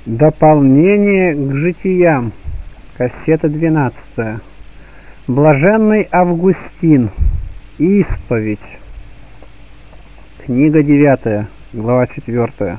Дополнение к житиям. Кассета 12. Блаженный Августин. Исповедь. Книга 9, глава 4.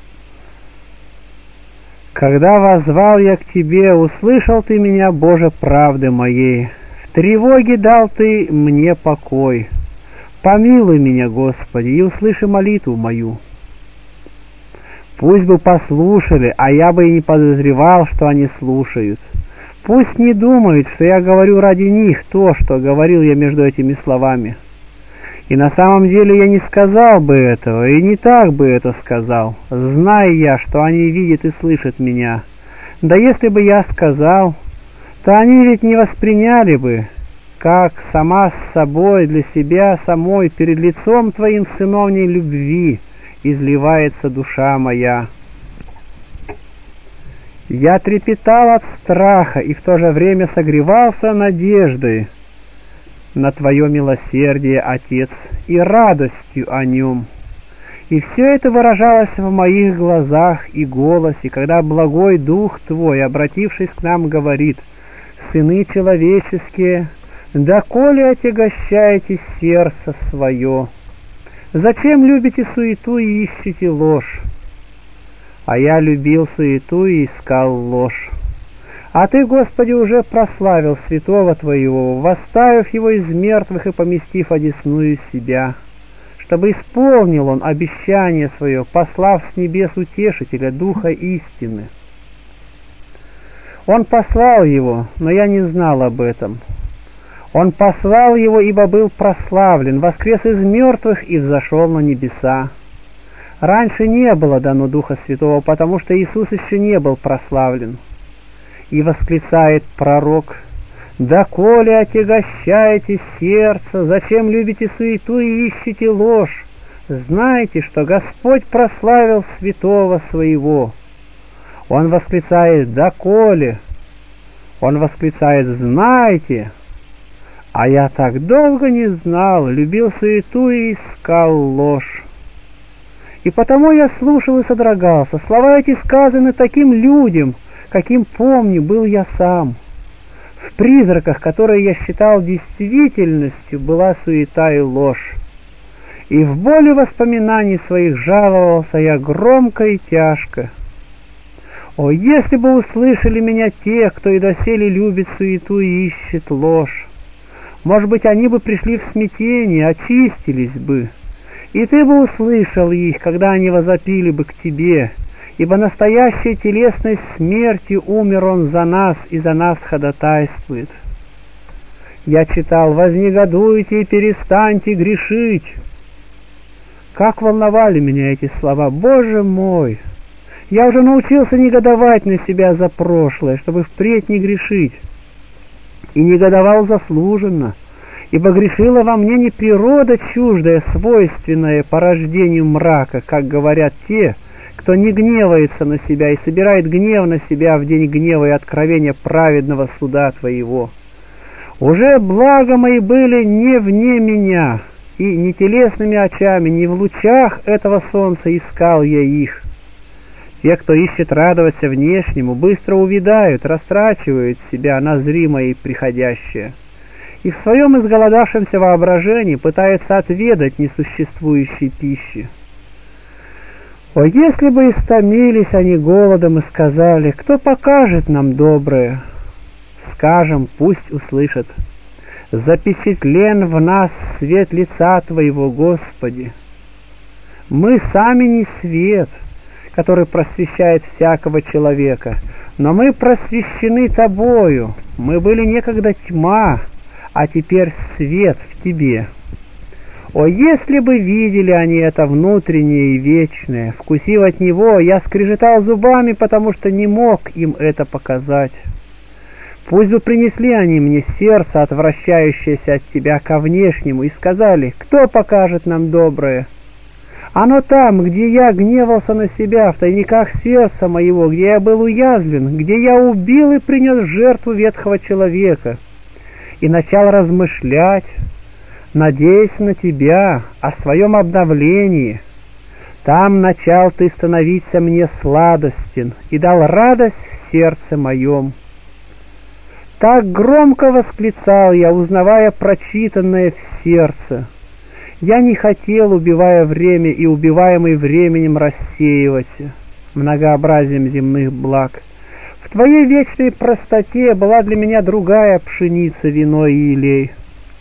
Когда воззвал я к Тебе, услышал Ты меня, Боже, правды моей. В тревоге дал Ты мне покой. Помилуй меня, Господи, и услыши молитву мою. Пусть бы послушали, а я бы и не подозревал, что они слушают. Пусть не думают, что я говорю ради них то, что говорил я между этими словами. И на самом деле я не сказал бы этого, и не так бы это сказал, зная я, что они видят и слышат меня. Да если бы я сказал, то они ведь не восприняли бы, как сама с собой для себя самой перед лицом Твоим сыновней любви изливается душа моя. Я трепетал от страха и в то же время согревался надеждой на Твое милосердие, Отец, и радостью о нем. И все это выражалось в моих глазах и голосе, когда благой Дух Твой, обратившись к нам, говорит: «Сыны человеческие, доколе отягощаете сердце свое? Зачем любите суету и ищете ложь? А я любил суету и искал ложь. А Ты, Господи, уже прославил святого Твоего, восставив его из мертвых и поместив одесную себя, чтобы исполнил он обещание свое, послав с небес утешителя, Духа истины. Он послал его, но я не знал об этом. Он послал его, ибо был прославлен, воскрес из мертвых и взошел на небеса. Раньше не было дано Духа Святого, потому что Иисус еще не был прославлен. И восклицает пророк: «Доколе отягощаете сердце, зачем любите суету и ищете ложь? Знайте, что Господь прославил святого своего». Он восклицает: «Доколе». Он восклицает: «Знайте». А я так долго не знал, любил суету и искал ложь. И потому я слушал и содрогался. Слова эти сказаны таким людям, каким, помню, был я сам. В призраках, которые я считал действительностью, была суета и ложь. И в боли воспоминаний своих жаловался я громко и тяжко. О, если бы услышали меня те, кто и доселе любит суету и ищет ложь! Может быть, они бы пришли в смятение, очистились бы, и Ты бы услышал их, когда они возопили бы к Тебе, ибо настоящей телесной смертью умер Он за нас и за нас ходатайствует. Я читал: «Вознегодуйте и перестаньте грешить». Как волновали меня эти слова! Боже мой! Я уже научился негодовать на себя за прошлое, чтобы впредь не грешить. И негодовал заслуженно, ибо грешила во мне не природа чуждая, свойственная порождению мрака, как говорят те, кто не гневается на себя и собирает гнев на себя в день гнева и откровения праведного суда Твоего. Уже блага мои были не вне меня, и не телесными очами, не в лучах этого солнца искал я их. Те, кто ищет радоваться внешнему, быстро увядают, растрачивают себя на зримое и приходящее, и в своем изголодавшемся воображении пытаются отведать несуществующей пищи. О, если бы истомились они голодом и сказали: «Кто покажет нам доброе?» Скажем, пусть услышат: «Запечатлен в нас свет лица Твоего, Господи». Мы сами не свет, который просвещает всякого человека, но мы просвещены Тобою. Мы были некогда тьма, а теперь свет в Тебе. О, если бы видели они это внутреннее и вечное, вкусив от него, я скрежетал зубами, потому что не мог им это показать. Пусть бы принесли они мне сердце, отвращающееся от Тебя ко внешнему, и сказали: «Кто покажет нам доброе?» Оно там, где я гневался на себя, в тайниках сердца моего, где я был уязвлен, где я убил и принес жертву ветхого человека, и начал размышлять, надеясь на Тебя, о своем обновлении. Там начал ты становиться мне сладостен и дал радость в сердце моем. Так громко восклицал я, узнавая прочитанное в сердце. Я не хотел, убивая время и убиваемый временем, рассеиваться многообразием земных благ. В твоей вечной простоте была для меня другая пшеница, вино и елей.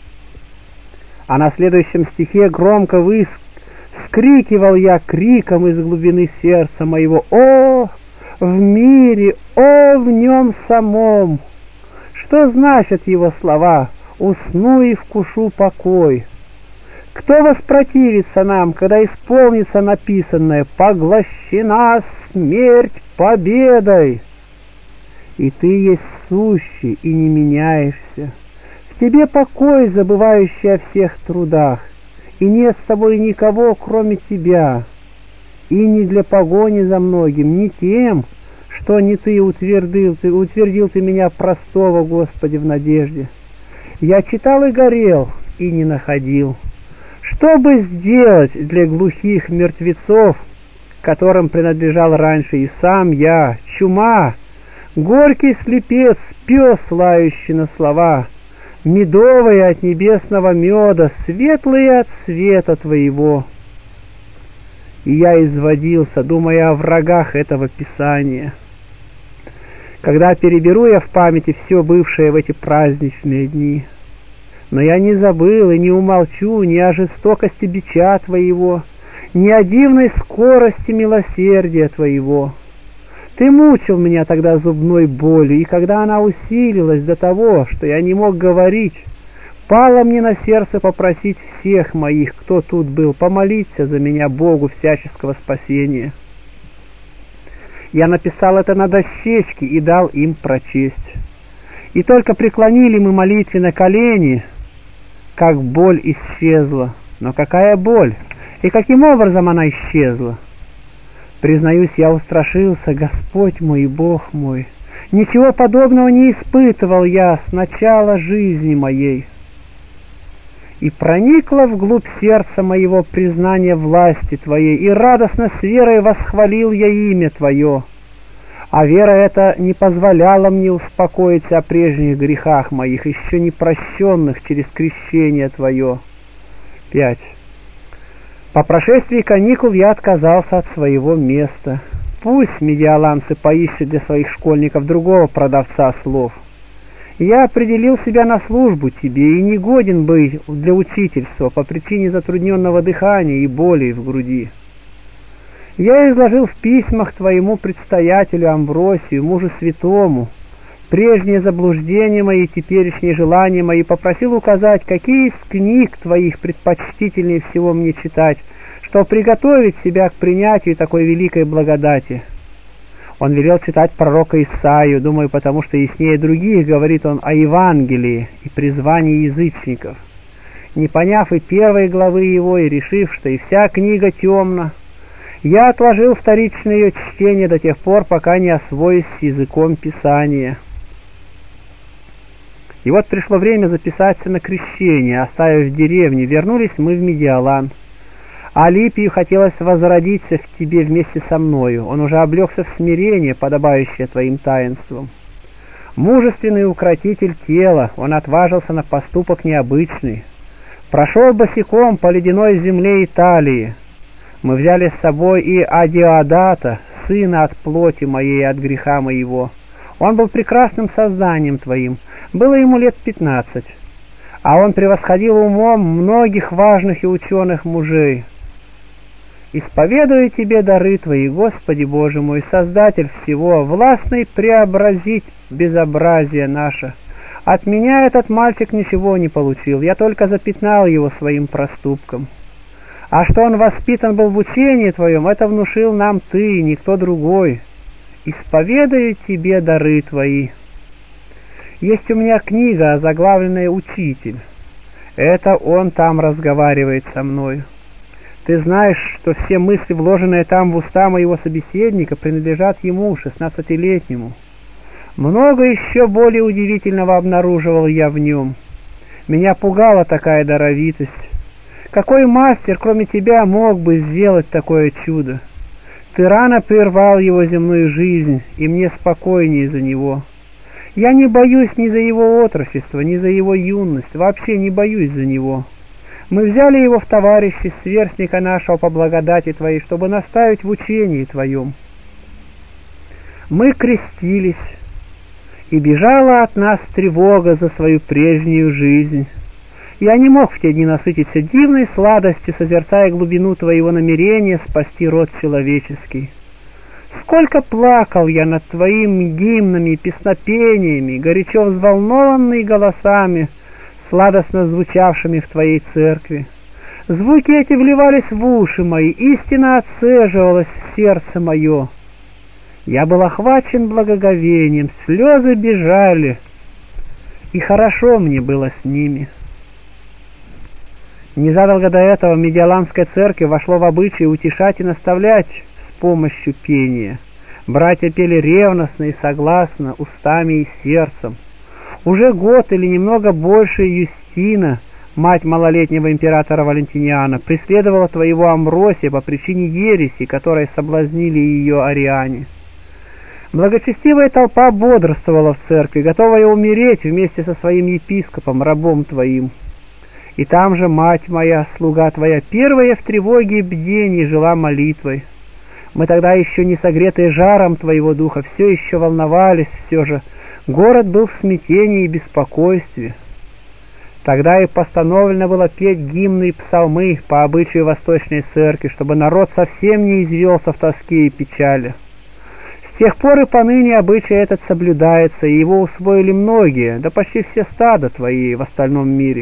А на следующем стихе громко вскрикивал я криком из глубины сердца моего: «О, в мире, о, в нем самом!» Что значат его слова «усну и вкушу покой»? Кто воспротивится нам, когда исполнится написанное «поглощена смерть победой»? И ты есть сущий и не меняешься. В тебе покой, забывающий о всех трудах, и нет с тобой никого, кроме тебя. И не для погони за многим, не тем, что не ты утвердил ты меня простого, Господи, в надежде. Я читал и горел, и не находил. Что бы сделать для глухих мертвецов, которым принадлежал раньше и сам я, чума, горький слепец, пес, лающий на слова, медовые от небесного меда, светлые от света твоего? И я изводился, думая о врагах этого Писания. Когда переберу я в памяти все бывшее в эти праздничные дни, но я не забыл и не умолчу ни о жестокости бича твоего, ни о дивной скорости милосердия твоего. Ты мучил меня тогда зубной болью, и когда она усилилась до того, что я не мог говорить, пало мне на сердце попросить всех моих, кто тут был, помолиться за меня Богу всяческого спасения. Я написал это на дощечке и дал им прочесть. И только преклонили мы молитвенно колени, как боль исчезла. Но какая боль? И каким образом она исчезла? Признаюсь, я устрашился, Господь мой и Бог мой. Ничего подобного не испытывал я с начала жизни моей. И проникло вглубь сердца моего признание власти Твоей, и радостно с верой восхвалил я имя Твое. А вера эта не позволяла мне успокоиться о прежних грехах моих, еще не прощенных через крещение Твое. 5. По прошествии каникул я отказался от своего места. Пусть медиаланцы поищут для своих школьников другого продавца слов. Я определил себя на службу Тебе и не годен быть для учительства по причине затрудненного дыхания и боли в груди. Я изложил в письмах Твоему предстоятелю Амвросию, мужу святому, прежние заблуждения мои и теперешние желания мои, попросил указать, какие из книг Твоих предпочтительнее всего мне читать, чтобы приготовить себя к принятию такой великой благодати. Он велел читать пророка Исаию, думаю, потому что яснее других говорит он о Евангелии и призвании язычников. Не поняв и первой главы его, и решив, что и вся книга темна, я отложил вторичное ее чтение до тех пор, пока не освоюсь с языком Писания. И вот пришло время записаться на крещение. Оставив деревню, вернулись мы в Медиалан. Алипию хотелось возродиться в тебе вместе со мною. Он уже облегся в смирение, подобающее твоим таинствам. Мужественный укротитель тела, он отважился на поступок необычный. Прошел босиком по ледяной земле Италии. Мы взяли с собой и Адиодата, сына от плоти моей и от греха моего. Он был прекрасным созданием твоим, было ему лет 15, а он превосходил умом многих важных и ученых мужей. Исповедую тебе дары твои, Господи Боже мой, Создатель всего, властный преобразить безобразие наше. От меня этот мальчик ничего не получил, я только запятнал его своим проступком. А что он воспитан был в учении твоем, это внушил нам ты, никто другой. Исповедую тебе дары твои. Есть у меня книга, озаглавленная «Учитель». Это он там разговаривает со мной. Ты знаешь, что все мысли, вложенные там в уста моего собеседника, принадлежат ему, 16-летнему. Много еще более удивительного обнаруживал я в нем. Меня пугала такая даровитость. Какой мастер, кроме тебя, мог бы сделать такое чудо? Ты рано прервал его земную жизнь, и мне спокойнее за него. Я не боюсь ни за его отрочество, ни за его юность, вообще не боюсь за него. Мы взяли его в товарищи, сверстника нашего по благодати Твоей, чтобы наставить в учении Твоем. Мы крестились, и бежала от нас тревога за свою прежнюю жизнь. Я не мог в те дни насытиться дивной сладостью, созерцая глубину Твоего намерения спасти род человеческий. Сколько плакал я над Твоими гимнами и песнопениями, горячо взволнованный голосами, сладостно звучавшими в Твоей церкви. Звуки эти вливались в уши мои, истина отцеживалась в сердце мое. Я был охвачен благоговением, слезы бежали, и хорошо мне было с ними. Незадолго до этого в Медиаланской церкви вошло в обычай утешать и наставлять с помощью пения. Братья пели ревностно и согласно, устами и сердцем. Уже год или немного больше Юстина, мать малолетнего императора Валентиниана, преследовала твоего Амвросия по причине ереси, которой соблазнили ее ариане. Благочестивая толпа бодрствовала в церкви, готовая умереть вместе со своим епископом, рабом твоим. И там же мать моя, слуга твоя, первая в тревоге и бдении жила молитвой. Мы тогда еще не согретые жаром твоего духа, все еще волновались, все же город был в смятении и беспокойстве. Тогда и постановлено было петь гимны и псалмы по обычаю Восточной Церкви, чтобы народ совсем не извелся в тоске и печали. С тех пор и поныне обычай этот соблюдается, и его усвоили многие, да почти все стада твои в остальном мире.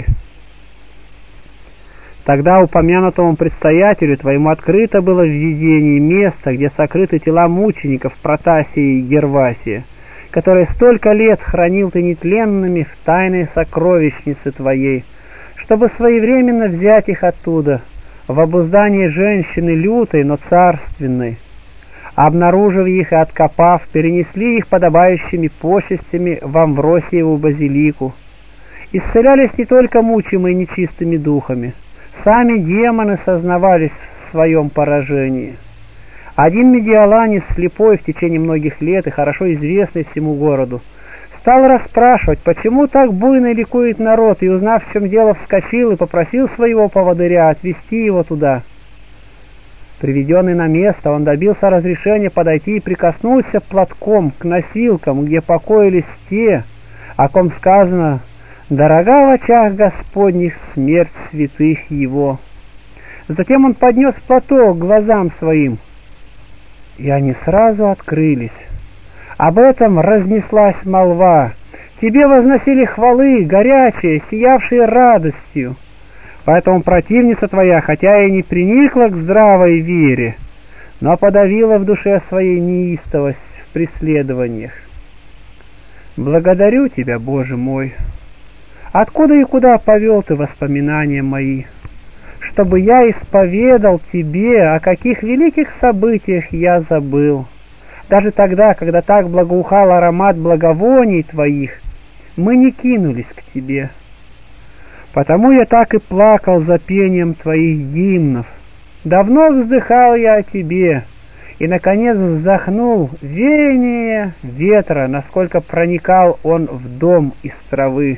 Тогда упомянутому предстоятелю твоему открыто было в видении место, где сокрыты тела мучеников Протасия и Гервасия, которые столько лет хранил ты нетленными в тайной сокровищнице твоей, чтобы своевременно взять их оттуда, в обуздание женщины лютой, но царственной. Обнаружив их и откопав, перенесли их подобающими почестями в Амвросиеву базилику. Исцелялись не только мучимые нечистыми духами, сами демоны сознавались в своем поражении. Один медиаланец, слепой в течение многих лет и хорошо известный всему городу, стал расспрашивать, почему так буйно ликует народ, и, узнав, в чем дело, вскочил и попросил своего поводыря отвезти его туда. Приведенный на место, он добился разрешения подойти и прикоснуться платком к носилкам, где покоились те, о ком сказано: «Дорога в очах Господних смерть святых его». Затем он поднес платок к глазам своим, и они сразу открылись. Об этом разнеслась молва. Тебе возносили хвалы, горячие, сиявшие радостью. Поэтому противница твоя, хотя и не приникла к здравой вере, но подавила в душе своей неистовость в преследованиях. Благодарю тебя, Боже мой. Откуда и куда повел ты воспоминания мои, чтобы я исповедал тебе, о каких великих событиях я забыл. Даже тогда, когда так благоухал аромат благовоний твоих, мы не кинулись к тебе. Потому я так и плакал за пением твоих гимнов. Давно вздыхал я о тебе, и, наконец, вздохнул веяние ветра, насколько проникал он в дом из травы.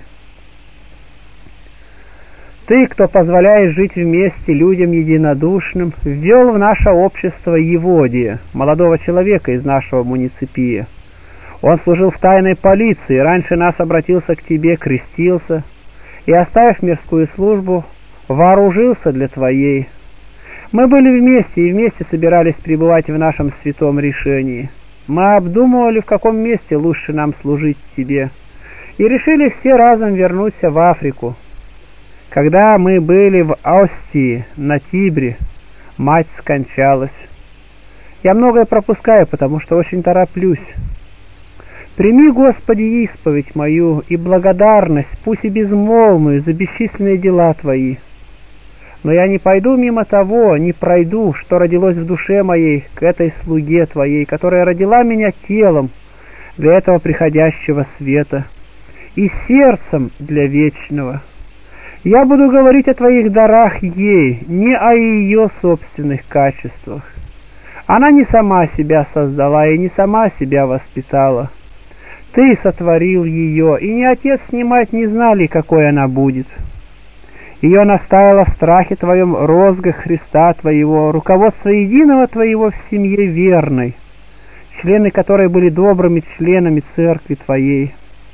Ты, кто позволяет жить вместе людям единодушным, ввел в наше общество Еводия, молодого человека из нашего муниципия. Он служил в тайной полиции, раньше нас обратился к тебе, крестился, и, оставив мирскую службу, вооружился для твоей. Мы были вместе и вместе собирались пребывать в нашем святом решении. Мы обдумывали, в каком месте лучше нам служить тебе, и решили все разом вернуться в Африку. Когда мы были в Остии, на Тибре, мать скончалась. Я многое пропускаю, потому что очень тороплюсь. Прими, Господи, исповедь мою и благодарность, пусть и безмолвную, за бесчисленные дела Твои. Но я не пойду мимо того, не пройду, что родилось в душе моей к этой слуге Твоей, которая родила меня телом для этого приходящего света и сердцем для вечного. Я буду говорить о твоих дарах ей, не о ее собственных качествах. Она не сама себя создала и не сама себя воспитала. Ты сотворил ее, и ни отец, ни мать не знали, какой она будет. Ее наставило в страхе твоем розгах Христа твоего, руководство единого твоего в семье верной, члены которой были добрыми членами церкви твоей.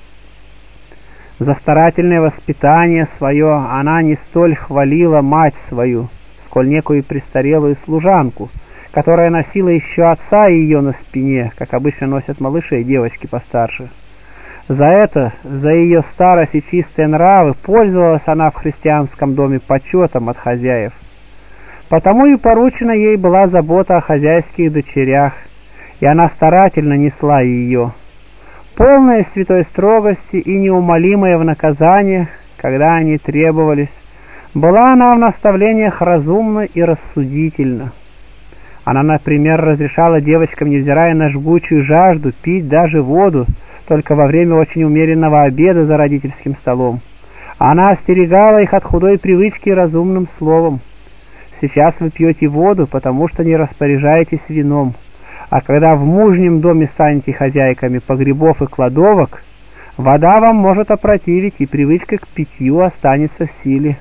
За старательное воспитание свое она не столь хвалила мать свою, сколь некую престарелую служанку, которая носила еще отца ее на спине, как обычно носят малыши и девочки постарше. За это, за ее старость и чистые нравы, пользовалась она в христианском доме почетом от хозяев. Потому и поручена ей была забота о хозяйских дочерях, и она старательно несла ее, полная святой строгости и неумолимая в наказаниях, когда они требовались. Была она в наставлениях разумна и рассудительна. Она, например, разрешала девочкам, невзирая на жгучую жажду, пить даже воду, только во время очень умеренного обеда за родительским столом. Она остерегала их от худой привычки разумным словом. Сейчас вы пьете воду, потому что не распоряжаетесь вином, а когда в мужнем доме станете хозяйками погребов и кладовок, вода вам может опротивить, и привычка к питью останется в силе.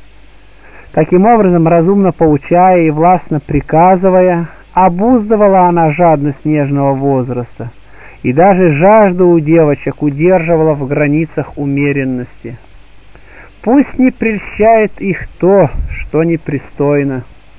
Таким образом, разумно поучая и властно приказывая, обуздывала она жадность нежного возраста, и даже жажду у девочек удерживала в границах умеренности. Пусть не прельщает их то, что непристойно.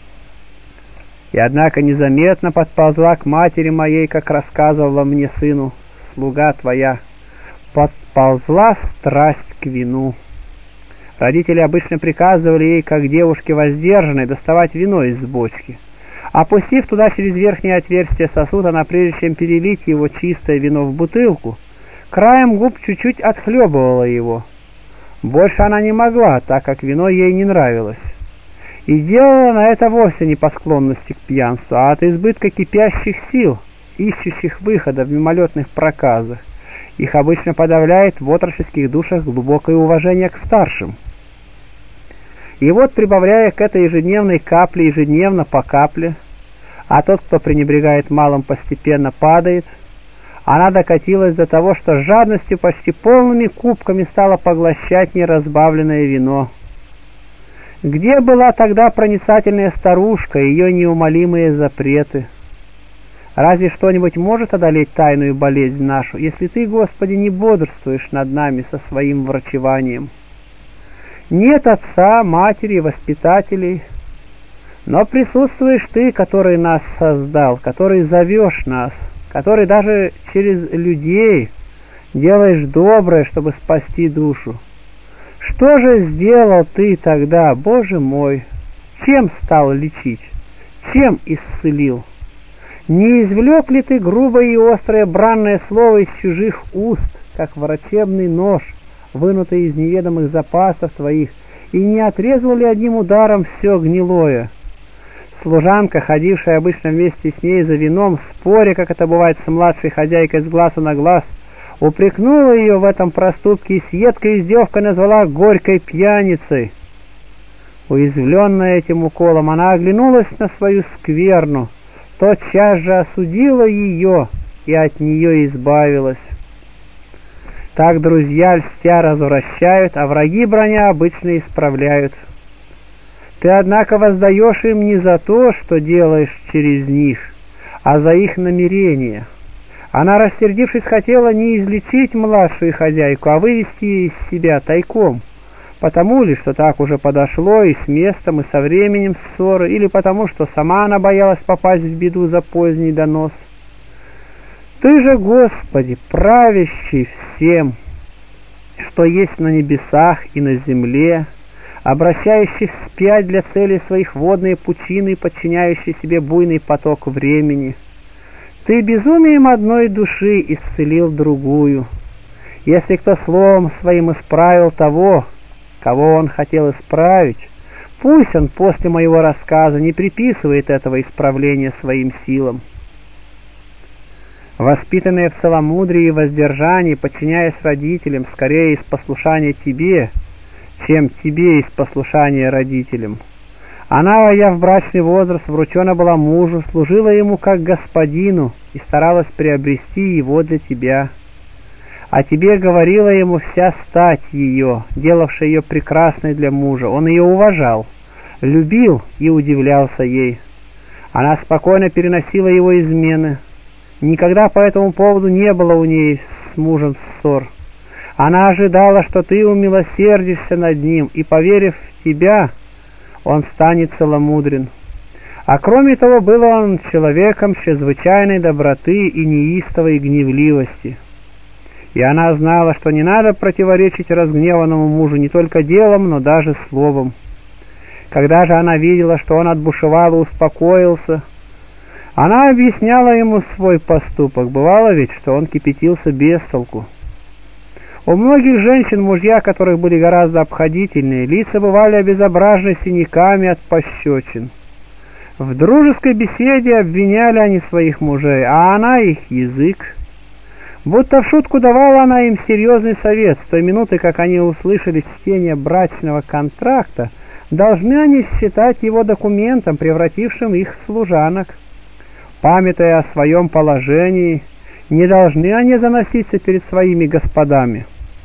И однако незаметно подползла к матери моей, как рассказывала мне сыну, слуга твоя, подползла страсть к вину. Родители обычно приказывали ей, как девушке воздержанной, доставать вино из бочки. Опустив туда через верхнее отверстие сосуд, она, прежде чем перелить его чистое вино в бутылку, краем губ чуть-чуть отхлебывала его. Больше она не могла, так как вино ей не нравилось. И делала она это вовсе не по склонности к пьянству, а от избытка кипящих сил, ищущих выхода в мимолетных проказах. Их обычно подавляет в отроческих душах глубокое уважение к старшим. И вот, прибавляя к этой ежедневной капле ежедневно по капле, а тот, кто пренебрегает малым, постепенно падает, она докатилась до того, что с жадностью почти полными кубками стала поглощать неразбавленное вино. Где была тогда проницательная старушка и ее неумолимые запреты? Разве что-нибудь может одолеть тайную болезнь нашу, если ты, Господи, не бодрствуешь над нами со своим врачеванием? Нет отца, матери, воспитателей, но присутствуешь ты, который нас создал, который зовешь нас, который даже через людей делаешь доброе, чтобы спасти душу. Что же сделал ты тогда, Боже мой? Чем стал лечить? Чем исцелил? Не извлек ли ты грубое и острое бранное слово из чужих уст, как врачебный нож, вынутый из неведомых запасов твоих, и не отрезал ли одним ударом все гнилое? Служанка, ходившая обычно вместе с ней за вином, споря, как это бывает с младшей хозяйкой с глазу на глаз, упрекнула ее в этом проступке и с едкой издевкой назвала горькой пьяницей. Уязвленная этим уколом, она оглянулась на свою скверну, тотчас же осудила ее и от нее избавилась. Так друзья льстя развращают, а враги броня обычно исправляют. Ты, однако, воздаешь им не за то, что делаешь через них, а за их намерения. Она, рассердившись, хотела не излечить младшую хозяйку, а вывести ее из себя тайком. Потому ли, что так уже подошло и с местом, и со временем ссоры, или потому, что сама она боялась попасть в беду за поздний донос? Ты же, Господи, правящий всем, что есть на небесах и на земле, обращающий вспять для цели своих водные пучины и подчиняющий себе буйный поток времени. Ты безумием одной души исцелил другую. Если кто словом своим исправил того, кого он хотел исправить, пусть он после моего рассказа не приписывает этого исправления своим силам. Воспитанные в целомудрии и воздержании, подчиняясь родителям, скорее из послушания тебе, чем тебе из послушания родителям. Она, войдя в брачный возраст, вручена была мужу, служила ему как господину и старалась приобрести его для тебя. О тебе говорила ему вся стать ее, делавшая ее прекрасной для мужа. Он ее уважал, любил и удивлялся ей. Она спокойно переносила его измены. Никогда по этому поводу не было у ней с мужем ссор. Она ожидала, что ты умилосердишься над ним, и, поверив в тебя, он станет целомудрен. А кроме того, был он человеком чрезвычайной доброты и неистовой гневливости. И она знала, что не надо противоречить разгневанному мужу не только делом, но даже словом. Когда же она видела, что он отбушевал и успокоился, она объясняла ему свой поступок. Бывало ведь, что он кипятился без толку. У многих женщин, мужья которых были гораздо обходительнее, лица бывали обезображены синяками от пощечин. В дружеской беседе обвиняли они своих мужей, а она их язык. Будто в шутку давала она им серьезный совет. С той минуты, как они услышали чтение брачного контракта, должны они считать его документом, превратившим их в служанок. Памятуя о своем положении, не должны они заноситься перед своими господами.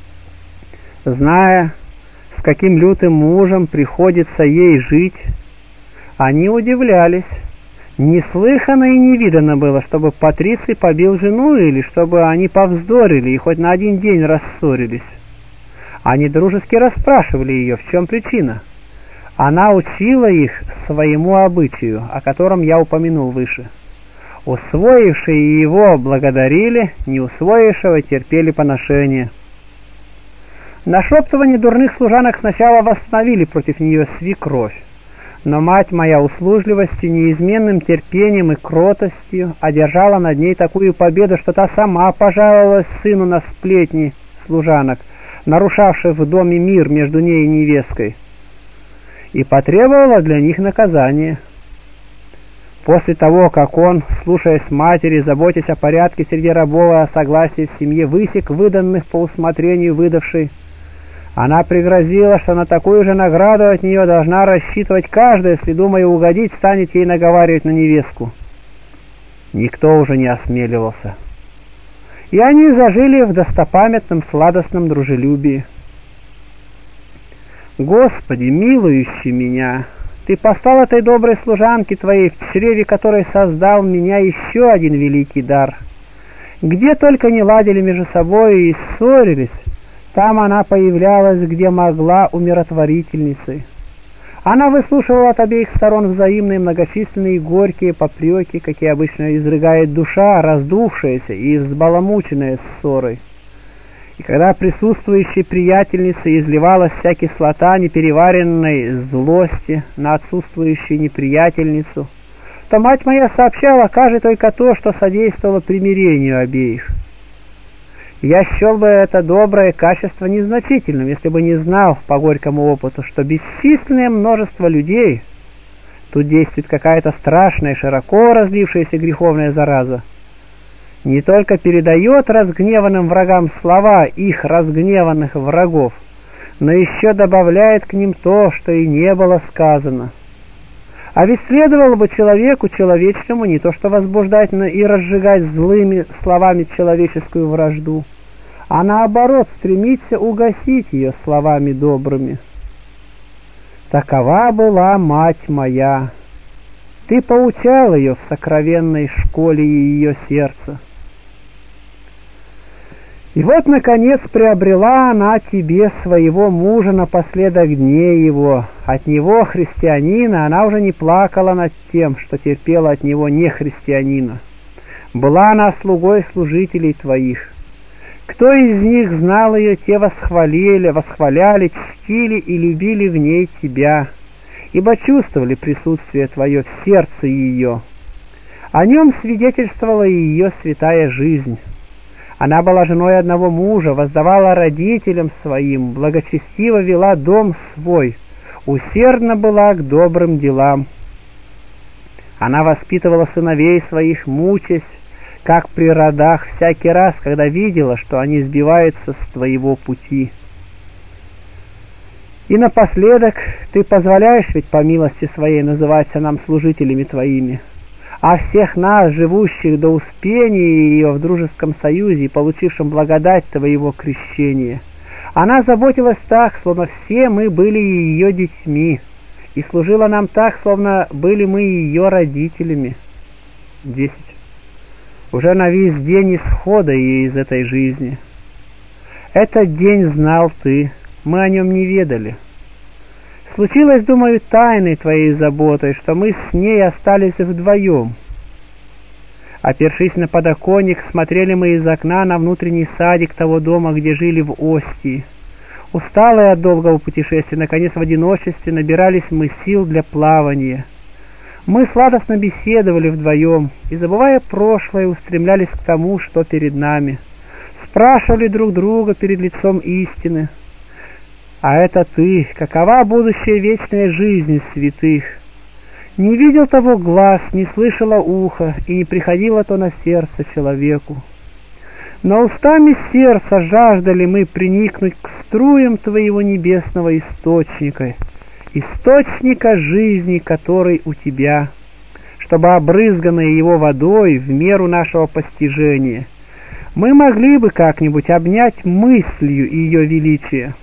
Зная, с каким лютым мужем приходится ей жить, они удивлялись. Неслыханно и невиданно было, чтобы Патриций побил жену или чтобы они повздорили и хоть на один день рассорились. Они дружески расспрашивали ее, в чем причина. Она учила их своему обычаю, о котором я упомянул выше. Усвоившие его благодарили, не усвоившего терпели поношение. Нашептывание дурных служанок сначала восстановили против нее свекровь, но мать моя услужливостью, неизменным терпением и кротостью одержала над ней такую победу, что та сама пожаловалась сыну на сплетни служанок, нарушавших в доме мир между ней и невесткой, и потребовала для них наказания. После того, как он, слушаясь матери, заботясь о порядке среди рабов и о согласии в семье, высек выданных по усмотрению выдавшей, она пригрозила, что на такую же награду от нее должна рассчитывать каждая, если, думая угодить, станет ей наговаривать на невестку. Никто уже не осмеливался. И они зажили в достопамятном сладостном дружелюбии. Господи, милующий меня, Ты послал этой доброй служанке Твоей, в чреве которой создал меня, еще один великий дар. Где только не ладили между собой и ссорились, там она появлялась, где могла, умиротворительницей. Она выслушивала от обеих сторон взаимные многочисленные горькие попреки, какие обычно изрыгает душа, раздувшаяся и взбаламученная ссорой. И когда присутствующей приятельнице изливалась вся кислота непереваренной злости на отсутствующую неприятельницу, то мать моя сообщала каждой только то, что содействовало примирению обеих. Я счел бы это доброе качество незначительным, если бы не знал по горькому опыту, что бесчисленное множество людей, тут действует какая-то страшная, широко разлившаяся греховная зараза, не только передает разгневанным врагам слова их разгневанных врагов, но еще добавляет к ним то, что и не было сказано. А ведь следовало бы человеку человечному не то что возбуждать, но и разжигать злыми словами человеческую вражду, а наоборот стремиться угасить ее словами добрыми. Такова была мать моя. Ты поучал ее в сокровенной школе ее сердца. И вот, наконец, приобрела она тебе своего мужа напоследок дней его. От него, христианина, она уже не плакала над тем, что терпела от него не христианина. Была она слугой служителей твоих. Кто из них знал ее, те восхваляли, чтили и любили в ней тебя, ибо чувствовали присутствие твое в сердце ее. О нем свидетельствовала и ее святая жизнь. Она была женой одного мужа, воздавала родителям своим, благочестиво вела дом свой, усердно была к добрым делам. Она воспитывала сыновей своих, мучаясь, как при родах, всякий раз, когда видела, что они сбиваются с твоего пути. И напоследок ты позволяешь ведь по милости своей называться нам служителями твоими, а всех нас, живущих до успения ее в дружеском союзе и получившим благодать твоего крещения, она заботилась так, словно все мы были ее детьми, и служила нам так, словно были мы ее родителями. 10. Уже на весь день исхода ей из этой жизни. Этот день знал ты, мы о нем не ведали. Случилось, думаю, тайной твоей заботой, что мы с ней остались вдвоем. Опершись на подоконник, смотрели мы из окна на внутренний садик того дома, где жили в Остии. Усталые от долгого путешествия, наконец в одиночестве набирались мы сил для плавания. Мы сладостно беседовали вдвоем и, забывая прошлое, устремлялись к тому, что перед нами. Спрашивали друг друга перед лицом истины. А это ты, какова будущая вечная жизнь святых? Не видел того глаз, не слышало ухо, и не приходило то на сердце человеку. Но устами сердца жаждали мы приникнуть к струям твоего небесного источника, источника жизни, который у тебя, чтобы, обрызганные его водой в меру нашего постижения, мы могли бы как-нибудь обнять мыслью ее величия.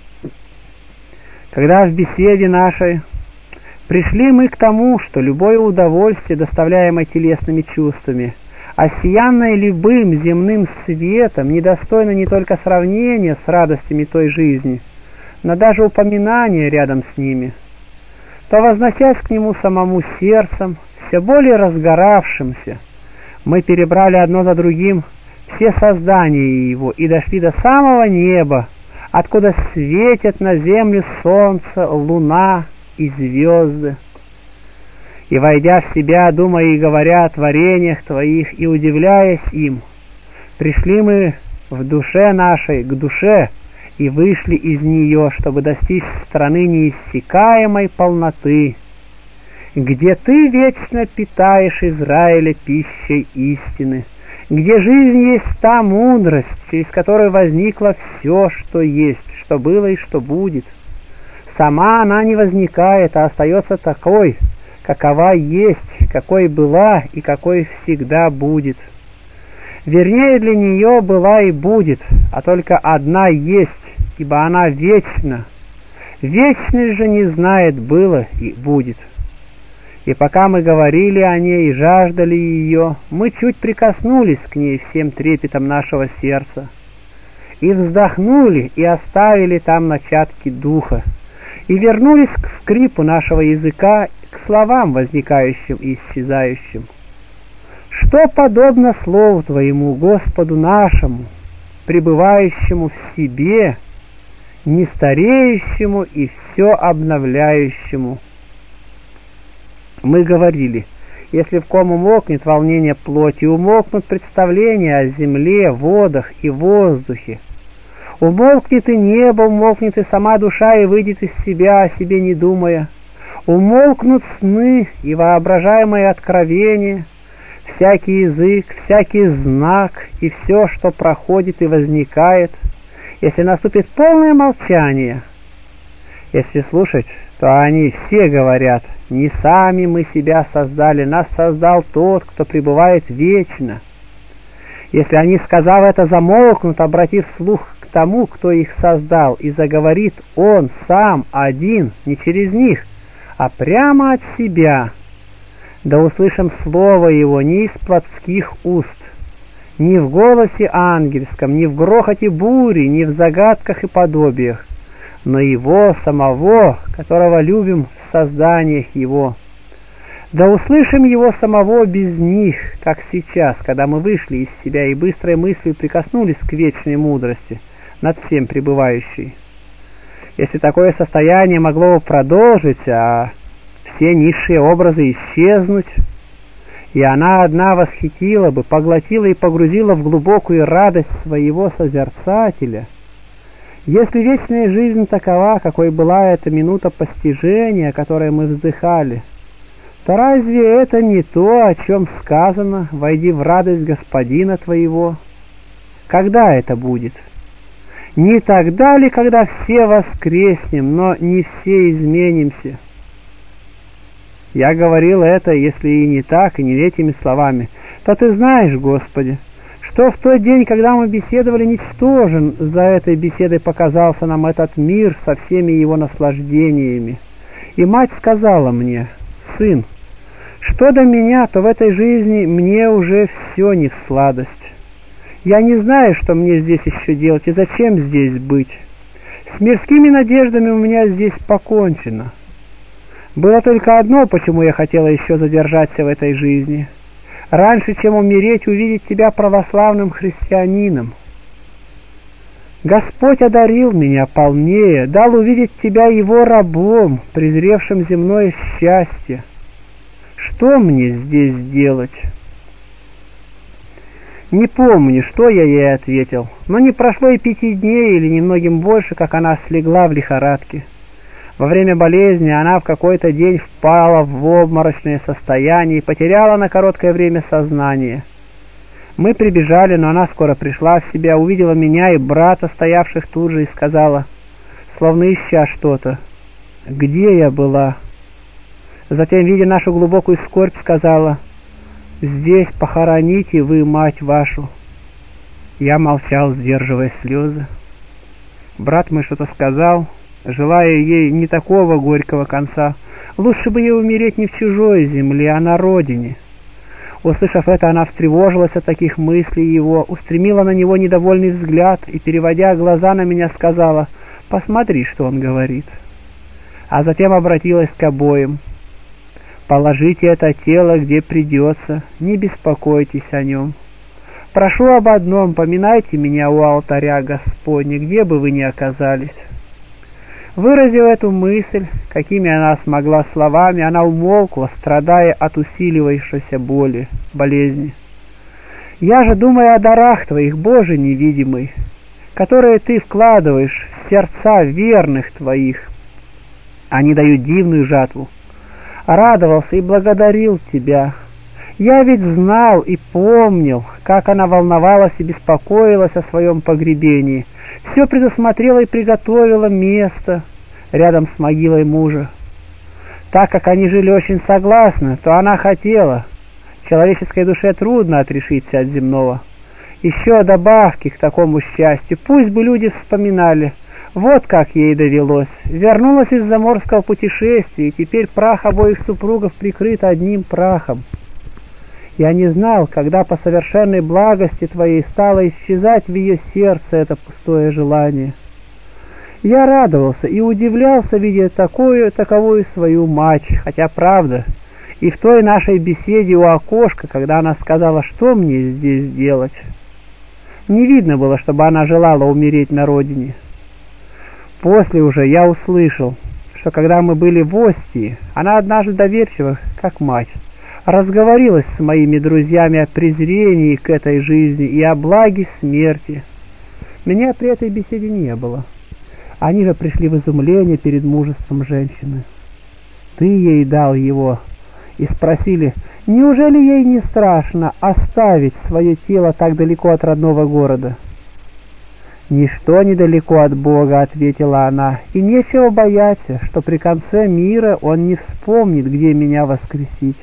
Когда в беседе нашей пришли мы к тому, что любое удовольствие, доставляемое телесными чувствами, осиянное любым земным светом, недостойно не только сравнения с радостями той жизни, но даже упоминания рядом с ними, то, возносясь к нему самому сердцем, все более разгоравшимся, мы перебрали одно за другим все создания его и дошли до самого неба, откуда светят на землю солнце, луна и звезды. И, войдя в себя, думая и говоря о творениях твоих и удивляясь им, пришли мы в душе нашей к душе и вышли из нее, чтобы достичь страны неиссякаемой полноты, где ты вечно питаешь Израиля пищей истины, где жизнь есть та мудрость, через которую возникло все, что есть, что было и что будет. Сама она не возникает, а остается такой, какова есть, какой была и какой всегда будет. Вернее, для нее была и будет, а только одна есть, ибо она вечна. Вечность же не знает было и будет. И пока мы говорили о ней и жаждали ее, мы чуть прикоснулись к ней всем трепетом нашего сердца, и вздохнули, и оставили там начатки духа, и вернулись к скрипу нашего языка, к словам, возникающим и исчезающим. Что подобно слову Твоему, Господу нашему, пребывающему в себе, не стареющему и все обновляющему? Мы говорили, если в ком умолкнет волнение плоти, умолкнут представления о земле, водах и воздухе. Умолкнет и небо, умолкнет и сама душа, и выйдет из себя, о себе не думая. Умолкнут сны и воображаемые откровения, всякий язык, всякий знак и все, что проходит и возникает, если наступит полное молчание. Если слушать, то они все говорят: не сами мы себя создали, нас создал тот, кто пребывает вечно. Если они, сказав это, замолкнут, обратив слух к тому, кто их создал, и заговорит он сам один, не через них, а прямо от себя, да услышим слово его не из плотских уст, ни в голосе ангельском, ни в грохоте бури, ни в загадках и подобиях, но его самого, которого любим в созданиях его. Да услышим его самого без них, как сейчас, когда мы вышли из себя и быстрой мыслью прикоснулись к вечной мудрости, над всем пребывающей. Если такое состояние могло бы продолжить, а все низшие образы исчезнуть, и она одна восхитила бы, поглотила и погрузила в глубокую радость своего созерцателя, если вечная жизнь такова, какой была эта минута постижения, о которой мы вздыхали, то разве это не то, о чем сказано: «Войди в радость Господина твоего»? Когда это будет? Не тогда ли, когда все воскреснем, но не все изменимся? Я говорил это, если и не так, и не этими словами, то ты знаешь, Господи, что в тот день, когда мы беседовали, ничтожен за этой беседой показался нам этот мир со всеми его наслаждениями. И мать сказала мне: «Сын, что до меня, то в этой жизни мне уже все не в сладость. Я не знаю, что мне здесь еще делать и зачем здесь быть. С мирскими надеждами у меня здесь покончено. Было только одно, почему я хотела еще задержаться в этой жизни. Раньше, чем умереть, увидеть тебя православным христианином. Господь одарил меня полнее, дал увидеть тебя его рабом, презревшим земное счастье. Что мне здесь делать?» Не помню, что я ей ответил, но не прошло и 5 дней или немногим больше, как она слегла в лихорадке. Во время болезни она в какой-то день впала в обморочное состояние и потеряла на короткое время сознание. Мы прибежали, но она скоро пришла в себя, увидела меня и брата, стоявших тут же, и сказала, словно ища что-то: «Где я была?» Затем, видя нашу глубокую скорбь, сказала: «Здесь похороните вы мать вашу». Я молчал, сдерживая слезы. Брат мой что-то сказал, желая ей не такого горького конца. Лучше бы ей умереть не в чужой земле, а на родине. Услышав это, она встревожилась от таких мыслей его, устремила на него недовольный взгляд и, переводя глаза на меня, сказала: «Посмотри, что он говорит». А затем обратилась к обоим: «Положите это тело, где придется, не беспокойтесь о нем. Прошу об одном, поминайте меня у алтаря Господня, где бы вы ни оказались». Выразив эту мысль, какими она смогла словами, она умолкла, страдая от усиливающейся боли, болезни. «Я же думаю о дарах Твоих, Боже невидимый, которые Ты вкладываешь в сердца верных Твоих. Они дают дивную жатву. Радовался и благодарил Тебя. Я ведь знал и помнил, как она волновалась и беспокоилась о своем погребении. Все предусмотрела и приготовила место рядом с могилой мужа. Так как они жили очень согласно, то она хотела. Человеческой душе трудно отрешиться от земного. Еще добавки к такому счастью. Пусть бы люди вспоминали. Вот как ей довелось. Вернулась из заморского путешествия, и теперь прах обоих супругов прикрыт одним прахом. Я не знал, когда по совершенной благости Твоей стало исчезать в ее сердце это пустое желание. Я радовался и удивлялся, видя таковую свою мать, хотя правда, и в той нашей беседе у окошка, когда она сказала, что мне здесь делать, не видно было, чтобы она желала умереть на родине. После уже я услышал, что когда мы были в Остии, она однажды доверчиво, как мать, разговорилась с моими друзьями о презрении к этой жизни и о благе смерти. Меня при этой беседе не было. Они же пришли в изумление перед мужеством женщины. Ты ей дал его, и спросили, неужели ей не страшно оставить свое тело так далеко от родного города? «Ничто недалеко от Бога», — ответила она, — «и нечего бояться, что при конце мира Он не вспомнит, где меня воскресить».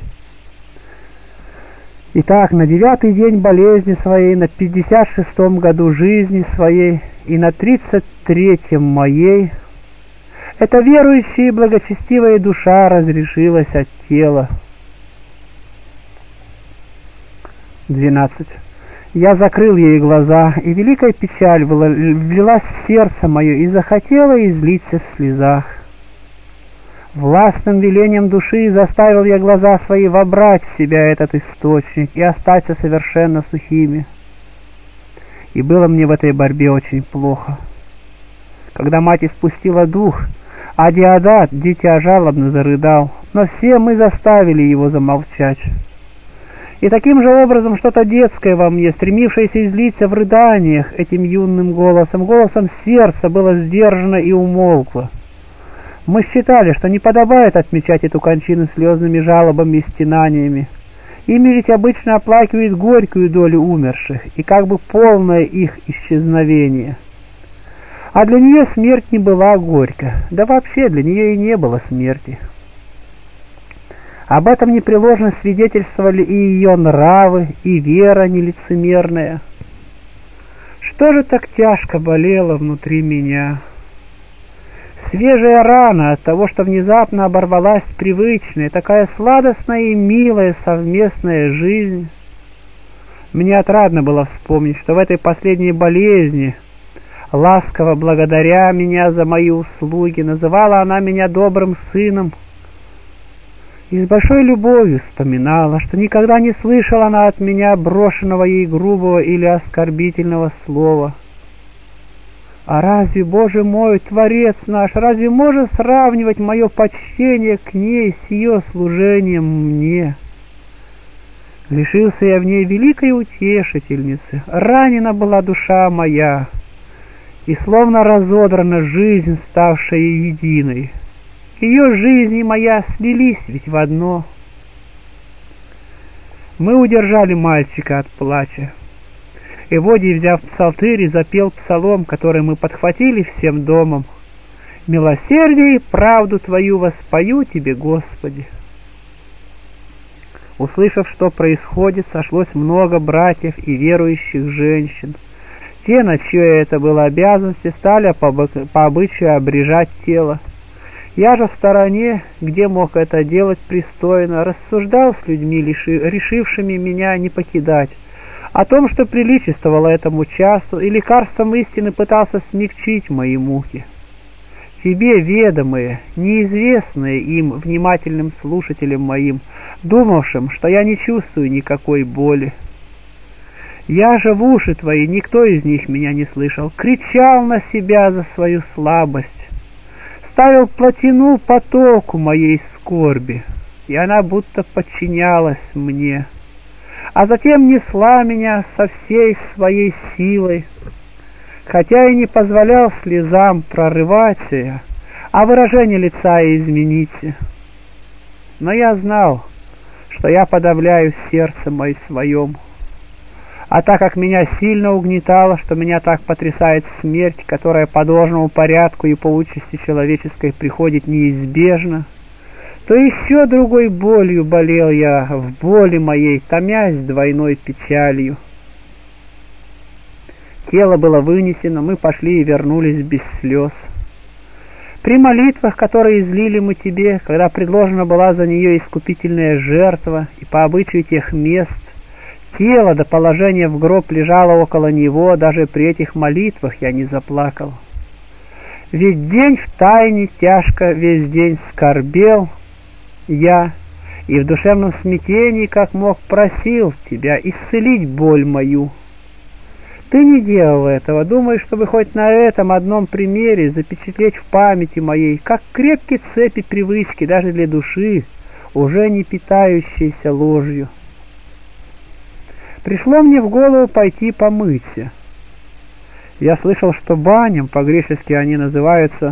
Итак, на 9-й день болезни своей, на 56-м году жизни своей и на 33-м моей, эта верующая и благочестивая душа разрешилась от тела. 12. Я закрыл ей глаза, и великая печаль влилась в сердце мое и захотела излиться в слезах. Властным велением души заставил я глаза свои вобрать в себя этот источник и остаться совершенно сухими. И было мне в этой борьбе очень плохо. Когда мать испустила дух, а Диодат, дитя, жалобно зарыдал, но все мы заставили его замолчать. И таким же образом что-то детское во мне, стремившееся излиться в рыданиях этим юным голосом сердца, было сдержано и умолкло. Мы считали, что не подобает отмечать эту кончину слезными жалобами и стенаниями. Ими ведь обычно оплакивают горькую долю умерших и как бы полное их исчезновение. А для нее смерть не была горька, да вообще для нее и не было смерти. Об этом непреложно свидетельствовали и ее нравы, и вера нелицемерная. Что же так тяжко болело внутри меня? Свежая рана от того, что внезапно оборвалась привычная, такая сладостная и милая совместная жизнь. Мне отрадно было вспомнить, что в этой последней болезни, ласково благодаря меня за мои услуги, называла она меня добрым сыном, и с большой любовью вспоминала, что никогда не слышала она от меня брошенного ей грубого или оскорбительного слова. А разве, Боже мой, Творец наш, разве может сравнивать мое почтение к ней с ее служением мне? Лишился я в ней великой утешительницы, ранена была душа моя, и словно разодрана жизнь, ставшая единой. Ее жизнь и моя слились ведь в одно. Мы удержали мальчика от плача. Эводий, взяв псалтырь, запел псалом, который мы подхватили всем домом. «Милосердие и правду Твою воспою Тебе, Господи». Услышав, что происходит, сошлось много братьев и верующих женщин. Те, на чьей это было обязанности, стали по обычаю обрежать тело. Я же в стороне, где мог это делать пристойно, рассуждал с людьми, решившими меня не покидать, о том, что приличествовало этому часу, и лекарством истины пытался смягчить мои муки. Тебе ведомые, неизвестные им, внимательным слушателям моим, думавшим, что я не чувствую никакой боли. Я же в уши твои, никто из них меня не слышал, кричал на себя за свою слабость, ставил плотину потоку моей скорби, и она будто подчинялась мне, а затем несла меня со всей своей силой, хотя и не позволял слезам прорываться, а выражение лица и изменить. Но я знал, что я подавляю сердце мое своем. А так как меня сильно угнетало, что меня так потрясает смерть, которая по должному порядку и по участи человеческой приходит неизбежно, то еще другой болью болел я в боли моей, томясь двойной печалью. Тело было вынесено, мы пошли и вернулись без слез. При молитвах, которые излили мы тебе, когда предложена была за нее искупительная жертва, и по обычаю тех мест, тело до положения в гроб лежало около него, даже при этих молитвах я не заплакал. Ведь день в тайне тяжко весь день скорбел я, и в душевном смятении, как мог, просил тебя исцелить боль мою. Ты не делал этого, думаешь, чтобы хоть на этом одном примере запечатлеть в памяти моей, как крепкие цепи привычки даже для души, уже не питающейся ложью. Пришло мне в голову пойти помыться. Я слышал, что баням, по-гречески они называются,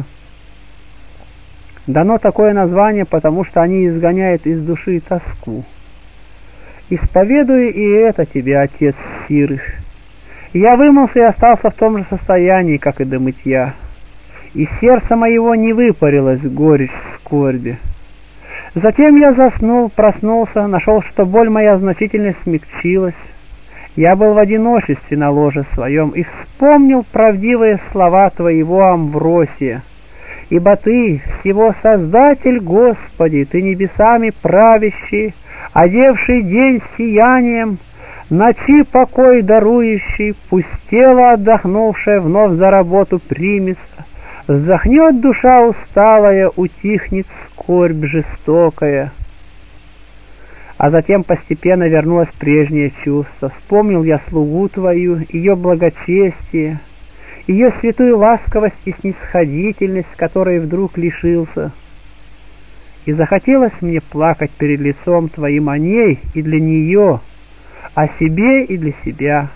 дано такое название, потому что они изгоняют из души тоску. Исповедую и это тебе, отец Сирых. Я вымылся и остался в том же состоянии, как и до мытья, и сердце моего не выпарилось горечь скорби. Затем я заснул, проснулся, нашел, что боль моя значительно смягчилась. Я был в одиночестве на ложе своем и вспомнил правдивые слова твоего Амвросия. Ибо ты, всего Создатель, Господи, ты небесами правящий, одевший день сиянием, ночи покой дарующий, пусть тело отдохнувшее вновь за работу примется, вздохнет душа усталая, утихнет скорбь жестокая. А затем постепенно вернулось прежнее чувство. Вспомнил я слугу твою, ее благочестие, ее святую ласковость и снисходительность, которой вдруг лишился. И захотелось мне плакать перед лицом твоим о ней и для нее, о себе и для себя.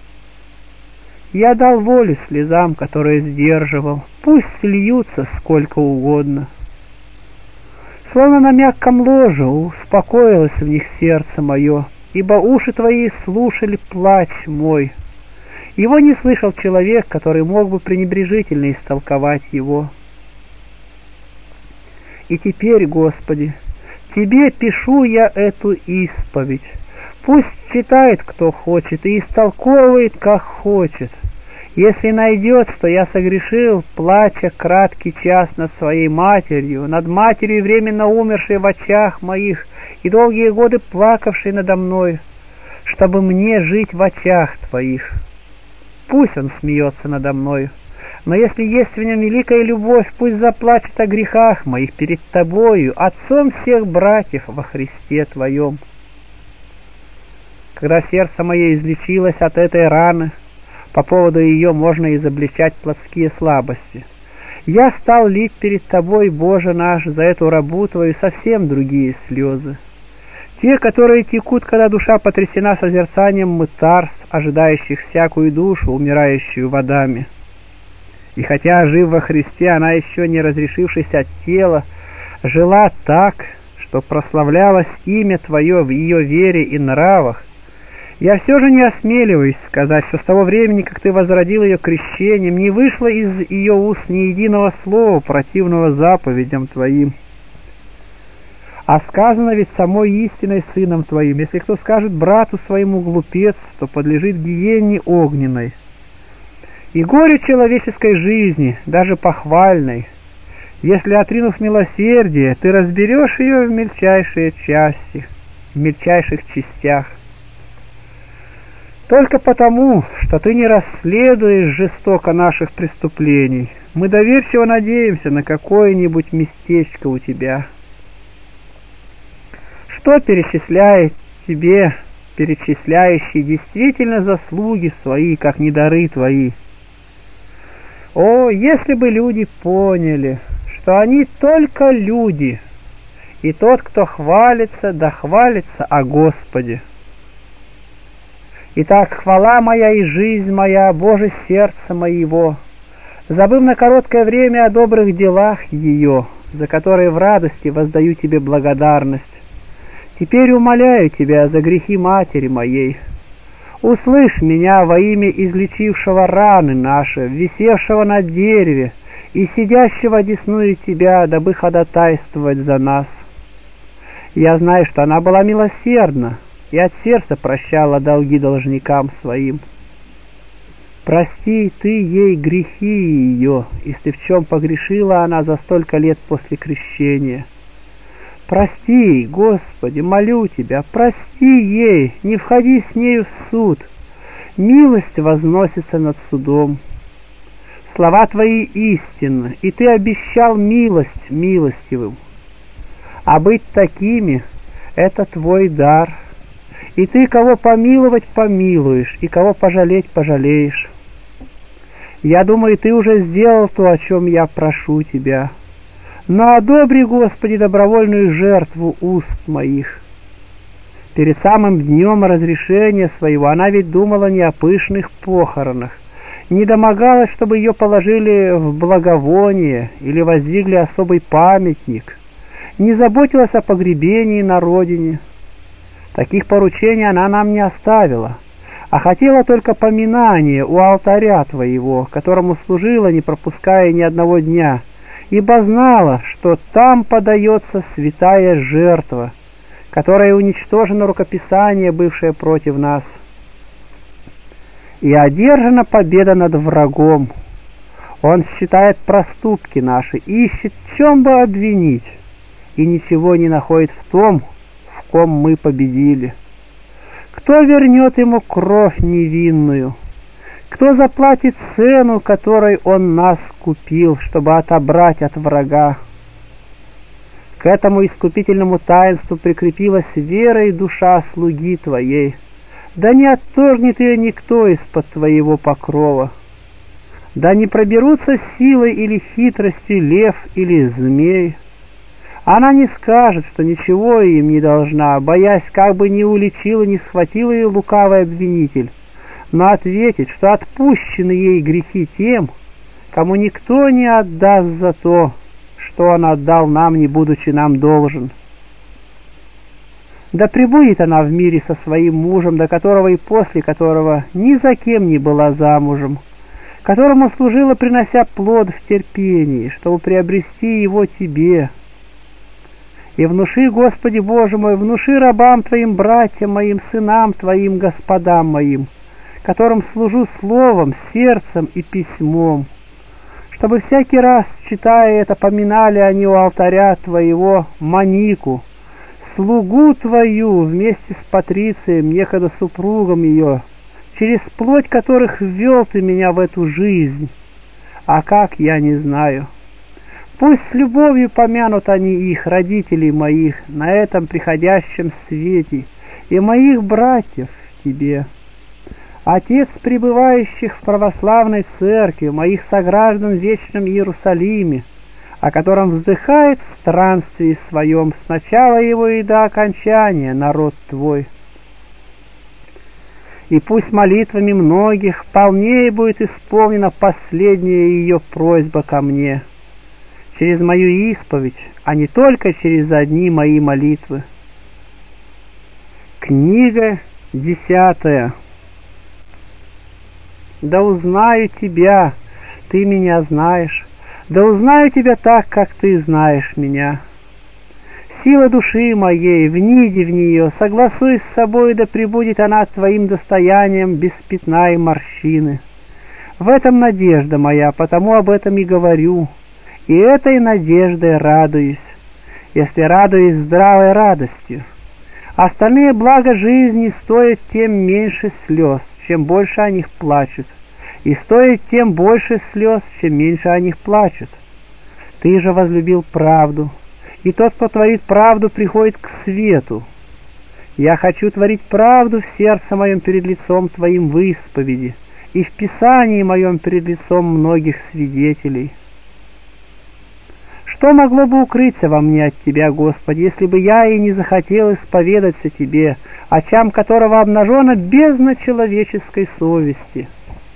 Я дал волю слезам, которые сдерживал, пусть льются сколько угодно. Словно на мягком ложе успокоилось в них сердце мое, ибо уши твои слушали плач мой, Его не слышал человек, который мог бы пренебрежительно истолковать его. И теперь, Господи, Тебе пишу я эту исповедь. Пусть читает, кто хочет, и истолковывает, как хочет. Если найдет, что я согрешил, плача краткий час над своей матерью, над матерью, временно умершей в очах моих, и долгие годы плакавшей надо мной, чтобы мне жить в очах Твоих. Пусть он смеется надо мною, но если есть в нем великая любовь, пусть заплачет о грехах моих перед Тобою, Отцом всех братьев во Христе Твоем. Когда сердце мое излечилось от этой раны, по поводу ее можно изобличать плотские слабости. Я стал лить перед Тобой, Боже наш, за эту рабу Твою совсем другие слезы. Те, которые текут, когда душа потрясена созерцанием мытарств, ожидающих всякую душу, умирающую водами. И хотя, жив во Христе, она еще не разрешившись от тела, жила так, что прославлялось имя Твое в ее вере и нравах, я все же не осмеливаюсь сказать, что с того времени, как Ты возродил ее крещением, не вышло из ее уст ни единого слова, противного заповедям Твоим. А сказано ведь самой истиной Сыном Твоим: если кто скажет брату своему глупец, то подлежит гиенне огненной. И горе человеческой жизни, даже похвальной, если, отринув милосердие, ты разберешь ее в мельчайшие части, в мельчайших частях. Только потому, что ты не расследуешь жестоко наших преступлений, мы доверчиво надеемся на какое-нибудь местечко у тебя. Что перечисляет тебе, перечисляющий действительно заслуги свои, как не дары твои? О, если бы люди поняли, что они только люди, и тот, кто хвалится, да хвалится о Господе. Итак, хвала моя и жизнь моя, Боже, сердце моего, забыв на короткое время о добрых делах ее, за которые в радости воздаю Тебе благодарность. Теперь умоляю Тебя за грехи матери моей. Услышь меня во имя излечившего раны наши, висевшего на дереве и сидящего одесную Тебя, дабы ходатайствовать за нас. Я знаю, что она была милосердна и от сердца прощала долги должникам своим. Прости Ты ей грехи ее, если в чем погрешила она за столько лет после крещения. Прости, Господи, молю Тебя, прости ей, не входи с нею в суд. Милость возносится над судом. Слова Твои истинны, и Ты обещал милость милостивым. А быть такими — это Твой дар. И Ты кого помиловать помилуешь, и кого пожалеть пожалеешь. Я думаю, Ты уже сделал то, о чем я прошу Тебя. Но одобри, Господи, добровольную жертву уст моих. Перед самым днем разрешения своего она ведь думала не о пышных похоронах, не домогалась, чтобы ее положили в благовоние или воздвигли особый памятник, не заботилась о погребении на родине. Таких поручений она нам не оставила, а хотела только поминания у алтаря Твоего, которому служила, не пропуская ни одного дня, ибо знала, что там подается святая жертва, которая уничтожена рукописание, бывшее против нас. И одержана победа над врагом. Он считает проступки наши, ищет, в чем бы обвинить, и ничего не находит в том, в ком мы победили. Кто вернет ему кровь невинную? Кто заплатит цену, которой он нас купил, чтобы отобрать от врага? К этому искупительному таинству прикрепилась вера и душа слуги Твоей. Да не отторгнет ее никто из-под Твоего покрова. Да не проберутся силой или хитростью лев или змей. Она не скажет, что ничего им не должна, боясь, как бы не уличил и не схватил ее лукавый обвинитель, но ответит, что отпущены ей грехи тем, кому никто не отдаст за то, что он отдал нам, не будучи нам должен. Да пребудет она в мире со своим мужем, до которого и после которого ни за кем не была замужем, которому служила, принося плод в терпении, чтобы приобрести его тебе. И внуши, Господи Боже мой, внуши рабам Твоим, братьям моим, сынам Твоим, господам моим, которым служу словом, сердцем и письмом, чтобы всякий раз, читая это, поминали они у алтаря Твоего Манику, слугу Твою, вместе с Патрицием, некогда супругом ее, через плоть которых ввел Ты меня в эту жизнь, а как, я не знаю. Пусть с любовью помянут они их, родителей моих, на этом приходящем свете, и моих братьев в Тебе. Отец пребывающих в православной церкви, моих сограждан в вечном Иерусалиме, о котором вздыхает в странстве своем с начала его и до окончания народ Твой. И пусть молитвами многих полнее будет исполнена последняя ее просьба ко мне, через мою исповедь, а не только через одни мои молитвы. Книга 10. Да узнаю Тебя, Ты меня знаешь, да узнаю Тебя так, как Ты знаешь меня. Сила души моей, вниди в нее, согласуй с собой, да пребудет она Твоим достоянием без пятна и морщины. В этом надежда моя, потому об этом и говорю, и этой надеждой радуюсь, если радуюсь здравой радостью. Остальные блага жизни стоят тем меньше слез, чем больше о них плачут, и стоит тем больше слез, чем меньше о них плачут. Ты же возлюбил правду, и тот, кто творит правду, приходит к свету. Я хочу творить правду в сердце моем перед лицом Твоим в исповеди, и в Писании моем перед лицом многих свидетелей. Что могло бы укрыться во мне от Тебя, Господи, если бы я и не захотел исповедаться Тебе, очам которого обнажена бездна человеческой совести?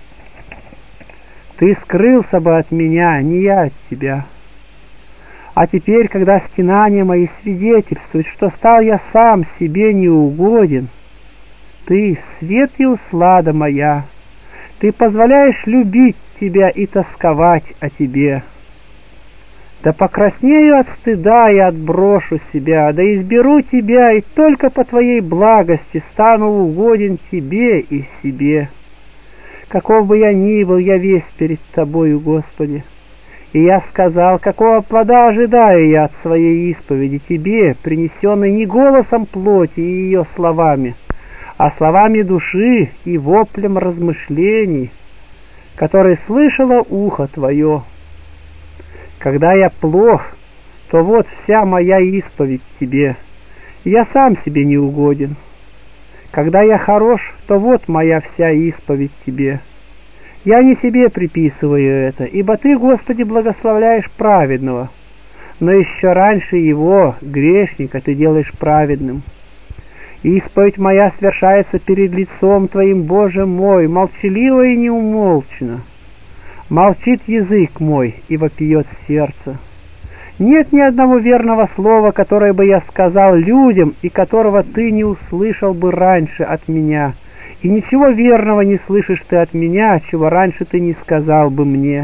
Ты скрылся бы от меня, не я от Тебя. А теперь, когда стенания мои свидетельствуют, что стал я сам себе неугоден, Ты — свет и услада моя, Ты позволяешь любить Тебя и тосковать о Тебе. Да покраснею от стыда и отброшу себя, да изберу Тебя, и только по Твоей благости стану угоден Тебе и себе. Каков бы я ни был, я весь перед Тобою, Господи. И я сказал, какого плода ожидаю я от своей исповеди Тебе, принесенной не голосом плоти и ее словами, а словами души и воплем размышлений, которые слышало ухо Твое. Когда я плох, то вот вся моя исповедь Тебе, я сам себе не угоден. Когда я хорош, то вот моя вся исповедь Тебе. Я не себе приписываю это, ибо Ты, Господи, благословляешь праведного, но еще раньше его, грешника, Ты делаешь праведным. Исповедь моя свершается перед лицом Твоим, Боже мой, молчаливо и неумолчно. Молчит язык мой, и вопиет сердце. Нет ни одного верного слова, которое бы я сказал людям, и которого Ты не услышал бы раньше от меня, и ничего верного не слышишь Ты от меня, чего раньше Ты не сказал бы мне.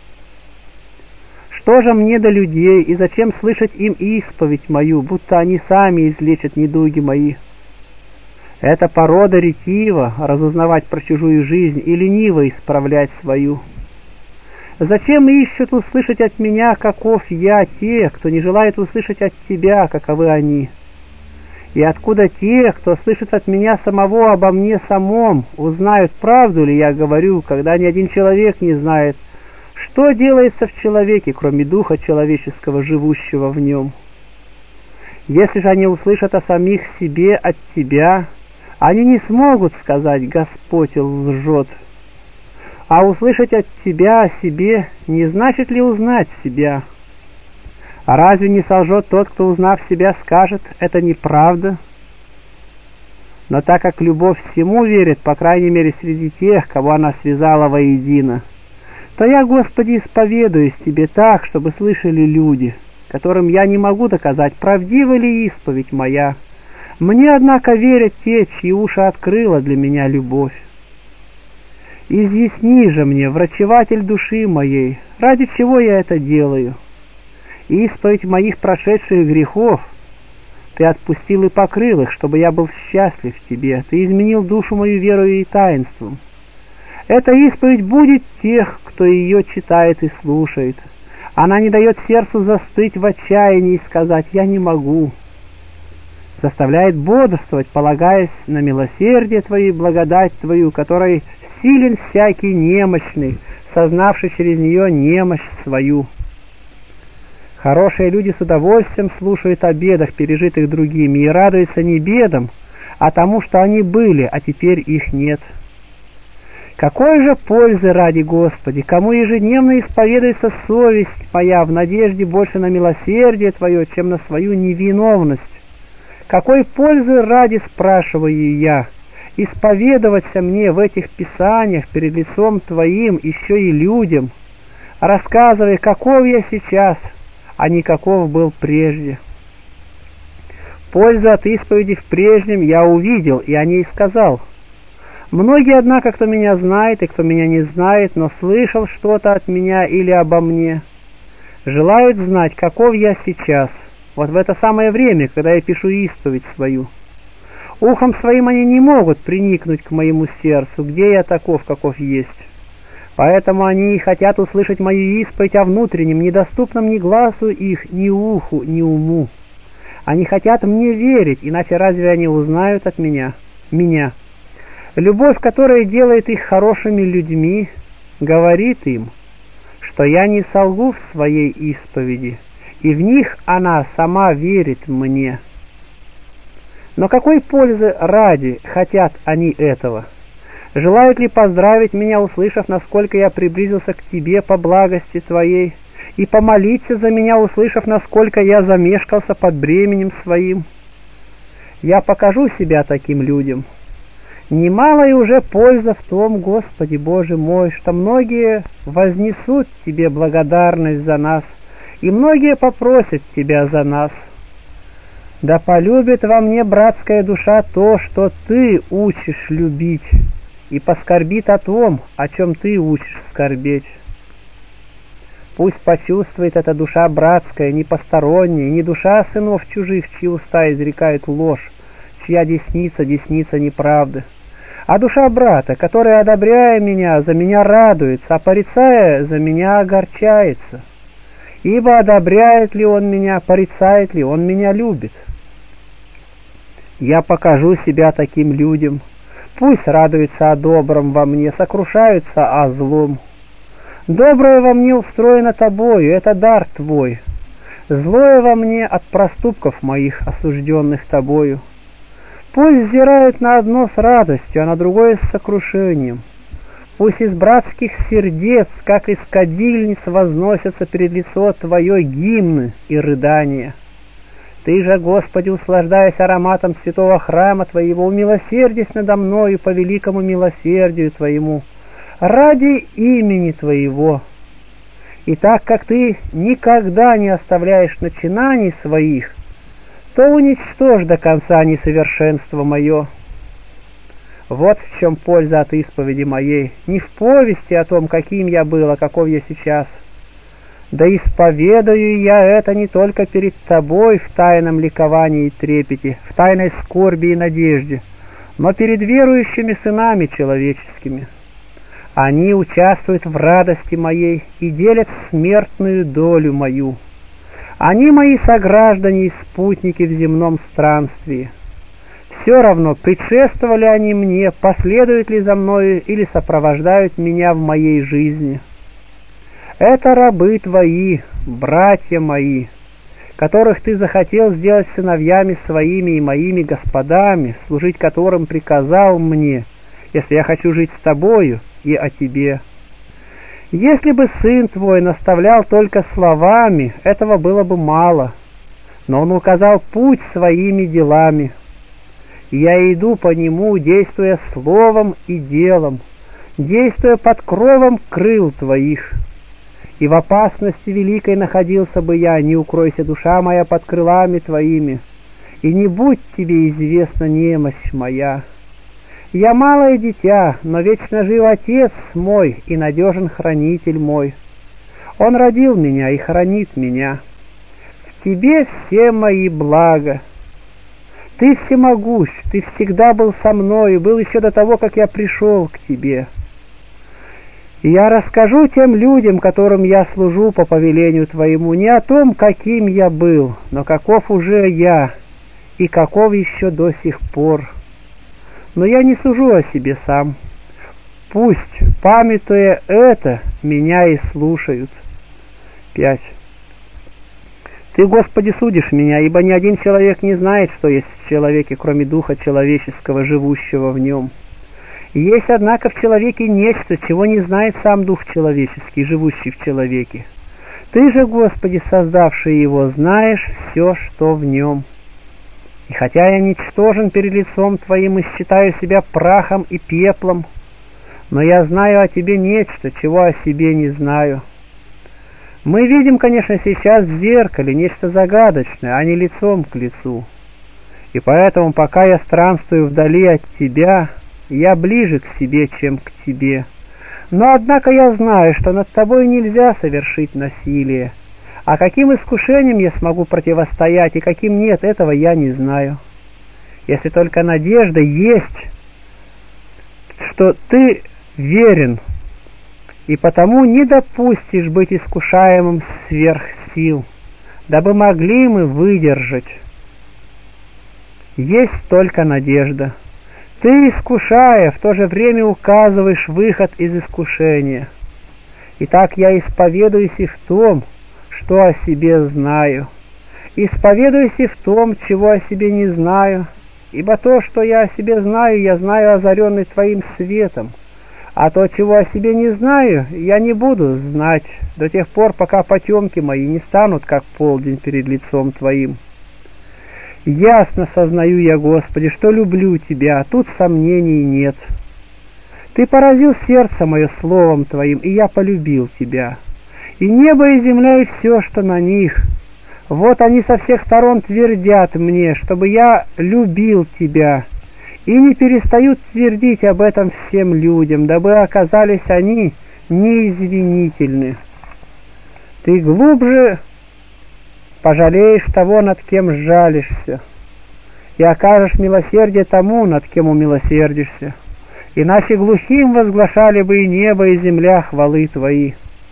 Что же мне до людей, и зачем слышать им исповедь мою, будто они сами излечат недуги мои? Это порода ретива, разузнавать про чужую жизнь и лениво исправлять свою. Зачем ищут услышать от меня, каков я, те, кто не желает услышать от Тебя, каковы они? И откуда те, кто слышит от меня самого обо мне самом, узнают, правду ли я говорю, когда ни один человек не знает, что делается в человеке, кроме духа человеческого, живущего в нем? Если же они услышат о самих себе от Тебя, они не смогут сказать: «Господь лжет». А услышать от Тебя о себе не значит ли узнать себя? А разве не солжет тот, кто, узнав себя, скажет: «Это неправда»? Но так как любовь всему верит, по крайней мере среди тех, кого она связала воедино, то я, Господи, исповедуюсь Тебе так, чтобы слышали люди, которым я не могу доказать, правдива ли исповедь моя, Мне, однако, верят те, чьи уши открыла для меня любовь. Изъясни же мне, врачеватель души моей, ради чего я это делаю. Исповедь моих прошедших грехов ты отпустил и покрыл их, чтобы я был счастлив в тебе. Ты изменил душу мою верою и таинством. Эта исповедь будет тех, кто ее читает и слушает. Она не дает сердцу застыть в отчаянии и сказать «я не могу». Заставляет бодрствовать, полагаясь на милосердие Твое и благодать Твою, которой силен всякий немощный, сознавший через нее немощь свою. Хорошие люди с удовольствием слушают о бедах, пережитых другими, и радуются не бедам, а тому, что они были, а теперь их нет. Какой же пользы ради Господи, кому ежедневно исповедуется совесть моя в надежде больше на милосердие Твое, чем на свою невиновность? Какой пользы ради, спрашиваю я, исповедоваться мне в этих писаниях перед лицом Твоим еще и людям, рассказывая, каков я сейчас, а не каков был прежде? Пользу от исповеди в прежнем я увидел и о ней сказал. Многие, однако, кто меня знает и кто меня не знает, но слышал что-то от меня или обо мне, желают знать, каков я сейчас, вот в это самое время, когда я пишу исповедь свою. Ухом своим они не могут приникнуть к моему сердцу, где я таков, каков есть. Поэтому они и хотят услышать мою исповедь о внутреннем, недоступном ни глазу их, ни уху, ни уму. Они хотят мне верить, иначе разве они узнают от меня? Любовь, которая делает их хорошими людьми, говорит им, что я не солгу в своей исповеди, и в них она сама верит мне. Но какой пользы ради хотят они этого? Желают ли поздравить меня, услышав, насколько я приблизился к тебе по благости Твоей, и помолиться за меня, услышав, насколько я замешкался под бременем своим? Я покажу себя таким людям. Немалая уже польза в том, Господи Боже мой, что многие вознесут Тебе благодарность за нас, и многие попросят Тебя за нас. Да полюбит во мне братская душа то, что Ты учишь любить, и поскорбит о том, о чем Ты учишь скорбеть. Пусть почувствует эта душа братская, не посторонняя, не душа сынов чужих, чьи уста изрекают ложь, чья десница неправды, а душа брата, которая, одобряя меня, за меня радуется, а порицая, за меня огорчается. Ибо одобряет ли он меня, порицает ли он меня любит. Я покажу себя таким людям. Пусть радуются о добром во мне, сокрушаются о злом. Доброе во мне устроено Тобою, это дар Твой. Злое во мне от проступков моих, осужденных Тобою. Пусть взирают на одно с радостью, а на другое с сокрушением. Пусть из братских сердец, как из кадильниц, возносятся перед лицо Твое гимны и рыдания. Ты же, Господи, услаждаясь ароматом святого храма Твоего, умилосердись надо мною по великому милосердию Твоему, ради имени Твоего. И так как Ты никогда не оставляешь начинаний своих, то уничтожь до конца несовершенство мое. Вот в чем польза от исповеди моей, не в повести о том, каким я был, а каков я сейчас. Да исповедую я это не только перед Тобой в тайном ликовании и трепете, в тайной скорби и надежде, но перед верующими сынами человеческими. Они участвуют в радости моей и делят смертную долю мою. Они мои сограждане и спутники в земном странствии. Все равно, предшествовали они мне, последуют ли за мною или сопровождают меня в моей жизни. Это рабы Твои, братья мои, которых Ты захотел сделать сыновьями своими и моими господами, служить которым приказал мне, если я хочу жить с Тобою и о Тебе. Если бы Сын Твой наставлял только словами, этого было бы мало, но Он указал путь своими делами. Я иду по нему, действуя словом и делом, действуя под кровом крыл Твоих. И в опасности великой находился бы я, не укройся душа моя под крылами Твоими, и не будь тебе известна немощь моя. Я малое дитя, но вечно жив Отец мой и надежен Хранитель мой. Он родил меня и хранит меня. В тебе все мои блага. Ты всемогущ, ты всегда был со мной, был еще до того, как я пришел к тебе. И я расскажу тем людям, которым я служу по повелению твоему, не о том, каким я был, но каков уже я и каков еще до сих пор. Но я не сужу о себе сам. Пусть, памятуя это, меня и слушают. 5. Ты, Господи, судишь меня, ибо ни один человек не знает, что есть в человеке, кроме духа человеческого, живущего в нем. И есть, однако, в человеке нечто, чего не знает сам дух человеческий, живущий в человеке. Ты же, Господи, создавший его, знаешь все, что в нем. И хотя я ничтожен перед лицом Твоим и считаю себя прахом и пеплом, но я знаю о Тебе нечто, чего о себе не знаю. Мы видим, конечно, сейчас в зеркале нечто загадочное, а не лицом к лицу. И поэтому, пока я странствую вдали от Тебя, я ближе к себе, чем к Тебе. Но, однако, я знаю, что над Тобой нельзя совершить насилие. А каким искушением я смогу противостоять и каким нет, этого я не знаю. Если только надежда есть, что Ты верен, и потому не допустишь быть искушаемым сверх сил, дабы могли мы выдержать. Есть только надежда. Ты, искушая, в то же время указываешь выход из искушения. Итак, я исповедуюсь и в том, что о себе знаю. Исповедуюсь и в том, чего о себе не знаю, ибо то, что я о себе знаю, я знаю озаренный Твоим светом. А то, чего о себе не знаю, я не буду знать до тех пор, пока потемки мои не станут, как полдень перед лицом Твоим. Ясно сознаю я, Господи, что люблю Тебя, а тут сомнений нет. Ты поразил сердце мое словом Твоим, и я полюбил Тебя. И небо и земля, и все, что на них, вот они со всех сторон твердят мне, чтобы я любил Тебя, и не перестают твердить об этом всем людям, дабы оказались они неизвинительны. Ты глубже пожалеешь того, над кем жалишься, и окажешь милосердие тому, над кем умилосердишься. Иначе глухим возглашали бы и небо, и земля хвалы Твои.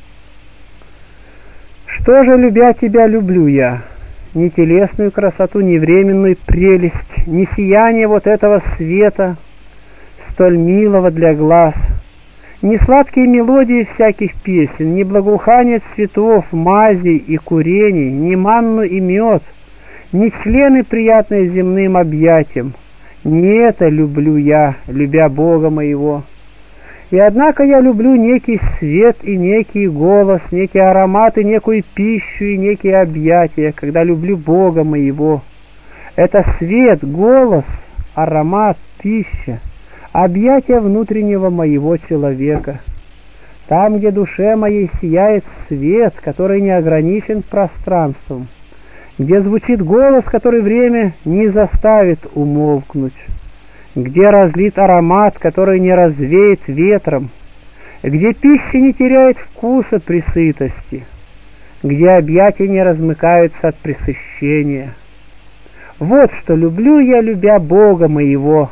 Что же, любя Тебя, люблю я? Ни телесную красоту, ни временную прелесть, ни сияние вот этого света, столь милого для глаз, ни сладкие мелодии всяких песен, ни благоухание цветов, мазей и курений, ни манну и мед, ни члены, приятные земным объятиям. Не это люблю я, любя Бога моего. И однако я люблю некий свет и некий голос, некий аромат и некую пищу и некие объятия, когда люблю Бога моего. Это свет, голос, аромат, пища, объятия внутреннего моего человека. Там, где душе моей сияет свет, который не ограничен пространством, где звучит голос, который время не заставит умолкнуть, где разлит аромат, который не развеет ветром, где пища не теряет вкуса при сытости, где объятия не размыкаются от пресыщения. Вот что люблю я, любя Бога моего.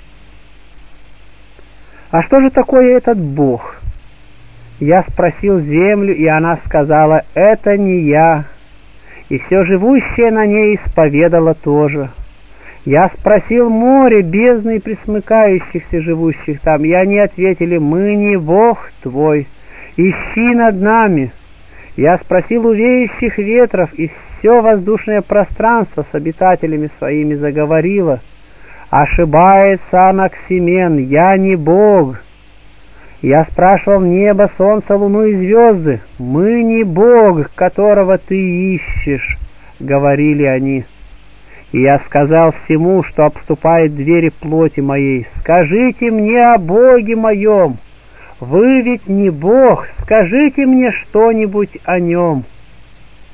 А что же такое этот Бог? Я спросил землю, и она сказала: это не я. И все живущее на ней исповедало тоже. Я спросил море, бездны и пресмыкающихся живущих там, и они ответили: мы не Бог твой, ищи над нами. Я спросил у веющих ветров, и все воздушное пространство с обитателями своими заговорило: ошибается Анаксимен, я не Бог. Я спрашивал небо, солнце, луну и звезды: мы не Бог, которого ты ищешь, говорили они. И я сказал всему, что обступает двери плоти моей: скажите мне о Боге моем, вы ведь не Бог, скажите мне что-нибудь о нем.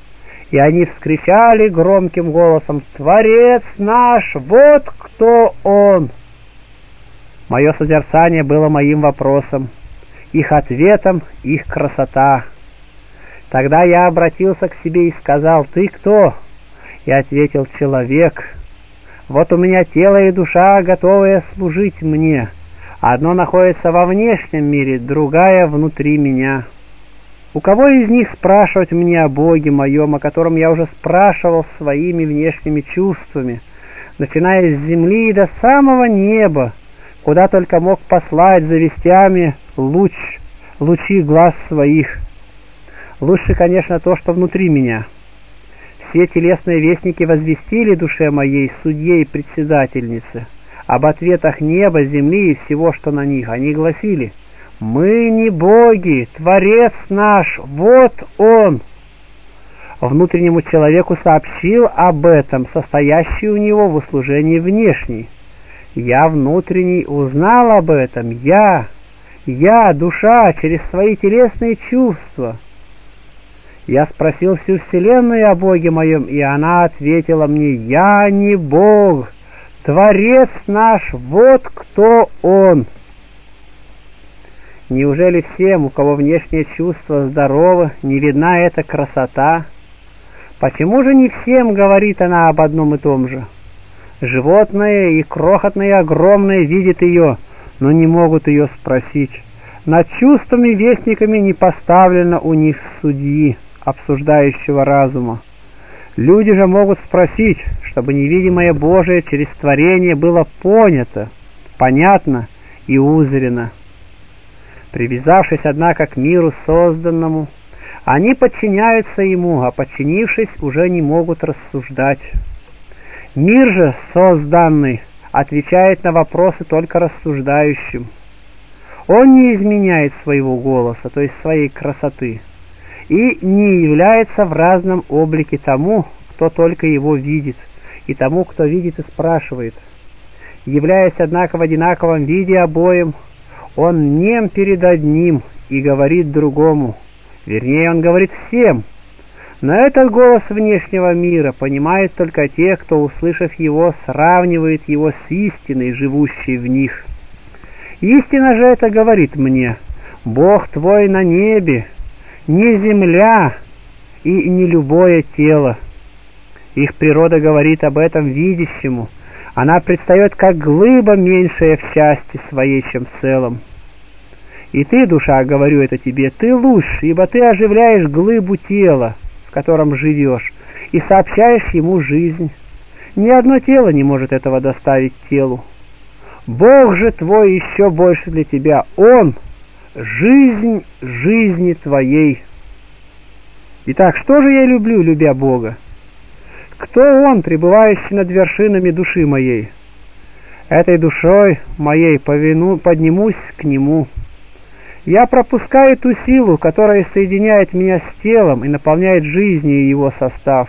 И они вскричали громким голосом: «Творец наш, вот кто Он!» Мое созерцание было моим вопросом, их ответом их красота. Тогда я обратился к себе и сказал: «Ты кто?» И ответил: «Человек. Вот у меня тело и душа, готовые служить мне. Одно находится во внешнем мире, другая внутри меня. У кого из них спрашивать мне о Боге моем, о котором я уже спрашивал своими внешними чувствами, начиная с земли и до самого неба, куда только мог послать за вестями лучи глаз своих? Лучше, конечно, то, что внутри меня. Все телесные вестники возвестили душе моей, судье и председательнице, об ответах неба, земли и всего, что на них. Они гласили: «Мы не боги, Творец наш, вот Он». Внутреннему человеку сообщил об этом состоящий у него в услужении внешний. Я внутренний узнал об этом, я, душа, через свои телесные чувства. Я спросил всю вселенную о Боге моем, и она ответила мне: «Я не Бог, Творец наш, вот кто Он». Неужели всем, у кого внешние чувства здоровы, не видна эта красота? Почему же не всем говорит она об одном и том же? Животные и крохотные, и огромные видят ее, но не могут ее спросить. Над чувствами-вестниками не поставлено у них судьи, обсуждающего разума. Люди же могут спросить, чтобы невидимое Божие через творение было понято, понятно и узрено. Привязавшись, однако, к миру созданному, они подчиняются ему, а подчинившись, уже не могут рассуждать. Мир же созданный отвечает на вопросы только рассуждающим. Он не изменяет своего голоса, то есть своей красоты, и не является в разном облике тому, кто только его видит, и тому, кто видит и спрашивает. Являясь, однако, в одинаковом виде обоим, он нем перед одним и говорит другому, вернее, он говорит всем. Но этот голос внешнего мира понимает только те, кто, услышав его, сравнивает его с истиной, живущей в них. Истина же это говорит мне: Бог твой на небе, не земля и не любое тело. Их природа говорит об этом видящему. Она предстает как глыба, меньшая в части своей, чем в целом. И ты, душа, говорю это тебе, ты лучше, ибо ты оживляешь глыбу тела, в котором живешь, и сообщаешь ему жизнь. Ни одно тело не может этого доставить телу. Бог же твой еще больше для тебя. Он — жизнь жизни твоей. Итак, что же я люблю, любя Бога? Кто Он, пребывающий над вершинами души моей? Этой душой моей поднимусь к Нему. Я пропускаю ту силу, которая соединяет меня с телом и наполняет жизнью его состав.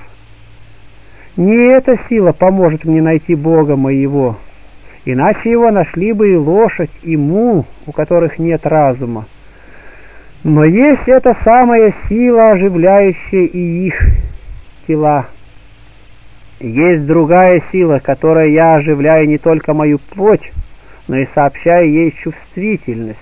Не эта сила поможет мне найти Бога моего, иначе его нашли бы и лошадь, и мул, у которых нет разума. Но есть эта самая сила, оживляющая и их тела. Есть другая сила, которой я оживляю не только мою плоть, но и сообщаю ей чувствительность.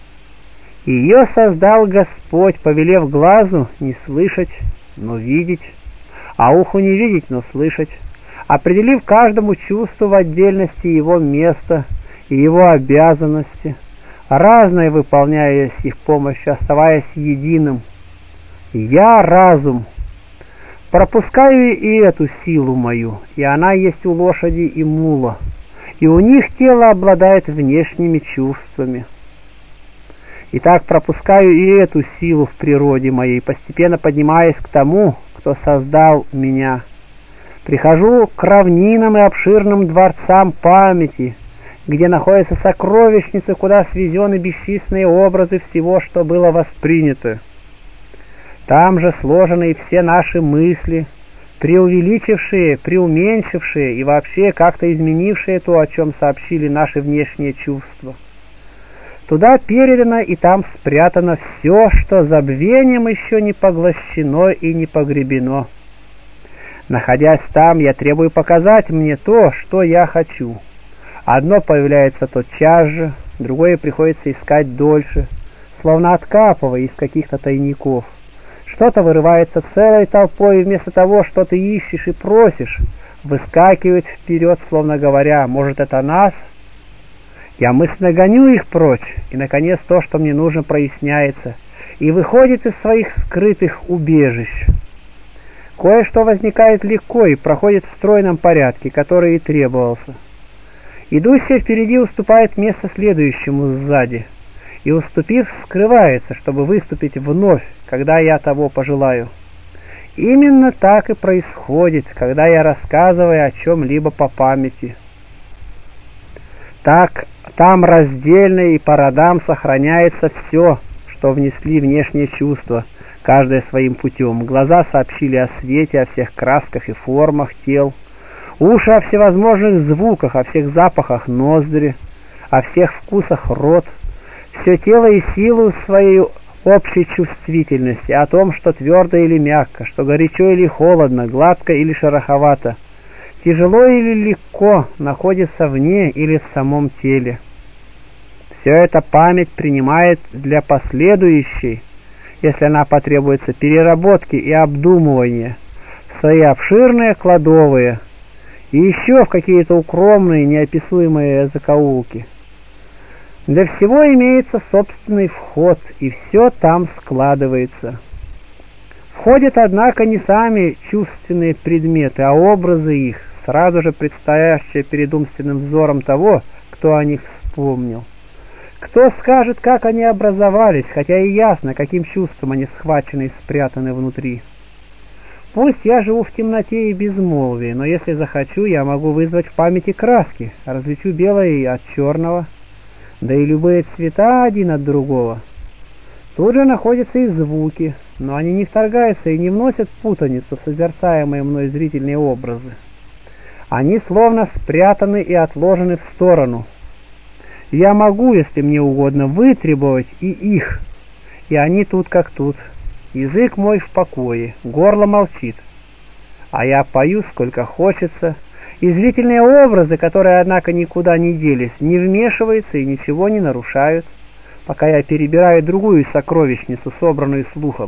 Ее создал Господь, повелев глазу не слышать, но видеть, а уху не видеть, но слышать, определив каждому чувству в отдельности его место и его обязанности, разное выполняя с их помощью, оставаясь единым. Я разум. Пропускаю и эту силу мою, и она есть у лошади и мула, и у них тело обладает внешними чувствами. Итак, пропускаю и эту силу в природе моей, постепенно поднимаясь к тому, кто создал меня. Прихожу к равнинам и обширным дворцам памяти, где находятся сокровищницы, куда свезены бесчисленные образы всего, что было воспринято. Там же сложены и все наши мысли, преувеличившие, преуменьшившие и вообще как-то изменившие то, о чем сообщили наши внешние чувства. Туда передано и там спрятано все, что забвением еще не поглощено и не погребено. Находясь там, я требую показать мне то, что я хочу. Одно появляется тотчас же, другое приходится искать дольше, словно откапывая из каких-то тайников. Что-то вырывается целой толпой, и вместо того, что ты ищешь и просишь, выскакивает вперед, словно говоря: может, это нас? Я мысленно гоню их прочь, и, наконец, то, что мне нужно, проясняется, и выходит из своих скрытых убежищ. Кое-что возникает легко и проходит в стройном порядке, который и требовался. Идущий впереди уступает место следующему сзади, и, уступив, скрывается, чтобы выступить вновь, когда я того пожелаю. Именно так и происходит, когда я рассказываю о чем-либо по памяти. Так, там раздельно и по родам сохраняется все, что внесли внешние чувства, каждое своим путем. Глаза сообщили о свете, о всех красках и формах тел, уши о всевозможных звуках, о всех запахах ноздри, о всех вкусах рот, все тело и силу своей общей чувствительности, о том, что твердо или мягко, что горячо или холодно, гладко или шероховато, тяжело или легко находится вне или в самом теле. Все это память принимает для последующей, если она потребуется, переработки и обдумывания, в свои обширные кладовые и еще в какие-то укромные, неописуемые закоулки. Для всего имеется собственный вход, и все там складывается. Входят, однако, не сами чувственные предметы, а образы их, сразу же предстоящие перед умственным взором того, кто о них вспомнил. Кто скажет, как они образовались, хотя и ясно, каким чувством они схвачены и спрятаны внутри. Пусть я живу в темноте и безмолвии, но если захочу, я могу вызвать в памяти краски, различу белое от черного, да и любые цвета один от другого. Тут же находятся и звуки, но они не вторгаются и не вносят путаницу в созерцаемые мной зрительные образы. Они словно спрятаны и отложены в сторону. Я могу, если мне угодно, вытребовать и их, и они тут как тут. Язык мой в покое, горло молчит, а я пою сколько хочется, и зрительные образы, которые, однако, никуда не делись, не вмешиваются и ничего не нарушают, пока я перебираю другую сокровищницу, собранную слухом,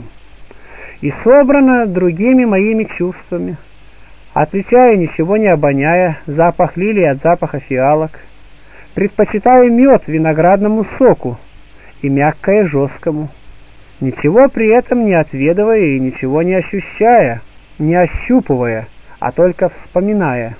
и собрана другими моими чувствами. Отличаю, ничего не обоняя, запах лилии от запаха фиалок, предпочитаю мед виноградному соку и мягкое жесткому, ничего при этом не отведывая и ничего не ощущая, не ощупывая, а только вспоминая.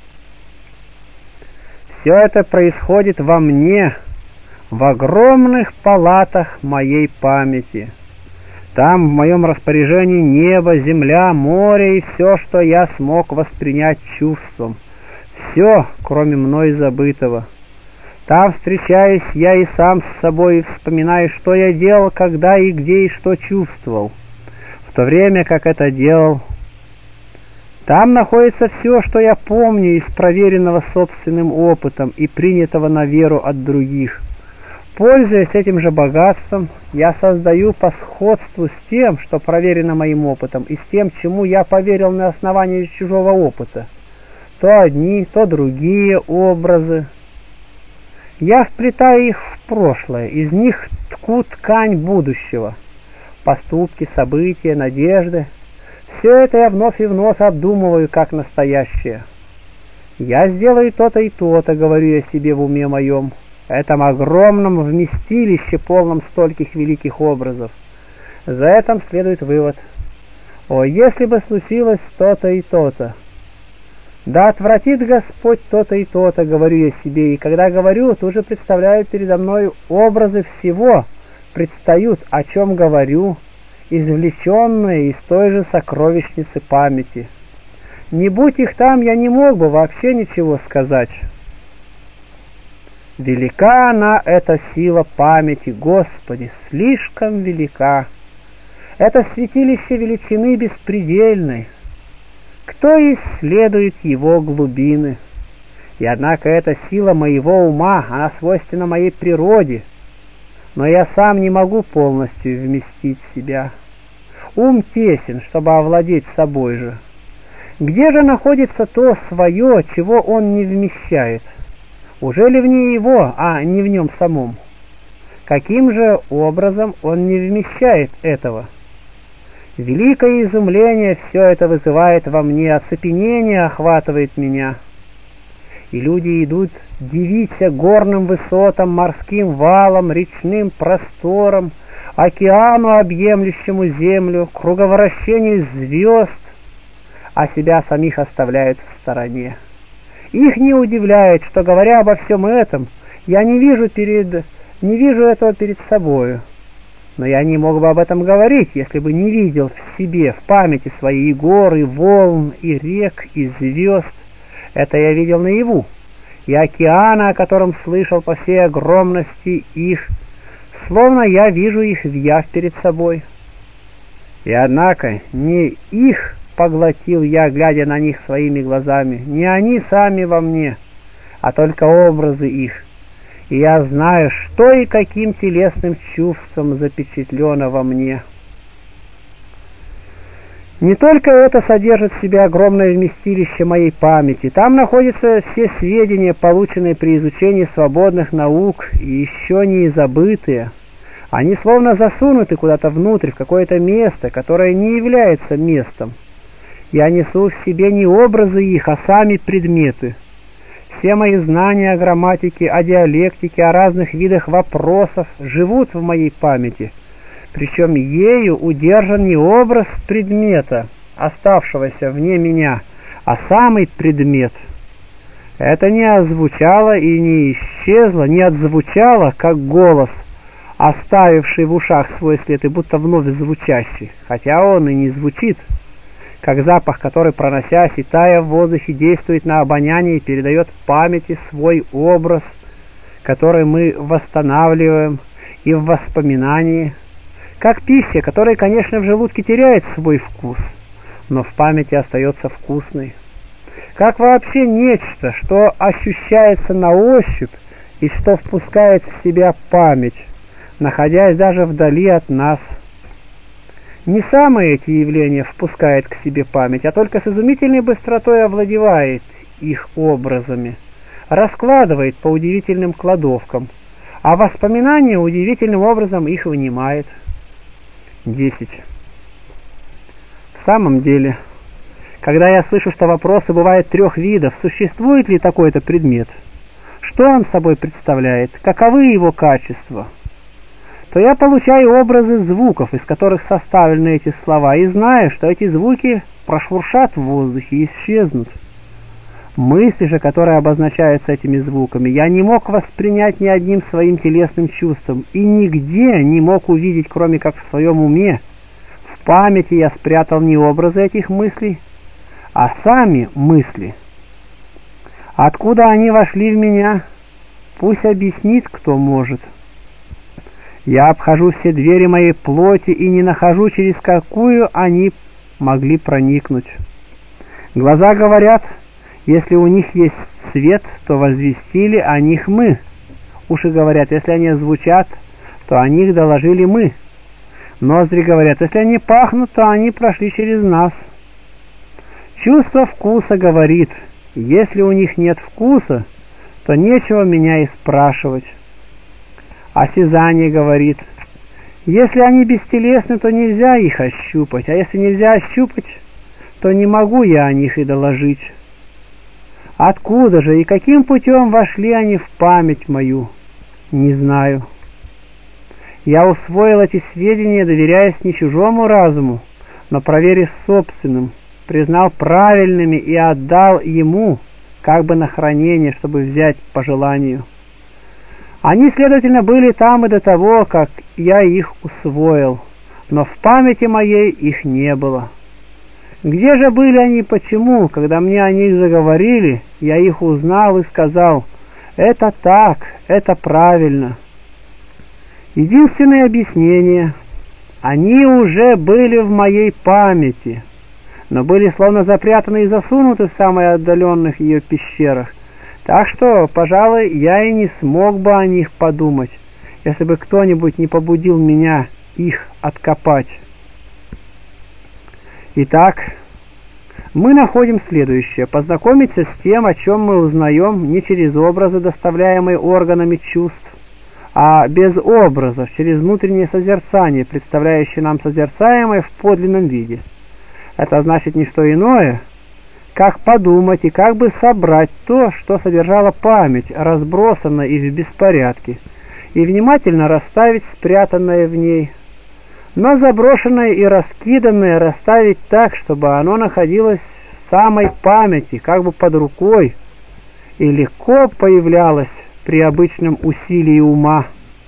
Все это происходит во мне, в огромных палатах моей памяти. Там в моем распоряжении небо, земля, море и все, что я смог воспринять чувством. Все, кроме мной забытого. Там встречаюсь я и сам с собой, и вспоминаю, что я делал, когда и где, и что чувствовал, в то время как это делал. Там находится все, что я помню из проверенного собственным опытом и принятого на веру от других. Пользуясь этим же богатством, я создаю по сходству с тем, что проверено моим опытом, и с тем, чему я поверил на основании чужого опыта, то одни, то другие образы. Я вплетаю их в прошлое, из них тку ткань будущего, поступки, события, надежды. Все это я вновь и вновь обдумываю как настоящее. Я сделаю то-то и то-то, говорю я себе в уме моем, этом огромном вместилище, полном стольких великих образов. За этим следует вывод: о, если бы случилось то-то и то-то! Да отвратит Господь то-то и то-то, говорю я себе, и когда говорю, тут же представляю передо мной образы всего, предстают, о чем говорю, извлеченные из той же сокровищницы памяти. Не будь их там, я не мог бы вообще ничего сказать. Велика она, эта сила памяти, Господи, слишком велика. Это святилище величины беспредельной. Кто исследует его глубины? И однако эта сила моего ума, она свойственна моей природе, но я сам не могу полностью вместить себя. Ум тесен, чтобы овладеть собой же. Где же находится то свое, чего он не вмещает? Уже ли вне его, а не в нем самом? Каким же образом он не вмещает этого? Великое изумление все это вызывает во мне, оцепенение охватывает меня. И люди идут дивиться горным высотам, морским валам, речным просторам, океану, объемлющему землю, круговращению звезд, а себя самих оставляют в стороне. Их не удивляет, что, говоря обо всем этом, я не вижу этого перед собою. Но я не мог бы об этом говорить, если бы не видел в себе, в памяти своей и гор, и волн, и рек, и звезд. Это я видел наяву, и океана, о котором слышал по всей огромности их, словно я вижу их вявь перед собой. И однако не их поглотил я, глядя на них своими глазами, не они сами во мне, а только образы их. И я знаю, что и каким телесным чувством запечатлено во мне. Не только это содержит в себе огромное вместилище моей памяти. Там находятся все сведения, полученные при изучении свободных наук, и еще не забытые. Они словно засунуты куда-то внутрь, в какое-то место, которое не является местом. Я несу в себе не образы их, а сами предметы. Все мои знания о грамматике, о диалектике, о разных видах вопросов живут в моей памяти, причем ею удержан не образ предмета, оставшегося вне меня, а самый предмет. Это не озвучало и не исчезло, не отзвучало, как голос, оставивший в ушах свой след и будто вновь звучащий, хотя он и не звучит, как запах, который, проносясь и тая в воздухе, действует на обоняние и передает памяти свой образ, который мы восстанавливаем и в воспоминании, как пища, которая, конечно, в желудке теряет свой вкус, но в памяти остается вкусной, как вообще нечто, что ощущается на ощупь и что впускает в себя память, находясь даже вдали от нас. Не самые эти явления впускает к себе память, а только с изумительной быстротой овладевает их образами, раскладывает по удивительным кладовкам, а воспоминание удивительным образом их вынимает. 10. В самом деле, когда я слышу, что вопросы бывают 3 видов, существует ли такой-то предмет, что он собой представляет, каковы его качества, то я получаю образы звуков, из которых составлены эти слова, и знаю, что эти звуки прошуршат в воздухе и исчезнут. Мысли же, которые обозначаются этими звуками, я не мог воспринять ни одним своим телесным чувством, и нигде не мог увидеть, кроме как в своем уме. В памяти я спрятал не образы этих мыслей, а сами мысли. Откуда они вошли в меня, пусть объяснит, кто может. Я обхожу все двери моей плоти и не нахожу, через какую они могли проникнуть. Глаза говорят, если у них есть свет, то возвестили о них мы. Уши говорят, если они звучат, то о них доложили мы. Ноздри говорят, если они пахнут, то они прошли через нас. Чувство вкуса говорит, если у них нет вкуса, то нечего меня и спрашивать. Осязание говорит, если они бестелесны, то нельзя их ощупать, а если нельзя ощупать, то не могу я о них и доложить. Откуда же и каким путем вошли они в память мою, не знаю. Я усвоил эти сведения, доверяясь не чужому разуму, но проверив собственным, признал правильными и отдал ему, как бы на хранение, чтобы взять по желанию. Они, следовательно, были там и до того, как я их усвоил, но в памяти моей их не было. Где же были они и почему, когда мне о них заговорили, я их узнал и сказал, это так, это правильно. Единственное объяснение, они уже были в моей памяти, но были словно запрятаны и засунуты в самых отдаленных ее пещерах. Так что, пожалуй, я и не смог бы о них подумать, если бы кто-нибудь не побудил меня их откопать. Итак, мы находим следующее: познакомиться с тем, о чем мы узнаем не через образы, доставляемые органами чувств, а без образов, через внутреннее созерцание, представляющее нам созерцаемое в подлинном виде. Это значит не что иное, как подумать и как бы собрать то, что содержала память, разбросанная и в беспорядке, и внимательно расставить спрятанное в ней, но заброшенное и раскиданное расставить так, чтобы оно находилось в самой памяти, как бы под рукой, и легко появлялось при обычном усилии ума.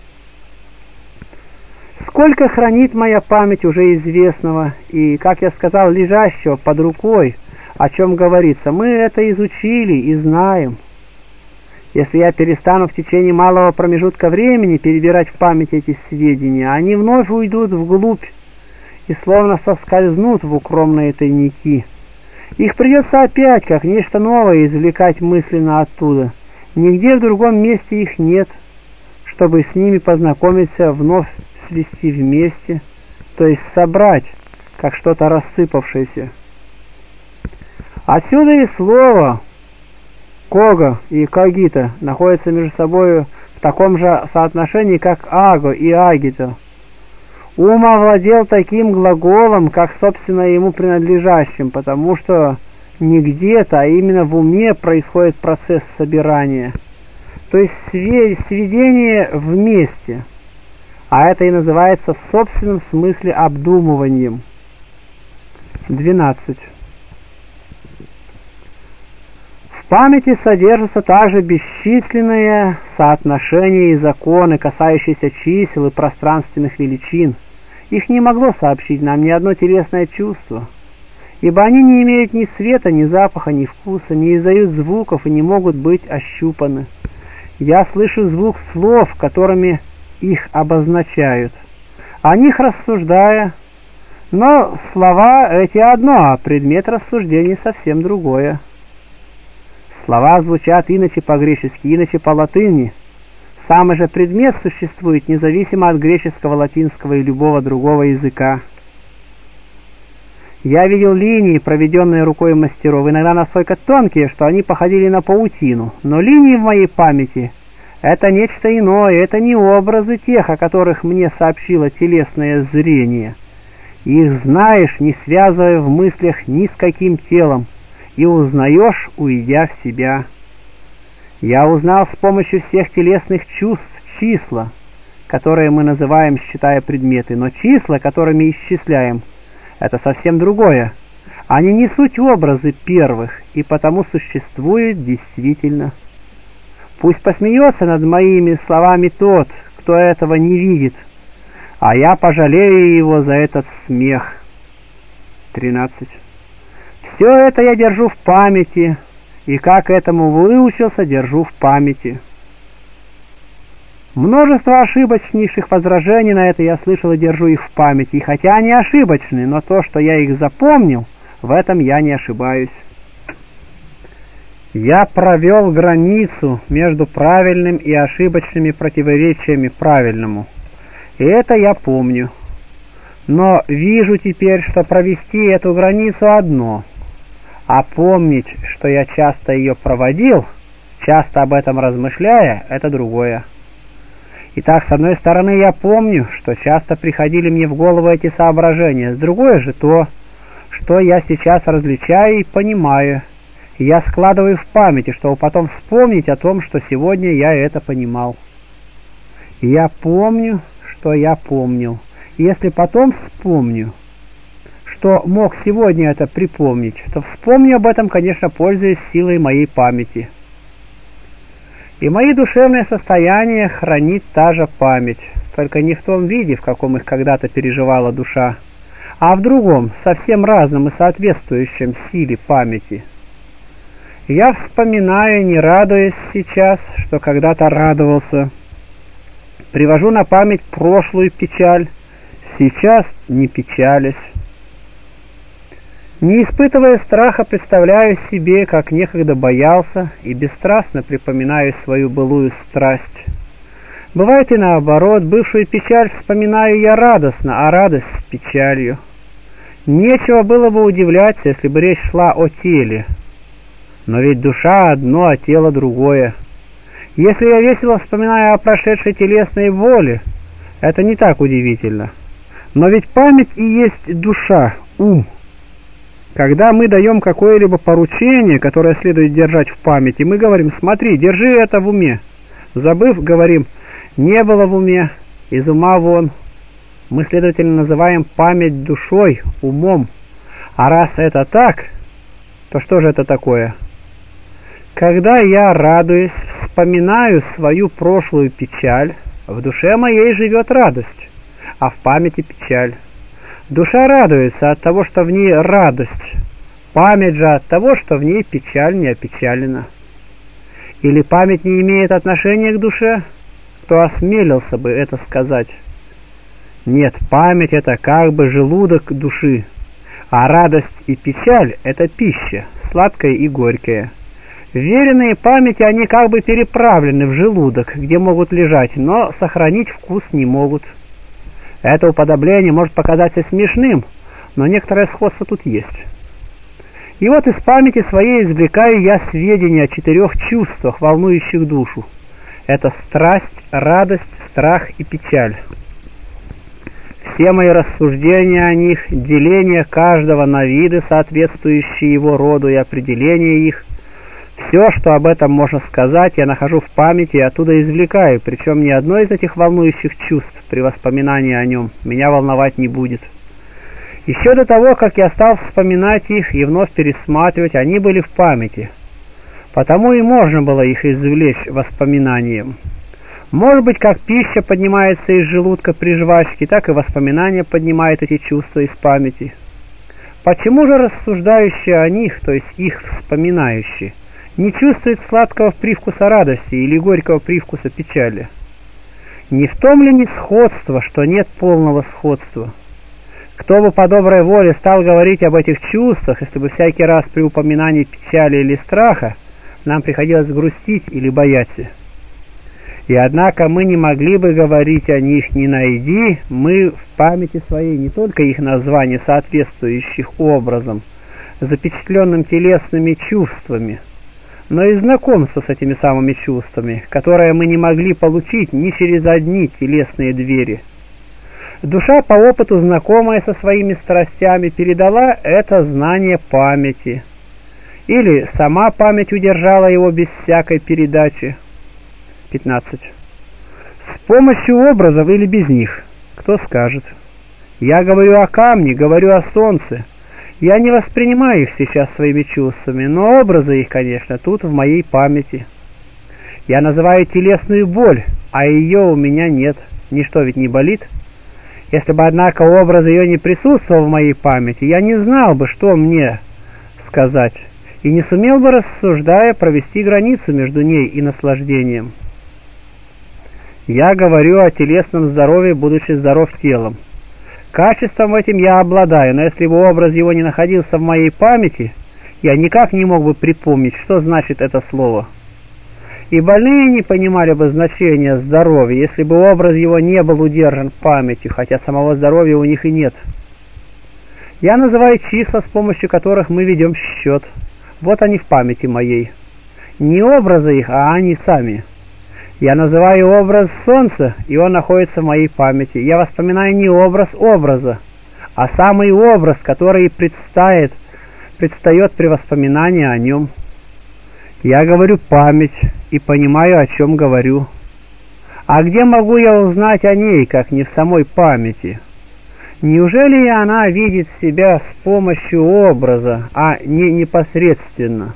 Сколько хранит моя память уже известного и, как я сказал, лежащего под рукой, о чем говорится, мы это изучили и знаем. Если я перестану в течение малого промежутка времени перебирать в памяти эти сведения, они вновь уйдут вглубь и словно соскользнут в укромные тайники. Их придется опять, как нечто новое, извлекать мысленно оттуда. Нигде в другом месте их нет, чтобы с ними познакомиться, вновь свести вместе, то есть собрать, как что-то рассыпавшееся. Отсюда и слово «кого» и «когито» находятся между собой в таком же соотношении, как «аго» и «агито». Ум овладел таким глаголом, как собственно ему принадлежащим, потому что не где-то, а именно в уме происходит процесс собирания, то есть сведение вместе, а это и называется в собственном смысле обдумыванием. 12. В памяти содержатся также бесчисленные соотношения и законы, касающиеся чисел и пространственных величин. Их не могло сообщить нам ни одно телесное чувство, ибо они не имеют ни света, ни запаха, ни вкуса, не издают звуков и не могут быть ощупаны. Я слышу звук слов, которыми их обозначают, о них рассуждая, но слова эти одно, а предмет рассуждений совсем другое. Слова звучат иначе по-гречески, иначе по-латыни. Самый же предмет существует независимо от греческого, латинского и любого другого языка. Я видел линии, проведенные рукой мастеров, иногда настолько тонкие, что они походили на паутину, но линии в моей памяти — это нечто иное, это не образы тех, о которых мне сообщило телесное зрение. Их знаешь, не связывая в мыслях ни с каким телом, и узнаешь, уйдя в себя. Я узнал с помощью всех телесных чувств числа, которые мы называем, считая предметы, но числа, которыми исчисляем, это совсем другое. Они не суть образы первых, и потому существуют действительно. Пусть посмеется над моими словами тот, кто этого не видит, а я пожалею его за этот смех. 13. Все это я держу в памяти, и как этому выучился, держу в памяти. Множество ошибочнейших возражений на это я слышал и держу их в памяти, и хотя они ошибочны, но то, что я их запомнил, в этом я не ошибаюсь. Я провел границу между правильным и ошибочными противоречиями правильному, и это я помню. Но вижу теперь, что провести эту границу одно, а помнить, что я часто ее проводил, часто об этом размышляя, это другое. Итак, с одной стороны, я помню, что часто приходили мне в голову эти соображения, с другой же то, что я сейчас различаю и понимаю, и я складываю в памяти, чтобы потом вспомнить о том, что сегодня я это понимал. И я помню, что я помнил. И если потом вспомню, что мог сегодня это припомнить, то вспомню об этом, конечно, пользуясь силой моей памяти. И мои душевные состояния хранит та же память, только не в том виде, в каком их когда-то переживала душа, а в другом, совсем разном и соответствующем силе памяти. Я вспоминаю, не радуясь сейчас, что когда-то радовался. Привожу на память прошлую печаль, сейчас не печалясь. Не испытывая страха, представляю себе, как некогда боялся, и бесстрастно припоминаю свою былую страсть. Бывает и наоборот, бывшую печаль вспоминаю я радостно, а радость с печалью. Нечего было бы удивляться, если бы речь шла о теле. Но ведь душа одно, а тело другое. Если я весело вспоминаю о прошедшей телесной боли, это не так удивительно. Но ведь память и есть душа, ум. Когда мы даем какое-либо поручение, которое следует держать в памяти, мы говорим: смотри, держи это в уме. Забыв, говорим: не было в уме, из ума вон. Мы, следовательно, называем память душой, умом. А раз это так, то что же это такое? Когда я, радуясь, вспоминаю свою прошлую печаль, в душе моей живет радость, а в памяти печаль. Душа радуется от того, что в ней радость, память же от того, что в ней печаль не опечалена. Или память не имеет отношения к душе? Кто осмелился бы это сказать? Нет, память — это как бы желудок души, а радость и печаль — это пища, сладкая и горькая. Веренные памяти, они как бы переправлены в желудок, где могут лежать, но сохранить вкус не могут. Это уподобление может показаться смешным, но некоторое сходство тут есть. И вот из памяти своей извлекаю я сведения о 4 чувствах, волнующих душу. Это страсть, радость, страх и печаль. Все мои рассуждения о них, деление каждого на виды, соответствующие его роду, и определение их, все, что об этом можно сказать, я нахожу в памяти и оттуда извлекаю, причем ни одно из этих волнующих чувств при воспоминании о нем меня волновать не будет. Еще до того, как я стал вспоминать их и вновь пересматривать, они были в памяти, потому и можно было их извлечь воспоминанием. Может быть, как пища поднимается из желудка при жвачке, так и воспоминания поднимают эти чувства из памяти. Почему же рассуждающие о них, то есть их вспоминающие, не чувствуют сладкого привкуса радости или горького привкуса печали? Не в том ли несходство, что нет полного сходства? Кто бы по доброй воле стал говорить об этих чувствах, если бы всякий раз при упоминании печали или страха нам приходилось грустить или бояться? И однако мы не могли бы говорить о них не найди, мы в памяти своей не только их названия, соответствующих образом, запечатленным телесными чувствами, но и знакомство с этими самыми чувствами, которое мы не могли получить ни через одни телесные двери. Душа, по опыту знакомая со своими страстями, передала это знание памяти, или сама память удержала его без всякой передачи. 15. С помощью образов или без них? Кто скажет? Я говорю о камне, говорю о солнце. Я не воспринимаю их сейчас своими чувствами, но образы их, конечно, тут в моей памяти. Я называю телесную боль, а ее у меня нет. Ничто ведь не болит. Если бы, однако, образ ее не присутствовал в моей памяти, я не знал бы, что мне сказать, и не сумел бы, рассуждая, провести границу между ней и наслаждением. Я говорю о телесном здоровье, будучи здоров телом. Качеством этим я обладаю, но если бы образ его не находился в моей памяти, я никак не мог бы припомнить, что значит это слово. И больные не понимали бы значения здоровья, если бы образ его не был удержан памятью, хотя самого здоровья у них и нет. Я называю числа, с помощью которых мы ведем счет. Вот они в памяти моей. Не образы их, а они сами. Я называю образ солнца, и он находится в моей памяти. Я вспоминаю не образ образа, а самый образ, который предстает при воспоминании о нем. Я говорю память и понимаю, о чем говорю. А где могу я узнать о ней, как не в самой памяти? Неужели она видит себя с помощью образа, а не непосредственно?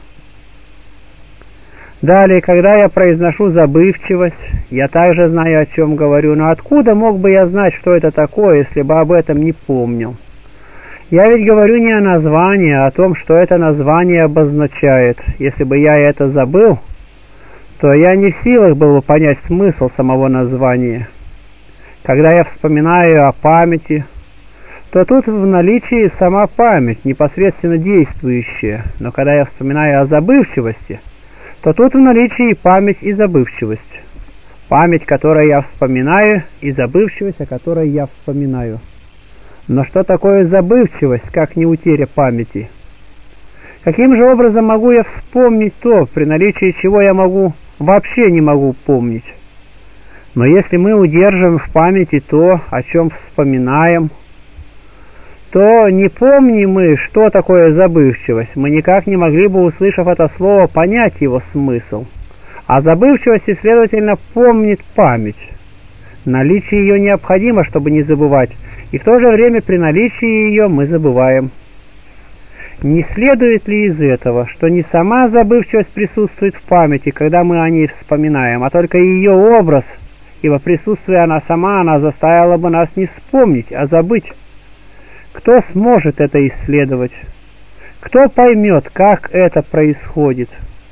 Далее, когда я произношу забывчивость, я также знаю, о чем говорю, но откуда мог бы я знать, что это такое, если бы об этом не помнил? Я ведь говорю не о названии, а о том, что это название обозначает. Если бы я это забыл, то я не в силах был бы понять смысл самого названия. Когда я вспоминаю о памяти, то тут в наличии сама память, непосредственно действующая, но когда я вспоминаю о забывчивости, то тут в наличии и память, и забывчивость. Память, которую я вспоминаю, и забывчивость, о которой я вспоминаю. Но что такое забывчивость, как не утеря памяти? Каким же образом могу я вспомнить то, при наличии чего я вообще не могу помнить? Но если мы удерживаем в памяти то, о чем вспоминаем, то не помни мы, что такое забывчивость, мы никак не могли бы, услышав это слово, понять его смысл. А забывчивость, следовательно, помнит память. Наличие ее необходимо, чтобы не забывать, и в то же время при наличии ее мы забываем. Не следует ли из этого, что не сама забывчивость присутствует в памяти, когда мы о ней вспоминаем, а только ее образ, ибо присутствуя она сама, она заставила бы нас не вспомнить, а забыть? Кто сможет это исследовать? Кто поймет, как это происходит?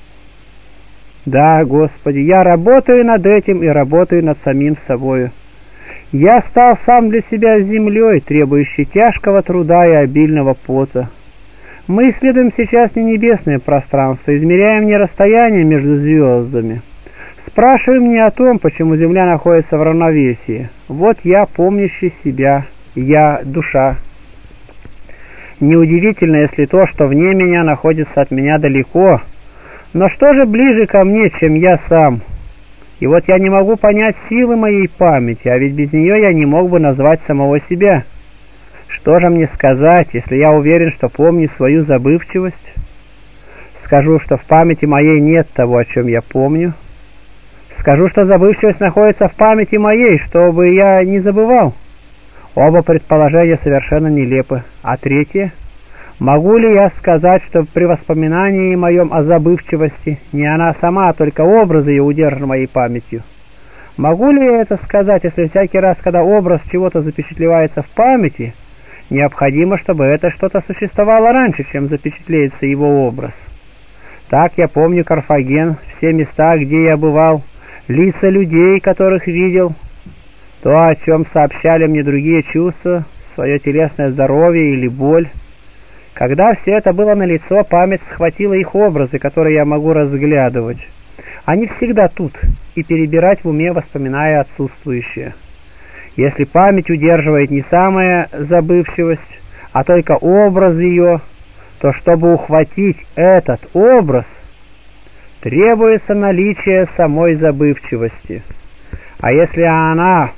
Да, Господи, я работаю над этим и работаю над самим собою. Я стал сам для себя землей, требующей тяжкого труда и обильного пота. Мы исследуем сейчас не небесное пространство, измеряем не расстояние между звездами. Спрашиваем не о том, почему Земля находится в равновесии. Вот я, помнящий себя, я душа. Неудивительно, если то, что вне меня, находится от меня далеко. Но что же ближе ко мне, чем я сам? И вот я не могу понять силы моей памяти, а ведь без нее я не мог бы назвать самого себя. Что же мне сказать, если я уверен, что помню свою забывчивость? Скажу, что в памяти моей нет того, о чем я помню. Скажу, что забывчивость находится в памяти моей, чтобы я не забывал. Оба предположения совершенно нелепы. А третье? Могу ли я сказать, что при воспоминании моем о забывчивости не она сама, а только образ ее удержан моей памятью? Могу ли я это сказать, если всякий раз, когда образ чего-то запечатлевается в памяти, необходимо, чтобы это что-то существовало раньше, чем запечатлеется его образ? Так я помню Карфаген, все места, где я бывал, лица людей, которых видел, то, о чем сообщали мне другие чувства, свое телесное здоровье или боль. Когда все это было налицо, память схватила их образы, которые я могу разглядывать. Они всегда тут, и перебирать в уме, воспоминая отсутствующее. Если память удерживает не самая забывчивость, а только образ ее, то чтобы ухватить этот образ, требуется наличие самой забывчивости. А если она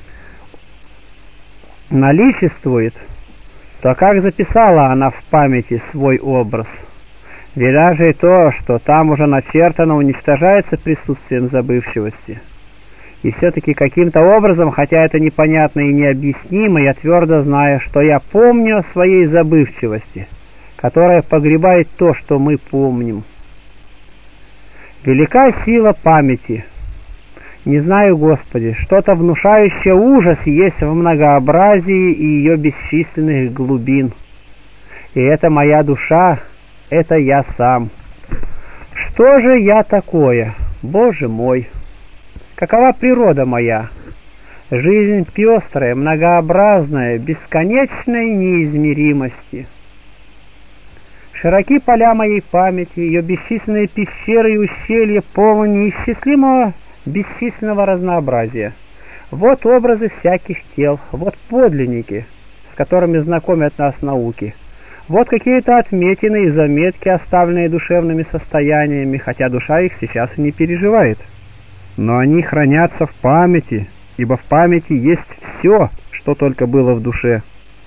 наличествует, то как записала она в памяти свой образ? Ведь даже и то, что там уже начертано, уничтожается присутствием забывчивости. И все-таки каким-то образом, хотя это непонятно и необъяснимо, я твердо знаю, что я помню о своей забывчивости, которая погребает то, что мы помним. Велика сила памяти. Не знаю, Господи, что-то внушающее ужас есть в многообразии и ее бесчисленных глубин. И это моя душа, это я сам. Что же я такое, Боже мой? Какова природа моя? Жизнь пестрая, многообразная, бесконечной неизмеримости. Широки поля моей памяти, ее бесчисленные пещеры и ущелья полны неисчислимого бесчисленного разнообразия. Вот образы всяких тел, вот подлинники, с которыми знакомят нас науки. Вот какие-то отметины и заметки, оставленные душевными состояниями, хотя душа их сейчас и не переживает. Но они хранятся в памяти, ибо в памяти есть все, что только было в душе.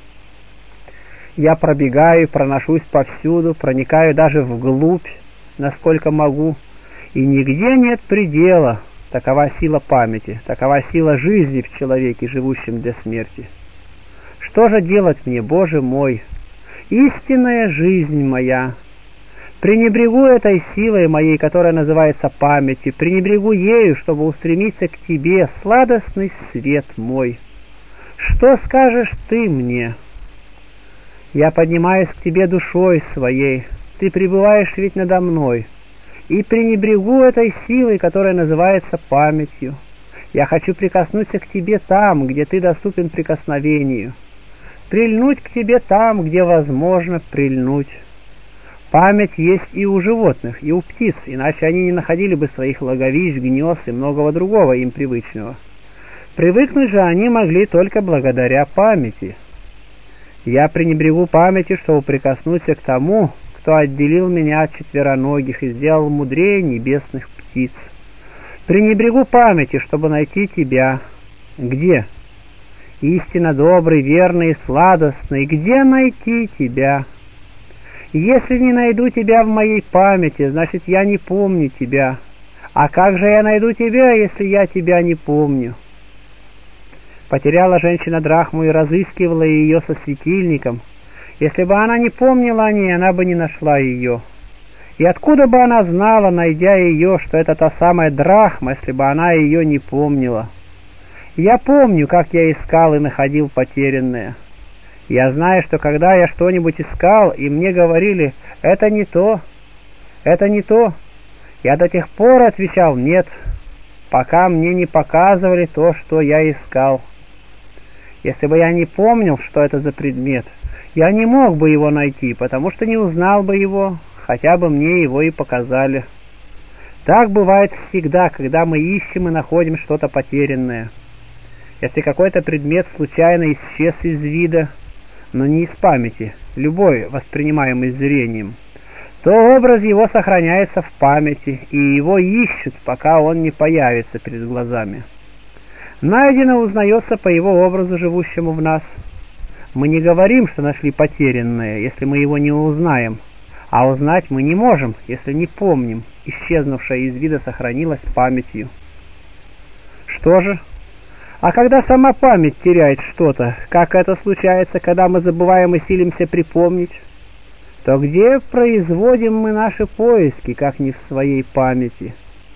Я пробегаю, проношусь повсюду, проникаю даже вглубь, насколько могу, и нигде нет предела. Такова сила памяти, такова сила жизни в человеке, живущем для смерти. Что же делать мне, Боже мой? Истинная жизнь моя. Пренебрегу этой силой моей, которая называется памятью, пренебрегу ею, чтобы устремиться к Тебе, сладостный свет мой. Что скажешь Ты мне? Я поднимаюсь к Тебе душой своей, Ты пребываешь ведь надо мной. И пренебрегу этой силой, которая называется памятью. Я хочу прикоснуться к Тебе там, где Ты доступен прикосновению. Прильнуть к Тебе там, где возможно прильнуть. Память есть и у животных, и у птиц, иначе они не находили бы своих логовищ, гнезд и многого другого им привычного. Привыкнуть же они могли только благодаря памяти. Я пренебрегу памятью, чтобы прикоснуться к тому, кто отделил меня от четвероногих и сделал мудрее небесных птиц. Пренебрегу памятью, чтобы найти тебя. Где? Истинно добрый, верный и сладостный, где найти тебя? Если не найду тебя в моей памяти, значит, я не помню тебя. А как же я найду тебя, если я тебя не помню? Потеряла женщина драхму и разыскивала ее со светильником. Если бы она не помнила о ней, она бы не нашла ее. И откуда бы она знала, найдя ее, что это та самая драхма, если бы она ее не помнила? Я помню, как я искал и находил потерянное. Я знаю, что когда я что-нибудь искал, и мне говорили: «Это не то, это не то», я до тех пор отвечал «нет», пока мне не показывали то, что я искал. Если бы я не помнил, что это за предмет, я не мог бы его найти, потому что не узнал бы его, хотя бы мне его и показали. Так бывает всегда, когда мы ищем и находим что-то потерянное. Если какой-то предмет случайно исчез из вида, но не из памяти, любой, воспринимаемый зрением, то образ его сохраняется в памяти, и его ищут, пока он не появится перед глазами. Найдено узнается по его образу, живущему в нас. Мы не говорим, что нашли потерянное, если мы его не узнаем, а узнать мы не можем, если не помним, исчезнувшее из вида сохранилось памятью. Что же? А когда сама память теряет что-то, как это случается, когда мы забываем и силимся припомнить, то где производим мы наши поиски, как не в своей памяти?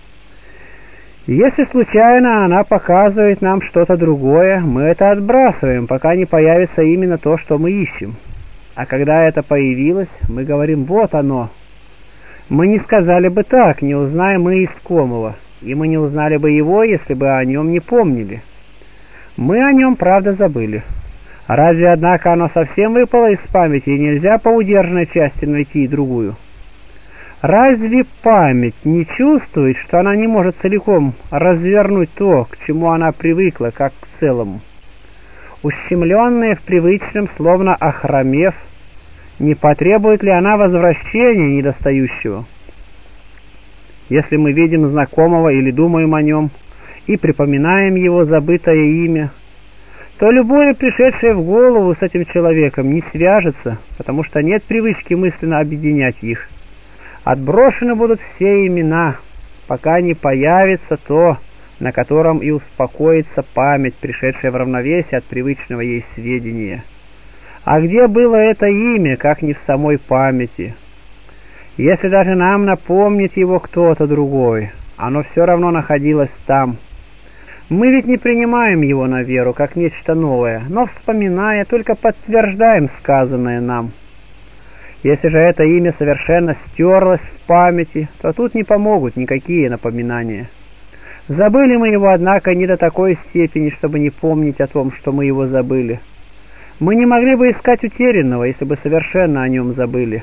Если случайно она показывает нам что-то другое, мы это отбрасываем, пока не появится именно то, что мы ищем. А когда это появилось, мы говорим: «Вот оно». Мы не сказали бы так, не узнаем мы искомого, и мы не узнали бы его, если бы о нем не помнили. Мы о нем, правда, забыли. Разве, однако, оно совсем выпало из памяти, и нельзя по удержанной части найти и другую? Разве память не чувствует, что она не может целиком развернуть то, к чему она привыкла, как к целому? Ущемленная в привычном, словно охромев, не потребует ли она возвращения недостающего? Если мы видим знакомого или думаем о нем, и припоминаем его забытое имя, то любое пришедшее в голову с этим человеком не свяжется, потому что нет привычки мысленно объединять их. Отброшены будут все имена, пока не появится то, на котором и успокоится память, пришедшая в равновесие от привычного ей сведения. А где было это имя, как не в самой памяти? Если даже нам напомнит его кто-то другой, оно все равно находилось там. Мы ведь не принимаем его на веру, как нечто новое, но, вспоминая, только подтверждаем сказанное нам. Если же это имя совершенно стерлось в памяти, то тут не помогут никакие напоминания. Забыли мы его, однако, не до такой степени, чтобы не помнить о том, что мы его забыли. Мы не могли бы искать утерянного, если бы совершенно о нем забыли.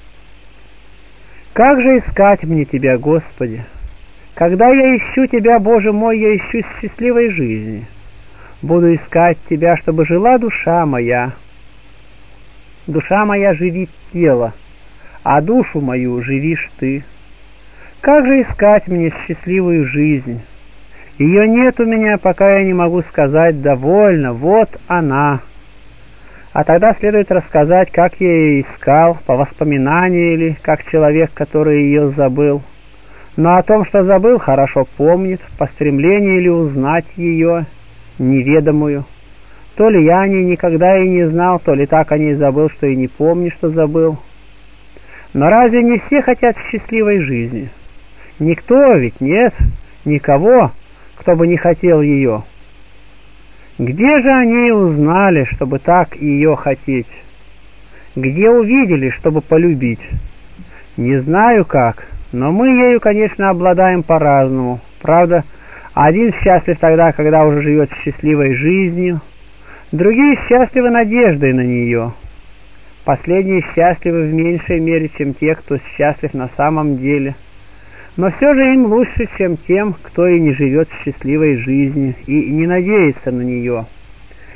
Как же искать мне Тебя, Господи? Когда я ищу Тебя, Боже мой, я ищу счастливой жизни. Буду искать Тебя, чтобы жила душа моя. Душа моя живит тело, а душу мою живишь Ты. Как же искать мне счастливую жизнь? Ее нет у меня, пока я не могу сказать «довольно, вот она». А тогда следует рассказать, как я ее искал, по воспоминанию или как человек, который ее забыл. Но о том, что забыл, хорошо помнит, по стремлению ли узнать ее, неведомую. То ли я о ней никогда и не знал, то ли так о ней забыл, что и не помню, что забыл. Но разве не все хотят счастливой жизни? Никто ведь нет, никого, кто бы не хотел ее. Где же они узнали, чтобы так ее хотеть? Где увидели, чтобы полюбить? Не знаю как, но мы ею, конечно, обладаем по-разному. Правда, один счастлив тогда, когда уже живет счастливой жизнью, другие счастливы надеждой на нее. Последние счастливы в меньшей мере, чем те, кто счастлив на самом деле. Но все же им лучше, чем тем, кто и не живет счастливой жизнью и не надеется на нее.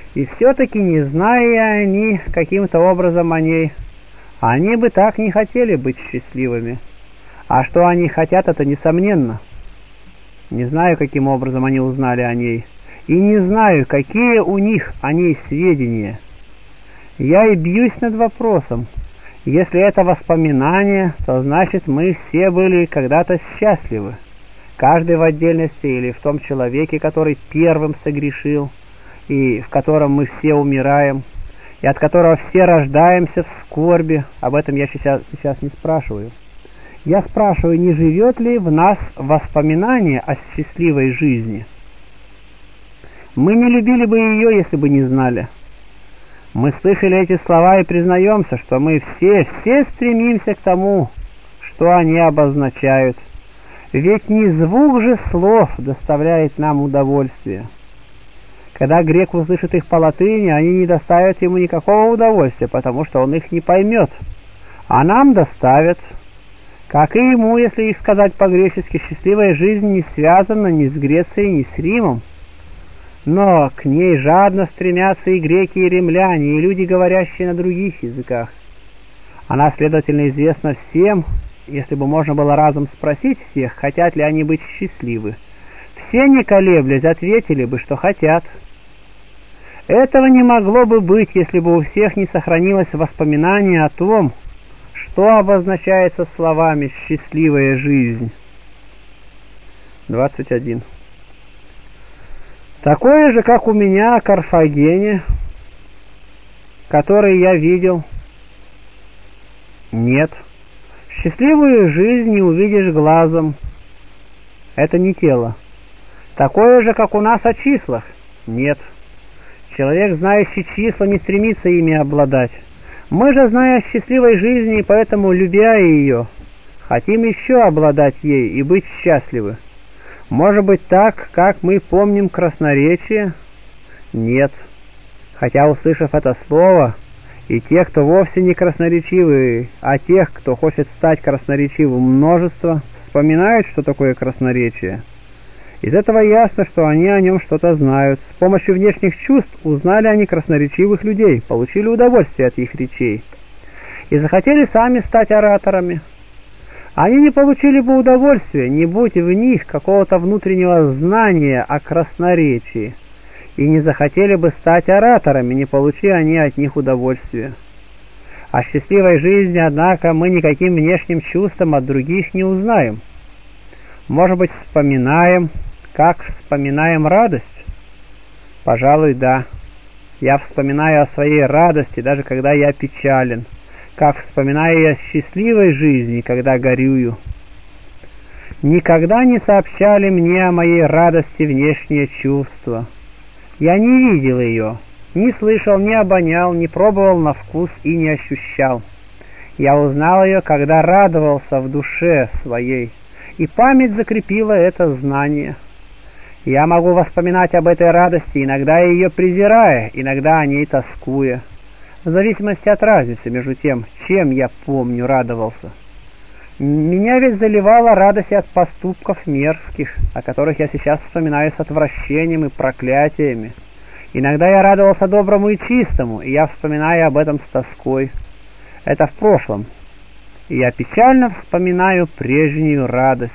И все-таки, не зная они каким-то образом о ней, они бы так не хотели быть счастливыми. А что они хотят, это несомненно. Не знаю, каким образом они узнали о ней, и не знаю, какие у них о ней сведения. Я и бьюсь над вопросом. Если это воспоминание, то значит мы все были когда-то счастливы. Каждый в отдельности или в том человеке, который первым согрешил, и в котором мы все умираем, и от которого все рождаемся в скорби. Об этом я сейчас не спрашиваю. Я спрашиваю, не живет ли в нас воспоминание о счастливой жизни? Мы не любили бы ее, если бы не знали. Мы слышали эти слова и признаемся, что мы все стремимся к тому, что они обозначают. Ведь не звук же слов доставляет нам удовольствие. Когда грек услышит их по латыни, они не доставят ему никакого удовольствия, потому что он их не поймет. А нам доставят. Как и ему, если их сказать по-гречески, счастливая жизнь не связана ни с Грецией, ни с Римом. Но к ней жадно стремятся и греки, и римляне, и люди, говорящие на других языках. Она, следовательно, известна всем, если бы можно было разом спросить всех, хотят ли они быть счастливы. Все, не колеблясь, ответили бы, что хотят. Этого не могло бы быть, если бы у всех не сохранилось воспоминание о том, что обозначается словами «счастливая жизнь». 21. Такое же, как у меня о Карфагене, который я видел, нет. Счастливую жизнь не увидишь глазом. Это не тело. Такое же, как у нас о числах, нет. Человек, знающий числа, не стремится ими обладать. Мы же, зная о счастливой жизни, и поэтому, любя ее, хотим еще обладать ей и быть счастливы. Может быть так, как мы помним красноречие? Нет. Хотя, услышав это слово, и тех, кто вовсе не красноречивый, а тех, кто хочет стать красноречивым, множество, вспоминают, что такое красноречие. Из этого ясно, что они о нем что-то знают. С помощью внешних чувств узнали они красноречивых людей, получили удовольствие от их речей и захотели сами стать ораторами. Они не получили бы удовольствия, не будь в них какого-то внутреннего знания о красноречии, и не захотели бы стать ораторами, не получи они от них удовольствия. О счастливой жизни, однако, мы никаким внешним чувством от других не узнаем. Может быть, вспоминаем, как вспоминаем радость? Пожалуй, да. Я вспоминаю о своей радости, даже когда я печален, как вспоминаю я о счастливой жизни, когда горюю. Никогда не сообщали мне о моей радости внешние чувства. Я не видел ее, не слышал, не обонял, не пробовал на вкус и не ощущал. Я узнал ее, когда радовался в душе своей, и память закрепила это знание. Я могу воспоминать об этой радости, иногда ее презирая, иногда о ней тоскуя, в зависимости от разницы между тем, чем я помню радовался. Меня ведь заливала радость от поступков мерзких, о которых я сейчас вспоминаю с отвращением и проклятиями. Иногда я радовался доброму и чистому, и я вспоминаю об этом с тоской. Это в прошлом, и я печально вспоминаю прежнюю радость.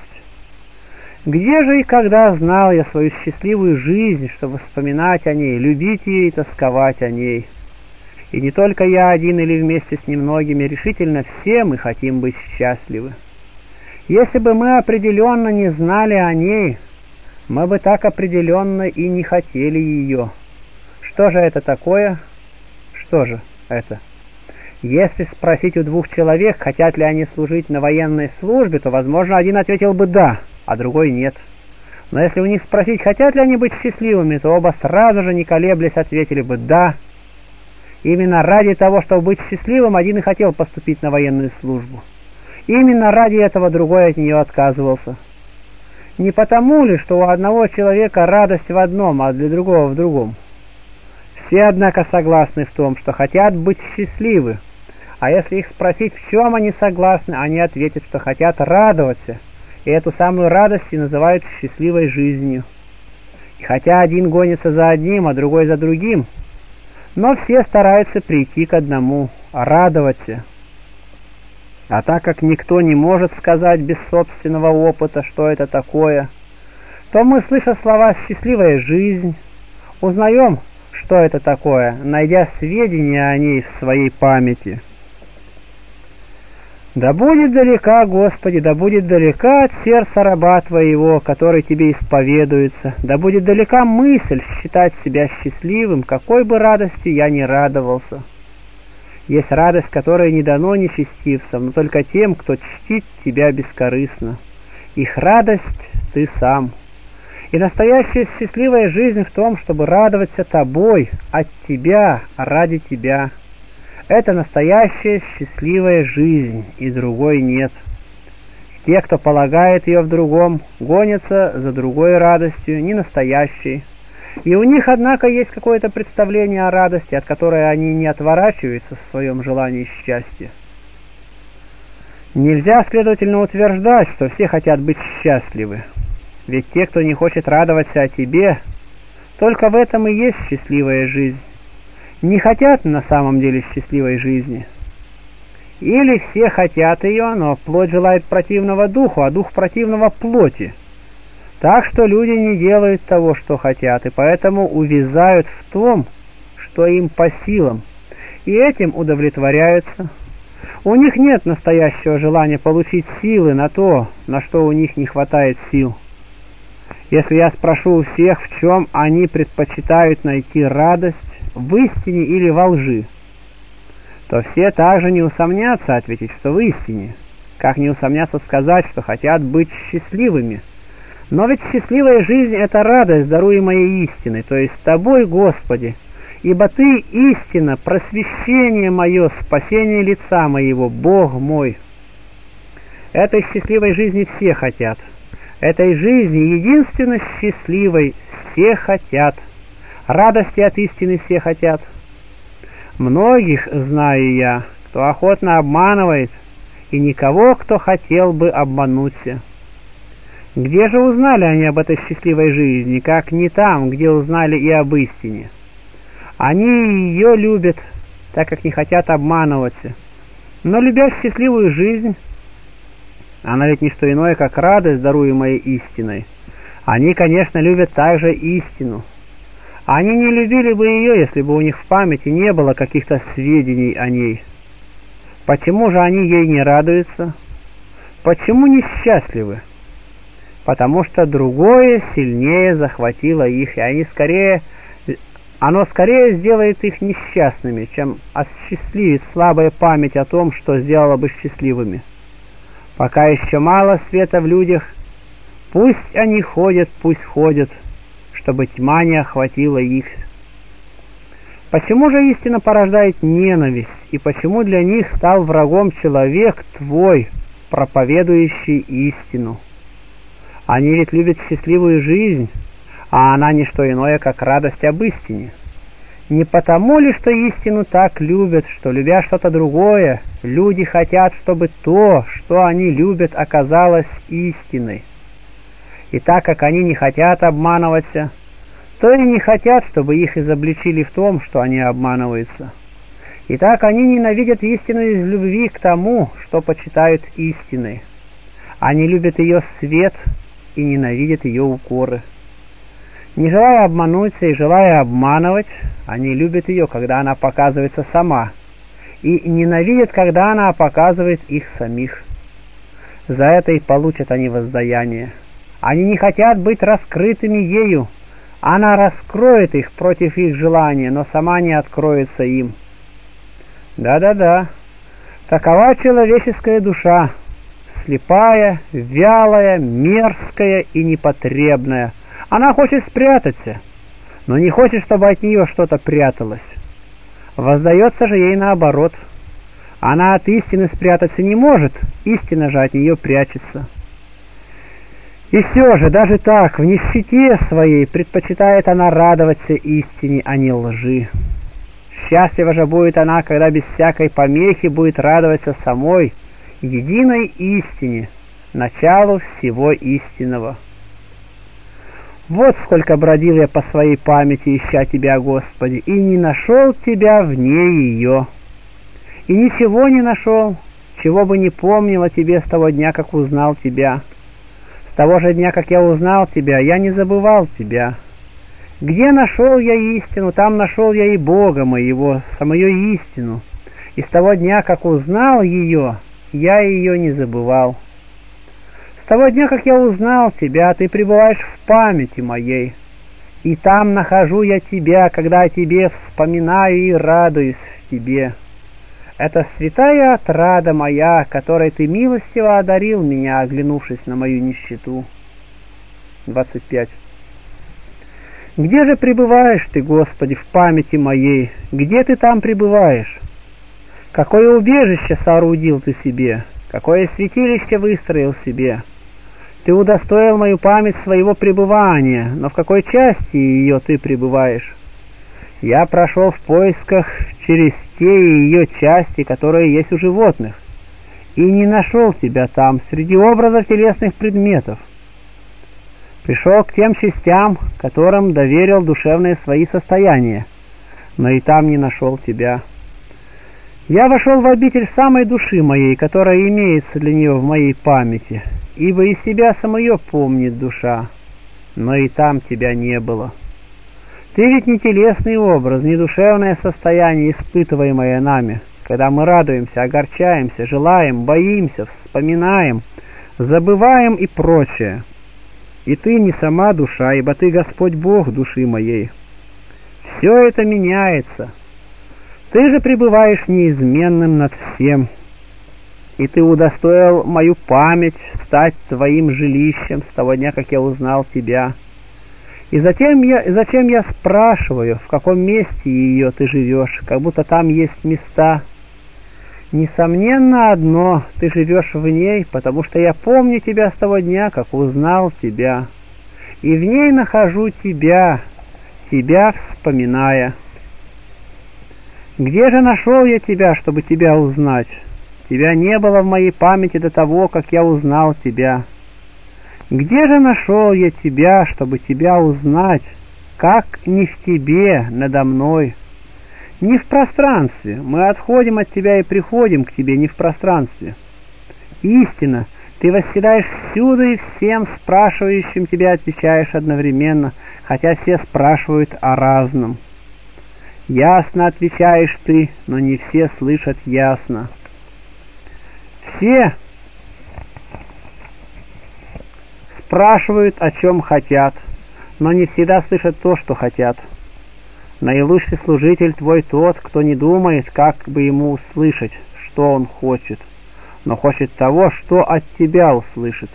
Где же и когда знал я свою счастливую жизнь, чтобы вспоминать о ней, любить ее и тосковать о ней? И не только я один или вместе с немногими, решительно все мы хотим быть счастливы. Если бы мы определенно не знали о ней, мы бы так определенно и не хотели ее. Что же это такое? Что же это? Если спросить у двух человек, хотят ли они служить на военной службе, то, возможно, один ответил бы «да», а другой «нет». Но если у них спросить, хотят ли они быть счастливыми, то оба сразу же, не колеблясь, ответили бы «да». Именно ради того, чтобы быть счастливым, один и хотел поступить на военную службу. Именно ради этого другой от нее отказывался. Не потому ли, что у одного человека радость в одном, а для другого в другом? Все, однако, согласны в том, что хотят быть счастливы, а если их спросить, в чем они согласны, они ответят, что хотят радоваться, и эту самую радость и называют счастливой жизнью. И хотя один гонится за одним, а другой за другим, Но все стараются прийти к одному — радоваться. А так как никто не может сказать без собственного опыта, что это такое, то мы, слыша слова «счастливая жизнь», узнаем, что это такое, найдя сведения о ней в своей памяти. Да будет далека, Господи, да будет далека от сердца раба Твоего, который Тебе исповедуется, да будет далека мысль считать себя счастливым, какой бы радостью я ни радовался. Есть радость, которая не дано нечестивцам, но только тем, кто чтит Тебя бескорыстно. Их радость Ты сам. И настоящая счастливая жизнь в том, чтобы радоваться Тобой, от Тебя, ради Тебя. Это настоящая счастливая жизнь, и другой нет. Те, кто полагает ее в другом, гонятся за другой радостью, не настоящей. И у них, однако, есть какое-то представление о радости, от которой они не отворачиваются в своем желании счастья. Нельзя, следовательно, утверждать, что все хотят быть счастливы. Ведь те, кто не хочет радоваться о тебе, только в этом и есть счастливая жизнь. Не хотят на самом деле счастливой жизни. Или все хотят ее, но плоть желает противного духу, а дух противного плоти. Так что люди не делают того, что хотят, и поэтому увязают в том, что им по силам, и этим удовлетворяются. У них нет настоящего желания получить силы на то, на что у них не хватает сил. Если я спрошу у всех, в чем они предпочитают найти радость, в истине или во лжи, то все также не усомнятся ответить, что в истине, как не усомнятся сказать, что хотят быть счастливыми. Но ведь счастливая жизнь — это радость, даруемая истиной, то есть Тобой, Господи, ибо Ты истина, просвещение мое, спасение лица моего, Бог мой. Этой счастливой жизни все хотят. Этой жизни, единственно счастливой, все хотят. Радости от истины все хотят. Многих знаю я, кто охотно обманывает, и никого, кто хотел бы обмануться. Где же узнали они об этой счастливой жизни, как не там, где узнали и об истине? Они ее любят, так как не хотят обманываться. Но любя счастливую жизнь, она ведь не что иное, как радость, даруемая истиной, они, конечно, любят также истину. Они не любили бы ее, если бы у них в памяти не было каких-то сведений о ней. Почему же они ей не радуются? Почему несчастливы? Потому что другое сильнее захватило их, и оно скорее сделает их несчастными, чем осчастливит слабая память о том, что сделало бы счастливыми. Пока еще мало света в людях, пусть они ходят, чтобы тьма не охватила их. Почему же истина порождает ненависть, и почему для них стал врагом человек Твой, проповедующий истину? Они ведь любят счастливую жизнь, а она не что иное, как радость об истине. Не потому ли, что истину так любят, что, любя что-то другое, люди хотят, чтобы то, что они любят, оказалось истиной? И так как они не хотят обманываться, то и не хотят, чтобы их изобличили в том, что они обманываются. И так они ненавидят истину из любви к тому, что почитают истиной. Они любят ее свет и ненавидят ее укоры. Не желая обмануться и желая обманывать, они любят ее, когда она показывается сама, и ненавидят, когда она показывает их самих. За это и получат они воздаяние. Они не хотят быть раскрытыми ею. Она раскроет их против их желания, но сама не откроется им. Да-да-да, такова человеческая душа, слепая, вялая, мерзкая и непотребная. Она хочет спрятаться, но не хочет, чтобы от нее что-то пряталось. Воздается же ей наоборот. Она от истины спрятаться не может, истина же от нее прячется. И все же, даже так, в нищете своей предпочитает она радоваться истине, а не лжи. Счастлива же будет она, когда без всякой помехи будет радоваться самой единой истине, началу всего истинного. Вот сколько бродил я по своей памяти, ища Тебя, Господи, и не нашел Тебя вне ее. И ничего не нашел, чего бы не помнил о Тебе с того дня, как узнал Тебя. С того же дня, как я узнал Тебя, я не забывал Тебя. Где нашел я истину, там нашел я и Бога моего, самую истину. И с того дня, как узнал ее, я ее не забывал. С того дня, как я узнал Тебя, Ты пребываешь в памяти моей, и там нахожу я Тебя, когда о Тебе вспоминаю и радуюсь в Тебе. Это святая отрада моя, которой Ты милостиво одарил меня, оглянувшись на мою нищету. 25. Где же пребываешь Ты, Господи, в памяти моей? Где Ты там пребываешь? Какое убежище соорудил Ты себе? Какое святилище выстроил себе? Ты удостоил мою память своего пребывания, но в какой части ее Ты пребываешь? Я прошел в поисках через те ее части, которые есть у животных, и не нашел Тебя там, среди образов телесных предметов. Пришел к тем частям, которым доверил душевные свои состояния, но и там не нашел Тебя. Я вошел в обитель самой души моей, которая имеется для нее в моей памяти, ибо и себя самое помнит душа, но и там Тебя не было. Ты ведь не телесный образ, не душевное состояние, испытываемое нами, когда мы радуемся, огорчаемся, желаем, боимся, вспоминаем, забываем и прочее. И Ты не сама душа, ибо Ты Господь Бог души моей. Все это меняется. Ты же пребываешь неизменным над всем, и Ты удостоил мою память стать Твоим жилищем с того дня, как я узнал Тебя. И зачем я спрашиваю, в каком месте ее Ты живешь, как будто там есть места? Несомненно одно, Ты живешь в ней, потому что я помню Тебя с того дня, как узнал Тебя, и в ней нахожу Тебя, Тебя вспоминая. Где же нашел я Тебя, чтобы Тебя узнать? Тебя не было в моей памяти до того, как я узнал Тебя. Где же нашел я Тебя, чтобы Тебя узнать, как не в Тебе, надо мной? Не в пространстве, мы отходим от Тебя и приходим к Тебе не в пространстве. Истина, Ты восседаешь всюду и всем спрашивающим Тебя отвечаешь одновременно, хотя все спрашивают о разном. Ясно отвечаешь Ты, но не все слышат ясно. Все спрашивают, о чем хотят, но не всегда слышат то, что хотят. Наилучший служитель твой тот, кто не думает, как бы ему услышать, что он хочет, но хочет того, что от тебя услышит.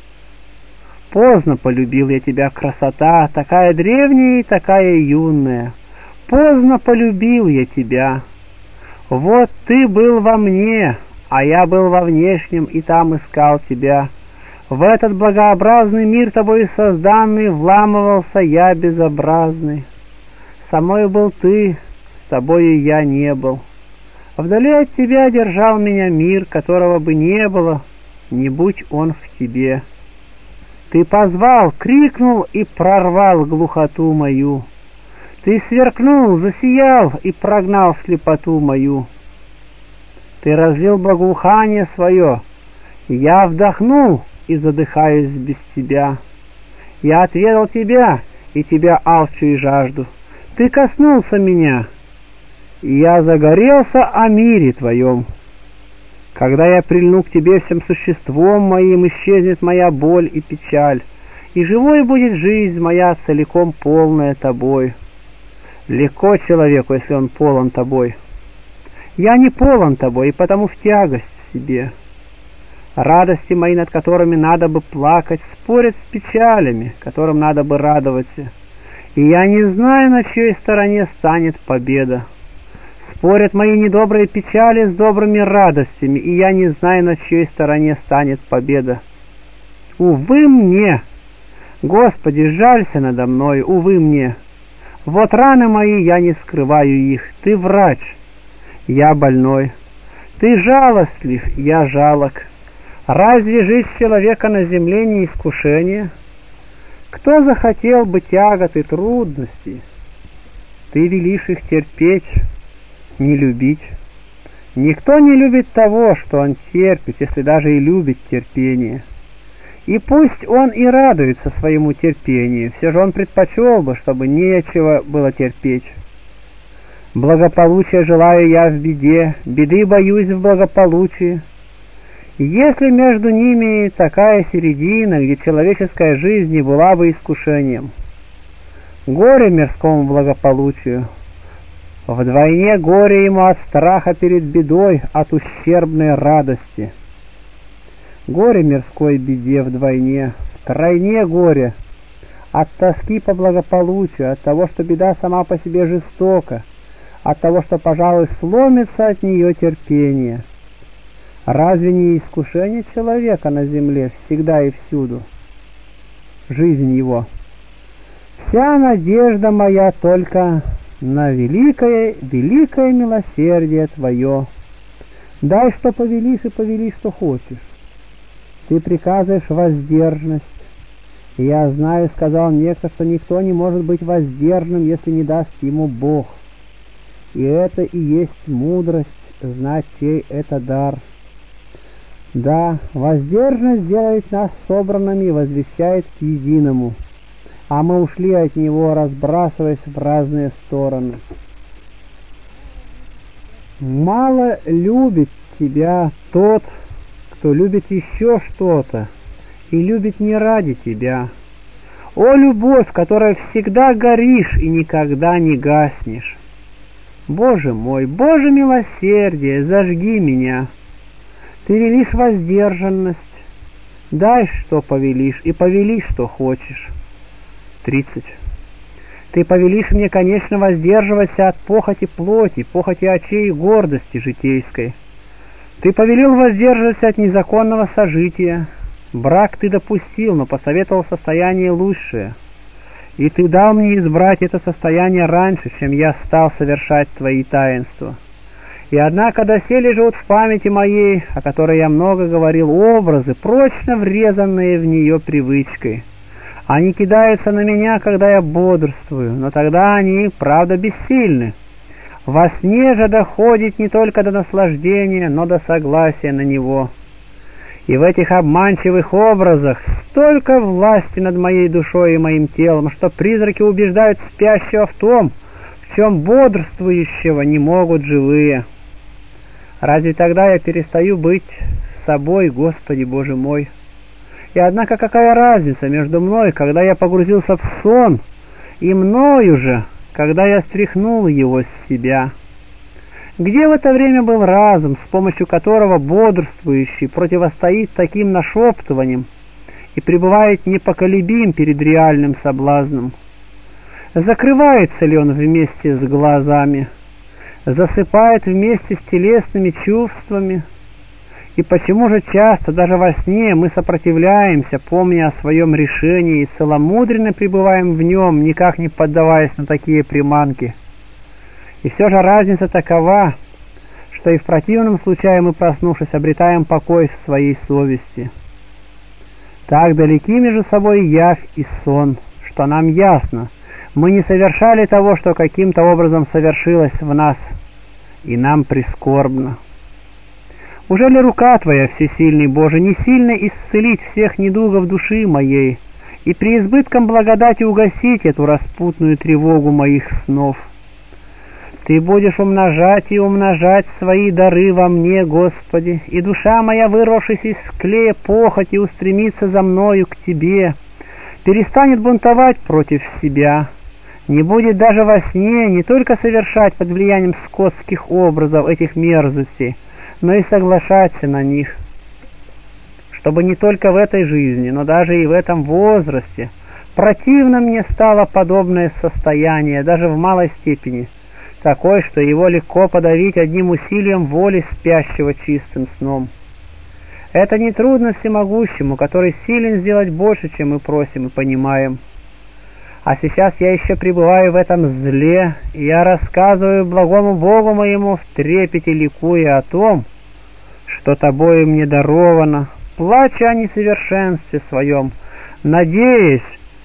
Поздно полюбил я тебя, красота, такая древняя и такая юная. Поздно полюбил я тебя. Вот ты был во мне, а я был во внешнем, и там искал тебя. В этот благообразный мир тобой созданный вламывался я безобразный. Со мною был ты, с тобою я не был. Вдали от тебя держал меня мир, которого бы не было, не будь он в тебе. Ты позвал, крикнул и прорвал глухоту мою. Ты сверкнул, засиял и прогнал слепоту мою. Ты разлил благоухание свое, я вдохнул и задыхаюсь без тебя. Я отведал тебя, и тебя алчу и жажду. Ты коснулся меня, и я загорелся о мире твоем. Когда я прильну к тебе всем существом моим, исчезнет моя боль и печаль, и живой будет жизнь моя целиком полная тобой. Легко человеку, если он полон тобой. Я не полон тобой, и потому в тягость себе. Радости мои, над которыми надо бы плакать, спорят с печалями, которым надо бы радоваться. И я не знаю, на чьей стороне станет победа. Спорят мои недобрые печали с добрыми радостями, и я не знаю, на чьей стороне станет победа. Увы мне! Господи, жалься надо мной, увы мне! Вот раны мои, я не скрываю их, ты врач, я больной. Ты жалостлив, я жалок. Разве жизнь человека на земле не искушение? Кто захотел бы тягот и трудностей? Ты велишь их терпеть, не любить. Никто не любит того, что он терпит, если даже и любит терпение. И пусть он и радуется своему терпению, все же он предпочел бы, чтобы нечего было терпеть. Благополучия желаю я в беде, беды боюсь в благополучии. Если между ними такая середина, где человеческая жизнь не была бы искушением. Горе мирскому благополучию, вдвойне горе ему от страха перед бедой, от ущербной радости. Горе мирской беде вдвойне, втройне горе, от тоски по благополучию, от того, что беда сама по себе жестока, от того, что, пожалуй, сломится от нее терпение. Разве не искушение человека на земле всегда и всюду? Жизнь его. Вся надежда моя только на великое, великое милосердие Твое. Дай, что повелишь, и повели, что хочешь. Ты приказываешь воздержанность. И я знаю, сказал некто, что никто не может быть воздержанным, если не даст ему Бог. И это и есть мудрость, знать, чей это дар. Да, воздержанность делает нас собранными и возвещает к единому, а мы ушли от него, разбрасываясь в разные стороны. Мало любит тебя тот, кто любит еще что-то и любит не ради тебя. О, любовь, которая всегда горишь и никогда не гаснешь! Боже мой, Боже милосердие, зажги меня! Ты велишь воздержанность, дай, что повелишь, и повели, что хочешь. 30. Ты повелишь мне, конечно, воздерживаться от похоти плоти, похоти очей и гордости житейской. Ты повелел воздерживаться от незаконного сожития. Брак ты допустил, но посоветовал состояние лучшее. И ты дал мне избрать это состояние раньше, чем я стал совершать твои таинства. И однако доселе живут в памяти моей, о которой я много говорил, образы, прочно врезанные в нее привычкой. Они кидаются на меня, когда я бодрствую, но тогда они, правда, бессильны. Во сне же доходит не только до наслаждения, но до согласия на него. И в этих обманчивых образах столько власти над моей душой и моим телом, что призраки убеждают спящего в том, в чем бодрствующего не могут живые. Разве тогда я перестаю быть собой, Господи Боже мой? И однако какая разница между мной, когда я погрузился в сон, и мною же, когда я стряхнул его с себя? Где в это время был разум, с помощью которого бодрствующий противостоит таким нашептываниям и пребывает непоколебим перед реальным соблазном? Закрывается ли он вместе с глазами? Засыпает вместе с телесными чувствами? И почему же часто даже во сне мы сопротивляемся, помня о своем решении, и целомудренно пребываем в нем, никак не поддаваясь на такие приманки? И все же разница такова, что и в противном случае мы, проснувшись, обретаем покой в своей совести. Так далеки между собой явь и сон, что нам ясно, мы не совершали того, что каким-то образом совершилось в нас, и нам прискорбно. Уже ли рука Твоя, всесильный Боже, не сильно исцелить всех недугов души моей и преизбытком благодати угасить эту распутную тревогу моих снов? Ты будешь умножать и умножать свои дары во мне, Господи, и душа моя, вырвавшись из клея похоти, устремится за мною к Тебе, перестанет бунтовать против себя, не будет даже во сне не только совершать под влиянием скотских образов этих мерзостей, но и соглашаться на них, чтобы не только в этой жизни, но даже и в этом возрасте противно мне стало подобное состояние, даже в малой степени, такой, что его легко подавить одним усилием воли спящего чистым сном. Это нетрудно всемогущему, который силен сделать больше, чем мы просим и понимаем. А сейчас я еще пребываю в этом зле, и я рассказываю благому Богу моему в трепете, ликуя о том, что Тобою мне даровано, плача о несовершенстве своем, надеясь,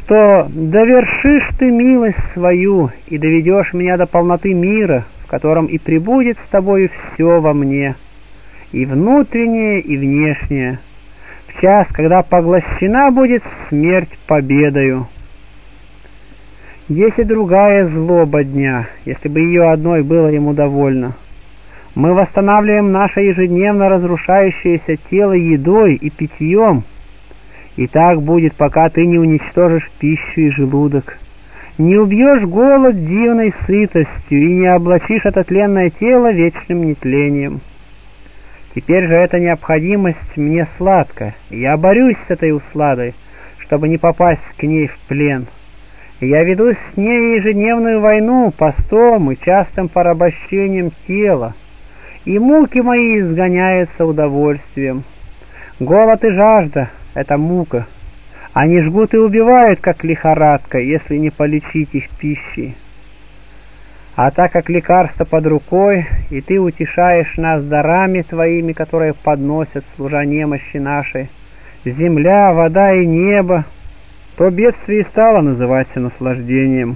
что довершишь ты милость свою и доведешь меня до полноты мира, в котором и пребудет с тобою все во мне, и внутреннее, и внешнее, в час, когда поглощена будет смерть победою. Есть и другая злоба дня, если бы ее одной было ему довольно. Мы восстанавливаем наше ежедневно разрушающееся тело едой и питьем, и так будет, пока ты не уничтожишь пищу и желудок, не убьешь голод дивной сытостью и не облачишь это тленное тело вечным нетлением. Теперь же эта необходимость мне сладка, и я борюсь с этой усладой, чтобы не попасть к ней в плен. И я веду с ней ежедневную войну постом и частым порабощением тела, и муки мои изгоняются удовольствием. Голод и жажда — это мука. Они жгут и убивают, как лихорадка, если не полечить их пищей. А так как лекарство под рукой, и ты утешаешь нас дарами твоими, которые подносят, служа немощи нашей, земля, вода и небо, то бедствие и стало называться наслаждением.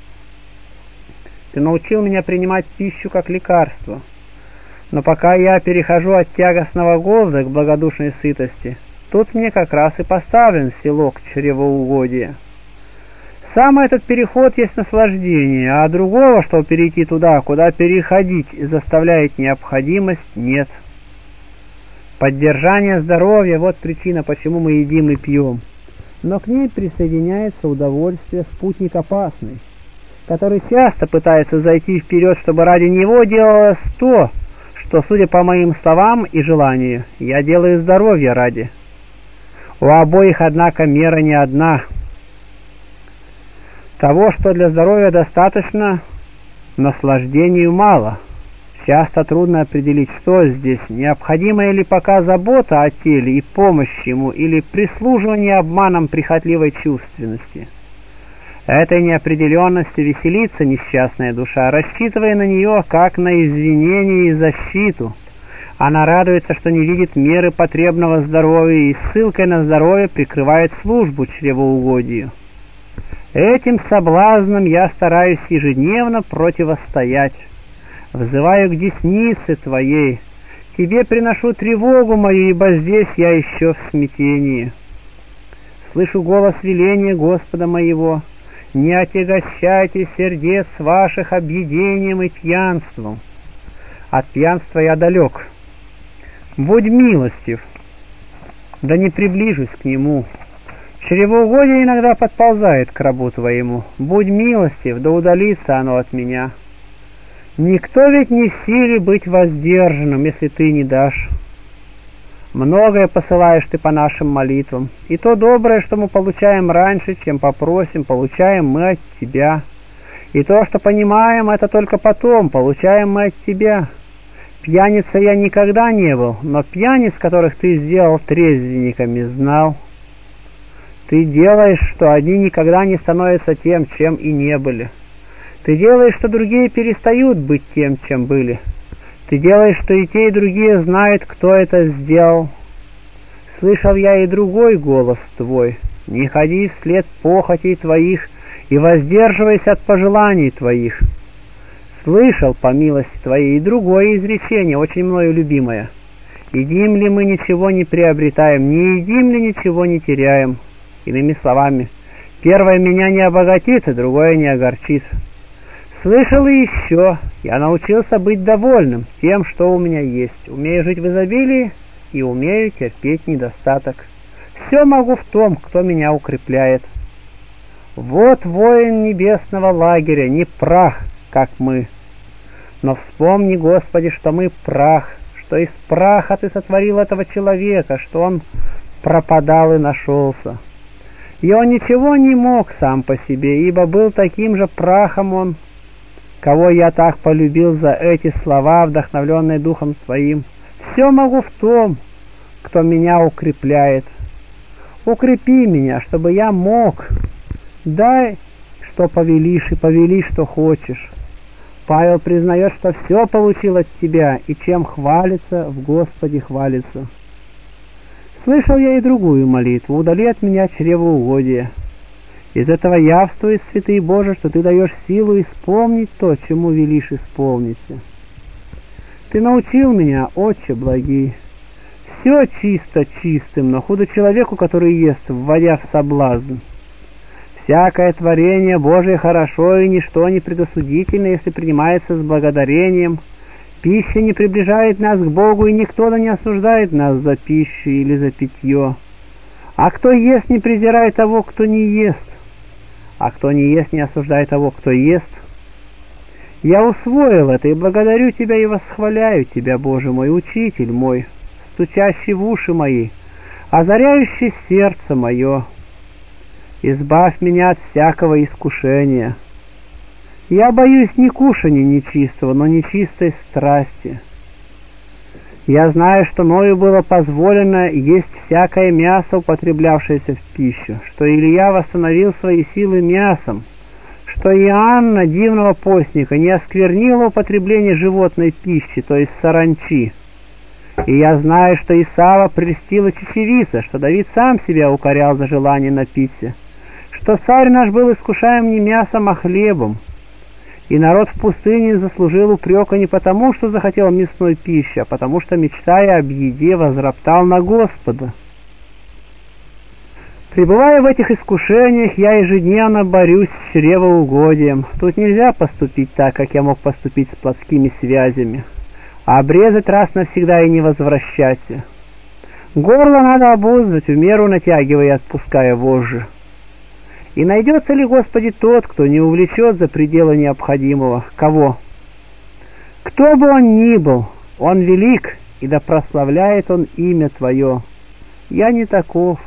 Ты научил меня принимать пищу как лекарство, но пока я перехожу от тягостного голода к благодушной сытости, тут мне как раз и поставлен селок чревоугодия. Сам этот переход есть наслаждение, а другого, чтобы перейти туда, куда переходить заставляет необходимость, нет. Поддержание здоровья — вот причина, почему мы едим и пьем. Но к ней присоединяется удовольствие, спутник опасный, который часто пытается зайти вперед, чтобы ради него делалось то, что, судя по моим словам и желанию, я делаю здоровья ради. У обоих, однако, мера не одна. Того, что для здоровья достаточно, наслаждению мало. Часто трудно определить, что здесь, необходимая ли пока забота о теле и помощь ему, или прислуживание обманам прихотливой чувственности. Этой неопределенности веселится несчастная душа, рассчитывая на нее как на извинение и защиту. Она радуется, что не видит меры потребного здоровья, и ссылкой на здоровье прикрывает службу чревоугодию. Этим соблазнам я стараюсь ежедневно противостоять. Взываю к деснице твоей, тебе приношу тревогу мою, ибо здесь я еще в смятении. Слышу голос веления Господа моего: не отягощайте сердец ваших объедением и пьянством. От пьянства я далек. Будь милостив, да не приближусь к нему. Чревоугодие иногда подползает к рабу твоему. Будь милостив, да удалится оно от меня. Никто ведь не в силе быть воздержанным, если ты не дашь. Многое посылаешь ты по нашим молитвам, и то доброе, что мы получаем раньше, чем попросим, получаем мы от тебя. И то, что понимаем, это только потом, получаем мы от тебя. Пьяница я никогда не был, но пьяниц, которых ты сделал трезвенниками, знал. Ты делаешь, что одни никогда не становятся тем, чем и не были. Ты делаешь, что другие перестают быть тем, чем были. Ты делаешь, что и те, и другие знают, кто это сделал. Слышал я и другой голос твой: не ходи вслед похотей твоих и воздерживайся от пожеланий твоих. Слышал, по милости твоей, и другое изречение, очень мною любимое: едим ли мы, ничего не приобретаем, не едим ли, ничего не теряем. Иными словами, первое меня не обогатит, и другое не огорчит. Слышал и еще: я научился быть довольным тем, что у меня есть, умею жить в изобилии и умею терпеть недостаток. Все могу в том, кто меня укрепляет. Вот воин небесного лагеря, не прах, как мы. Но вспомни, Господи, что мы прах, что из праха Ты сотворил этого человека, что он пропадал и нашелся. И он ничего не мог сам по себе, ибо был таким же прахом он, кого я так полюбил за эти слова, вдохновленные Духом Твоим. Все могу в том, кто меня укрепляет. Укрепи меня, чтобы я мог. Дай, что повелишь, и повели, что хочешь. Павел признает, что все получил от Тебя, и чем хвалится, в Господе хвалится. Слышал я и другую молитву: удали от меня чревоугодие. Из этого явствует, святый Боже, что Ты даешь силу исполнить то, чему велишь исполниться. Ты научил меня, Отче благий, все чисто чистым, но худо человеку, который ест, вводя в соблазн. Всякое творение Божие хорошо, и ничто не предосудительно, если принимается с благодарением. Пища не приближает нас к Богу, и никто да не осуждает нас за пищу или за питье. А кто ест, не презирает того, кто не ест. А кто не ест, не осуждает того, кто ест. Я усвоил это, и благодарю Тебя, и восхваляю Тебя, Боже мой, Учитель мой, стучащий в уши мои, озаряющий сердце мое. Избавь меня от всякого искушения. Я боюсь не кушания нечистого, но нечистой страсти. Я знаю, что Ною было позволено есть всякое мясо, употреблявшееся в пищу, что Илья восстановил свои силы мясом, что Иоанна, дивного постника, не осквернила употребление животной пищи, то есть саранчи. И я знаю, что Исава прельстила чечевица, что Давид сам себя укорял за желание напиться, что царь наш был искушаем не мясом, а хлебом. И народ в пустыне заслужил упрека не потому, что захотел мясной пищи, а потому что, мечтая об еде, возроптал на Господа. Пребывая в этих искушениях, я ежедневно борюсь с чревоугодием. Тут нельзя поступить так, как я мог поступить с плотскими связями, а обрезать раз навсегда и не возвращаться. Горло надо обуздывать, в меру натягивая и отпуская вожжи. И найдется ли, Господи, тот, кто не увлечет за пределы необходимого? Кого? Кто бы он ни был, он велик, и да прославляет он имя Твое. Я не таков.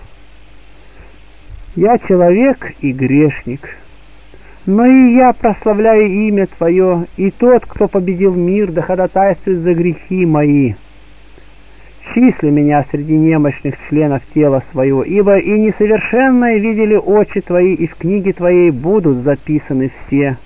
Я человек и грешник. Но и я прославляю имя Твое, и тот, кто победил мир, да ходатайствует за грехи мои. Числи меня среди немощных членов тела своего, ибо и несовершенное видели очи Твои, и в книге Твоей будут записаны все.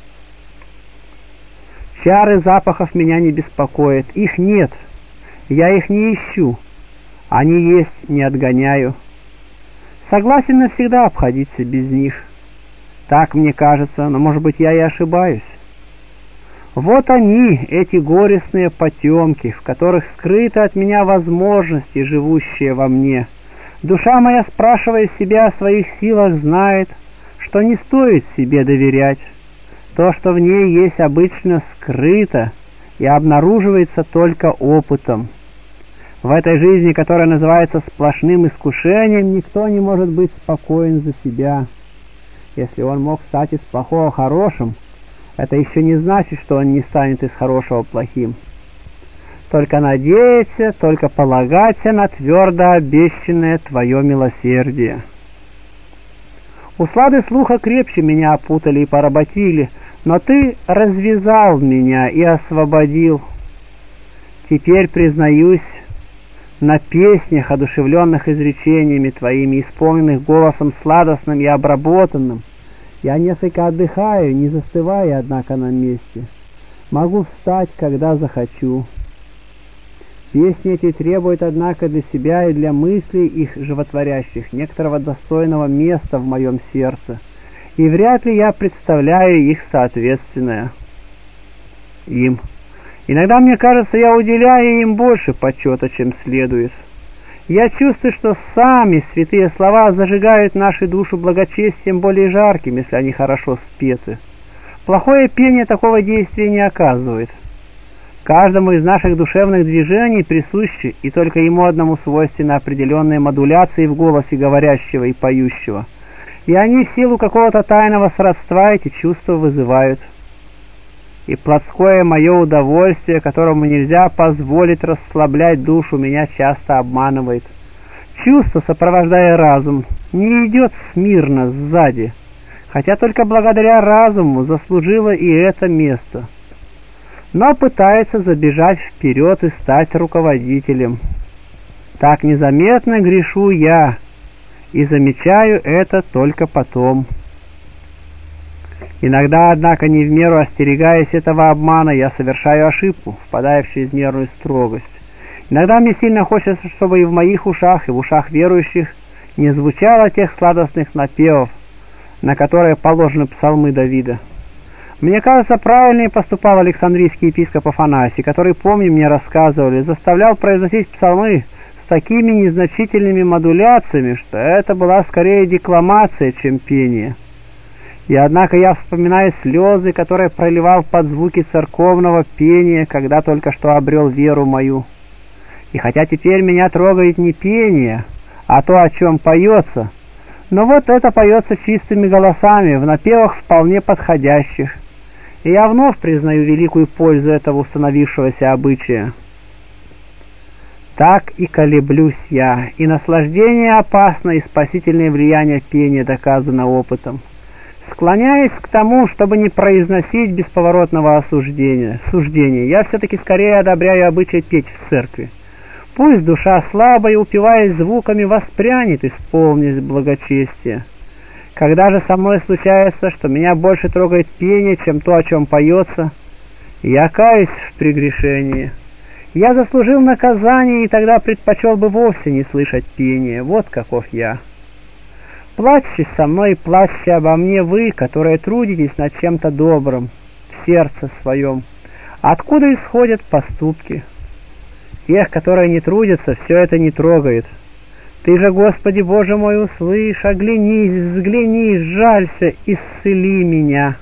Чары запахов меня не беспокоят, их нет, я их не ищу, они есть, не отгоняю. Согласен навсегда обходиться без них. Так мне кажется, но, может быть, я и ошибаюсь. Вот они, эти горестные потемки, в которых скрыты от меня возможности, живущие во мне. Душа моя, спрашивая себя о своих силах, знает, что не стоит себе доверять. То, что в ней есть, обычно скрыто и обнаруживается только опытом. В этой жизни, которая называется сплошным искушением, никто не может быть спокоен за себя. Если он мог стать из плохого хорошим, это еще не значит, что он не станет из хорошего плохим. Только надеяться, только полагаться на твердо обещанное Твое милосердие. Услады слуха крепче меня опутали и поработили, но Ты развязал меня и освободил. Теперь, признаюсь, на песнях, одушевленных изречениями Твоими, исполненных голосом сладостным и обработанным, я несколько отдыхаю, не застывая, однако, на месте. Могу встать, когда захочу. Песни эти требуют, однако, для себя и для мыслей их животворящих некоторого достойного места в моем сердце, и вряд ли я представляю их соответственное им. Иногда мне кажется, я уделяю им больше почета, чем следует. Я чувствую, что сами святые слова зажигают нашу душу благочестием более жарким, если они хорошо спеты. Плохое пение такого действия не оказывает. Каждому из наших душевных движений присущи и только ему одному свойственны определенные модуляции в голосе говорящего и поющего, и они в силу какого-то тайного сродства эти чувства вызывают. И плотское мое удовольствие, которому нельзя позволить расслаблять душу, меня часто обманывает. Чувство, сопровождая разум, не идет смирно сзади, хотя только благодаря разуму заслужило и это место, но пытается забежать вперед и стать руководителем. Так незаметно грешу я, и замечаю это только потом. Иногда, однако, не в меру остерегаясь этого обмана, я совершаю ошибку, впадая в чрезмерную строгость. Иногда мне сильно хочется, чтобы и в моих ушах, и в ушах верующих не звучало тех сладостных напевов, на которое положены псалмы Давида. Мне кажется, правильно поступал Александрийский епископ Афанасий, который, помню, мне рассказывали, заставлял произносить псалмы с такими незначительными модуляциями, что это была скорее декламация, чем пение. И однако я вспоминаю слезы, которые проливал под звуки церковного пения, когда только что обрел веру мою. И хотя теперь меня трогает не пение, а то, о чем поется, но вот это поется чистыми голосами, в напевах вполне подходящих. И я вновь признаю великую пользу этого установившегося обычая. Так и колеблюсь я, и наслаждение опасно, и спасительное влияние пения доказано опытом. Склоняясь к тому, чтобы не произносить бесповоротного суждения, я все-таки скорее одобряю обычай петь в церкви. Пусть душа слабая, упиваясь звуками, воспрянет, исполнив благочестие. Когда же со мной случается, что меня больше трогает пение, чем то, о чем поется, я каюсь в прегрешении. Я заслужил наказание, и тогда предпочел бы вовсе не слышать пения. Вот каков я. Плачьте со мной и плачьте обо мне вы, которые трудитесь над чем-то добрым в сердце своем. Откуда исходят поступки? Тех, которые не трудятся, все это не трогает. Ты же, Господи Боже мой, услышь, оглянись, взгляни, жалься, исцели меня.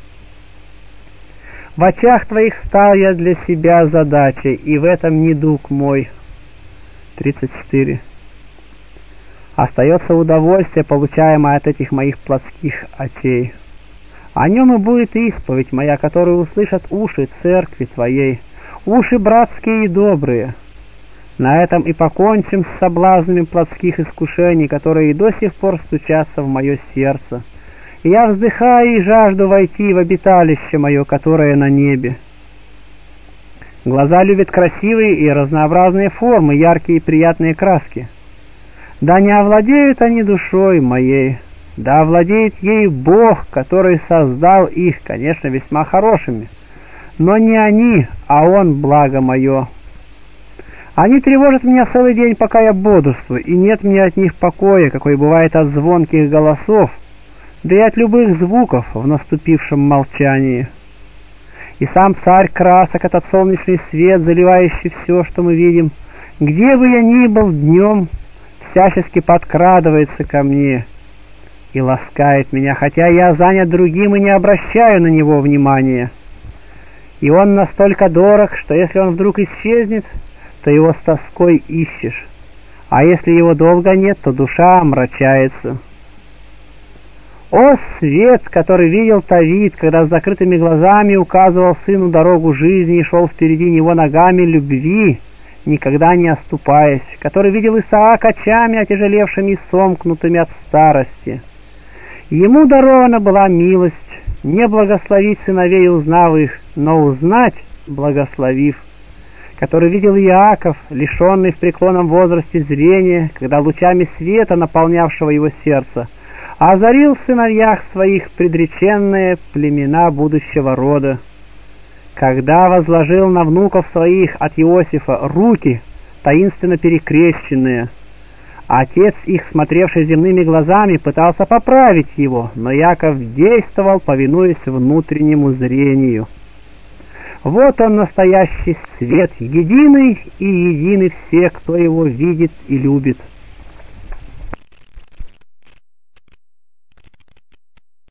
В очах Твоих стал я для себя задачей, и в этом недуг мой. 34. Остается удовольствие, получаемое от этих моих плотских очей. О нем и будет исповедь моя, которую услышат уши церкви Твоей, уши братские и добрые. На этом и покончим с соблазнами плотских искушений, которые и до сих пор стучатся в мое сердце. И я вздыхаю и жажду войти в обиталище мое, которое на небе. Глаза любят красивые и разнообразные формы, яркие и приятные краски. Да не овладеют они душой моей, да овладеет ей Бог, который создал их, конечно, весьма хорошими, но не они, а Он благо мое. Они тревожат меня целый день, пока я бодрствую, и нет мне от них покоя, какой бывает от звонких голосов, да и от любых звуков в наступившем молчании. И сам царь красок, этот солнечный свет, заливающий все, что мы видим, где бы я ни был днем, всячески подкрадывается ко мне и ласкает меня, хотя я занят другим и не обращаю на него внимания. И он настолько дорог, что если он вдруг исчезнет, то его с тоской ищешь, а если его долго нет, то душа омрачается. О, свет, который видел Давид, когда с закрытыми глазами указывал сыну дорогу жизни и шел впереди него ногами любви, никогда не оступаясь, который видел Исаак очами, отяжелевшими и сомкнутыми от старости. Ему дарована была милость, не благословить сыновей, узнав их, но узнать, благословив, который видел Иаков, лишенный в преклонном возрасте зрения, когда лучами света, наполнявшего его сердце, озарил в сыновьях своих предреченные племена будущего рода, когда возложил на внуков своих от Иосифа руки, таинственно перекрещенные. Отец их, смотревший земными глазами, пытался поправить его, но Иаков действовал, повинуясь внутреннему зрению. Вот он, настоящий свет, единый и едины все, кто его видит и любит.